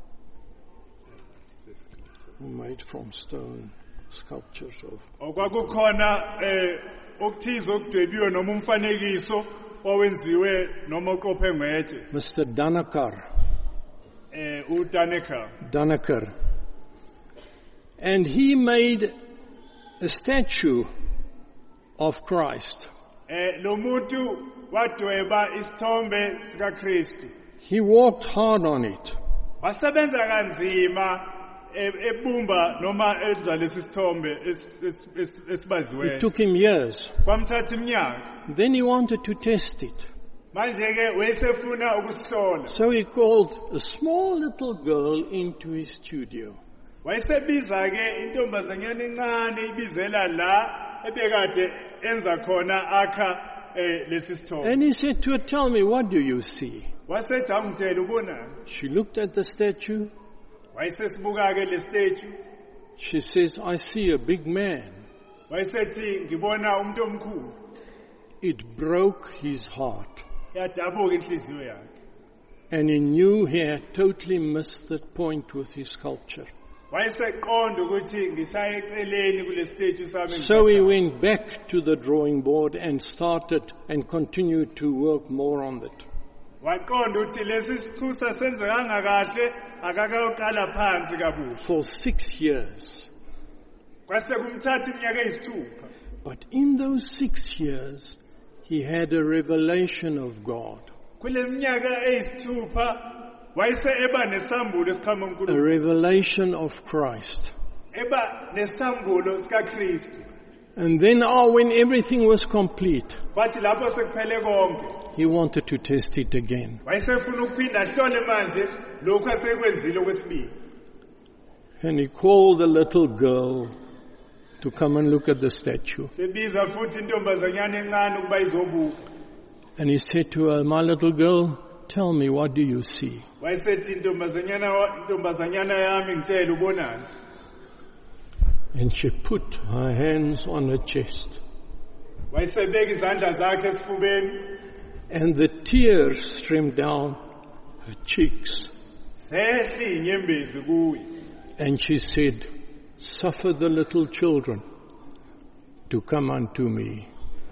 who made from stone sculptures of. Okwakukhona eh okuthize okudwebiwe noma umfanekiso owenziwe noma oqophe ngwetshe. Mister Dannecker. Eh uDannecker. Dannecker. And he made a statue of Christ. Eh lo muntu wadweba isithombe sika Kristu. He worked hard on it. Wasebenza kanzima ebumba noma enza lesi sithombe esibaziwe. It took him years. Kwamthatha iminyaka. Then he wanted to test it. Manje ke wayesefuna ukusihlola. So he called a small little girl into his studio. Wayesebiza ke intombazanyana encane ibizela la ebekade enza khona akha lesi sithombe. And he said to her, tell me, what do you see? Wasethi angitshela ubonani. She looked at the statue. Wayesesibuka ke le statue. She says, I see a big man. Wayesethi ngibona umuntu omkhulu. It broke his heart. Yadabuka inhliziyo yakhe. And he knew he had totally missed that point with his sculpture. Wayeseqonda ukuthi ngishaye eceleni kule statue sami. So he went back to the drawing board and started and continued to work more on it. Waqonda ukuthi lesi sithusa senzekanga kahle akakayoqala phansi kabuhle. For six years. Kwase kumthatha iminyaka eyisithupha. But in those six years, he had a revelation of God. kule minyaka eyisithupha wayese eba nesambulo esikhama A uNkulunkulu, revelation of Christ. eba nesambulo sikaKristu. And then oh, when everything was complete, Kwathi lapho sekuphele konke he wanted to test it again. wayesefuna ukuphinda ahlole manje lokhu asekwenzile okwesibili. And he called the little girl to come and look at the statue. Sebiza futhi intombazanyana encane ukuba izobuka. And he said to her, my little girl, tell me, what do you see? Wayesethi intombazanyana wa- intombazanyana yami ngitshela ubonani. And she put her hands on her chest. Wayesebeka izandla zakhe esifubeni, And the tears streamed down her cheeks. sehli inyembezi kuye. And she said, suffer the little children to come unto me.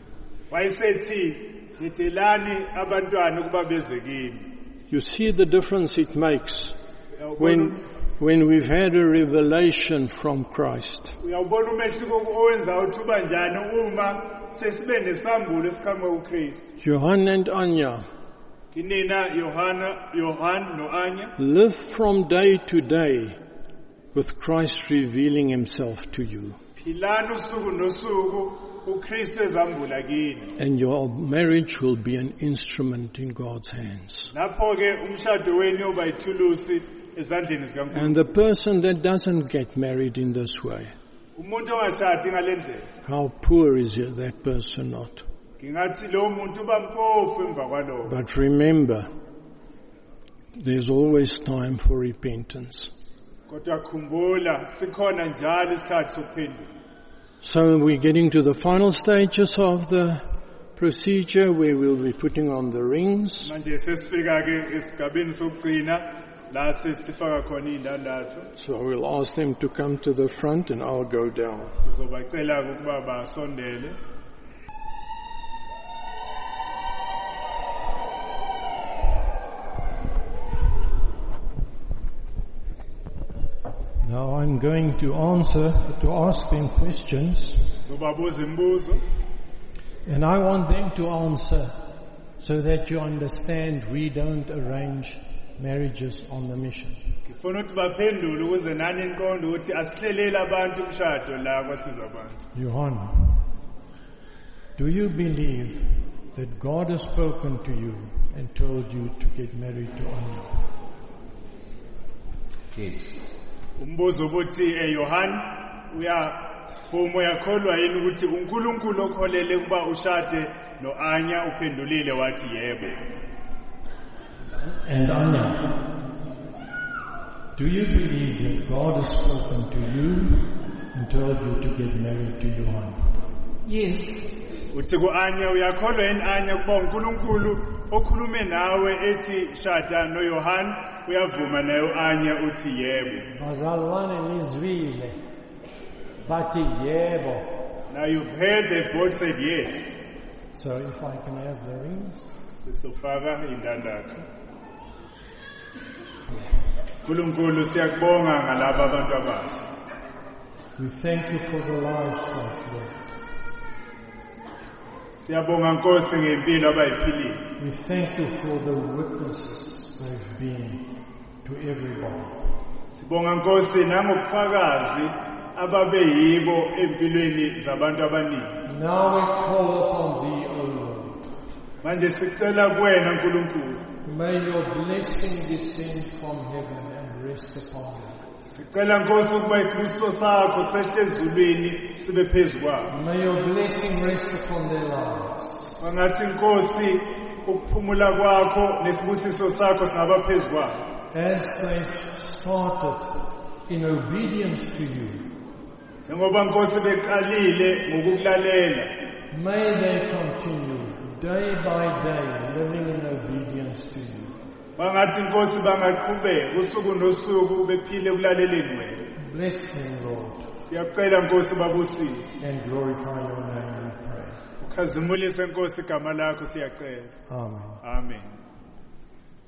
Wayesethi dedelani abantwana ukuba beze kimi. You see the difference it makes when, when we've had a revelation from Christ. Uyawubona umehluko owenza uthuba njani uma sesibe nesambulo esikhama uKristu. Johann and Anya Kinina Johanna Johann no Anya live from day to day with Christ revealing himself to you. philana usuku nosuku uKristu ezambula kini. And your marriage will be an instrument in God's hands. Lapho ke umshado wenu yoba ithulusi ezandleni zikaNkulunkulu. And the person that doesn't get married in this way, Umuntu ongashadi ngalendlela how poor is that person not? ngingathi lo muntu uba mpofu emva kwalokho. But remember, there's always time for repentance. Kodwa khumbula sikhona njalo isikhathi sokuphendula. So we're getting to the final stages of the procedure where we'll be putting on the rings. Manje sesifika ke esigabeni sokugcina la sesifaka khona indandatho. So we'll ask them to come to the front and I'll go down. Ngizobacela ukuba basondele. Now I'm going to answer, to ask them questions, Zobabuza imibuzo. and I want them to answer so that you understand we don't arrange marriages on the mission. Ngifuna ukuthi baphendule ukuze nani niqonde ukuthi asihleleli abantu umshado la kwasiza abantu. Johann, do you believe that God has spoken to you and told you to get married to Anya? Yes. Umbuzo ubuthi eh Johan uya fomo yakholwa yini ukuthi uNkulunkulu okholele kuba ushade noAnya uphendulile wathi yebo. And Anya, do you believe that God has spoken to you and told you to get married to Johann? Yes. Uthi kuAnya uyakholwa yini Anya kuba uNkulunkulu okhulume nawe ethi shada noJohan uyavuma naye uAnya uthi yebo. Bazalwane nizwile bathi yebo. Now you've heard they both said yes. So if I can have the rings. Sifaka indandatho. Nkulunkulu siyakubonga ngalabo abantu abasha. We thank you for the lives that lived. Siyabonga Nkosi ngempilo abayiphilile. We thank you for the witnesses they've been to everybody. Sibonga Nkosi nangobufakazi ababe yibo empilweni zabantu abaningi. Now we call upon thee, O Lord. Manje sicela kuwena Nkulunkulu. May your blessing descend from heaven and rest upon them. Sicela Nkosi ukuba isibusiso sakho sehle ezulwini sibe phezu kwabo. May your blessing rest upon their lives. Wangathi Nkosi ukuphumula kwakho nesibusiso sakho singaba phezu kwabo. As they started in obedience to you, njengoba Nkosi beqalile ngokukulalela, may they continue day by day living in obedience to you. Bangathi Nkosi bangaqhubeka usuku nosuku bephile ekulaleleni wena. Bless them, Lord. Siyacela Nkosi babusise. And glorify your name, we pray. Ukhazimulise Nkosi igama lakho siyacela. Amen. Amen.